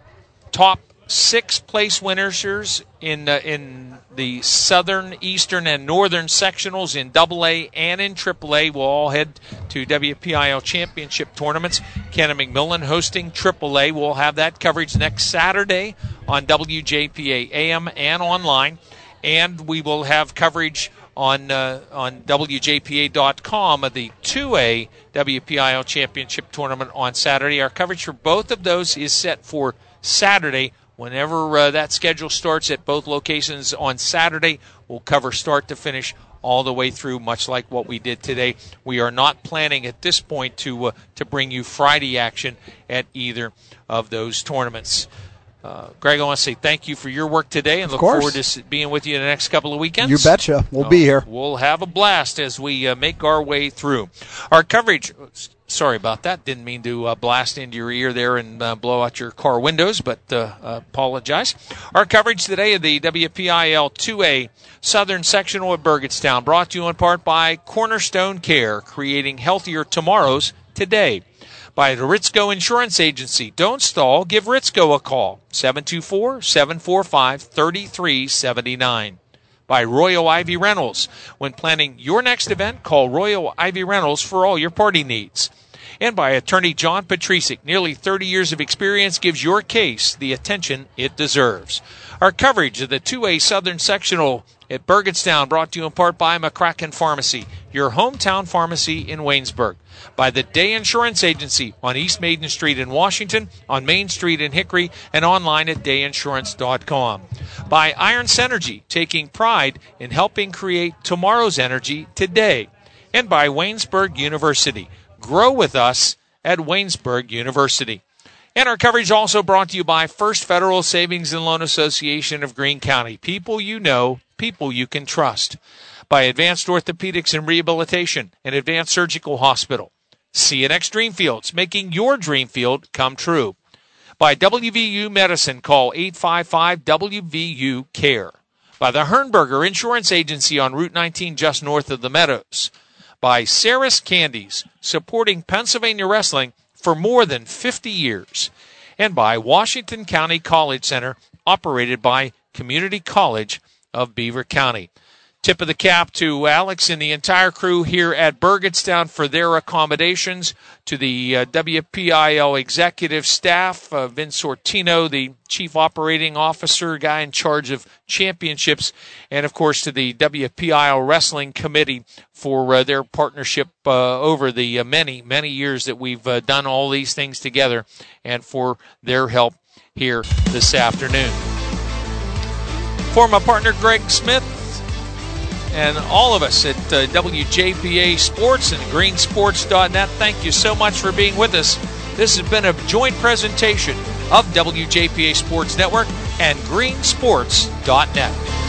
top six place winners in uh, in the southern, eastern, and northern sectionals in double A and in triple A will all head to W P I L championship tournaments. Cannon McMillan hosting triple A. We'll have that coverage next Saturday on W J P A A M and online. And we will have coverage on uh, on W J P A dot com of the two A W P I L championship tournament on Saturday. Our coverage for both of those is set for Saturday. Whenever uh, that schedule starts at both locations on Saturday, we'll cover start to finish all the way through, much like what we did today. We are not planning at this point to uh, to bring you Friday action at either of those tournaments. Uh, Greg, I want to say thank you for your work today and of look course. forward to being with you in the next couple of weekends. You betcha. We'll uh, be here. We'll have a blast as we uh, make our way through. Our coverage, sorry about that, didn't mean to uh, blast into your ear there and uh, blow out your car windows, but uh, uh, apologize. Our coverage today of the W P I L two A Southern Sectional at Burgettstown, brought to you in part by Cornerstone Care, creating healthier tomorrows today. By the Ritzco Insurance Agency. Don't stall. Give Ritzco a call. seven two four, seven four five, three three seven nine. By Royal Ivy Rentals. When planning your next event, call Royal Ivy Rentals for all your party needs. And by Attorney John Patricic. Nearly thirty years of experience gives your case the attention it deserves. Our coverage of the two A Southern Sectional at Burgettstown, brought to you in part by McCracken Pharmacy, your hometown pharmacy in Waynesburg. By the Day Insurance Agency on East Maiden Street in Washington, on Main Street in Hickory, and online at day insurance dot com. By Iron Synergy, taking pride in helping create tomorrow's energy today. And by Waynesburg University. Grow with us at Waynesburg University. And our coverage also brought to you by First Federal Savings and Loan Association of Greene County. People you know, people you can trust. by Advanced Orthopedics and Rehabilitation and Advanced Surgical Hospital. C N X Dreamfields, making your dream field come true. By W V U Medicine, call eight five five W V U CARE. By the Hernberger Insurance Agency on Route nineteen, just north of the Meadows. By Sarah's Candies, supporting Pennsylvania wrestling for more than fifty years. And by Washington County College Center, operated by Community College of Beaver County. Tip of the cap to Alex and the entire crew here at Burgettstown for their accommodations, to the uh, W P I L executive staff, uh, Vince Sortino, the chief operating officer, guy in charge of championships, and of course to the W P I L Wrestling Committee for uh, their partnership uh, over the uh, many, many years that we've uh, done all these things together, and for their help here this afternoon. For my partner Greg Smith, and all of us at uh, W J P A Sports and green sports dot net, thank you so much for being with us. This has been a joint presentation of W J P A Sports Network and green sports dot net.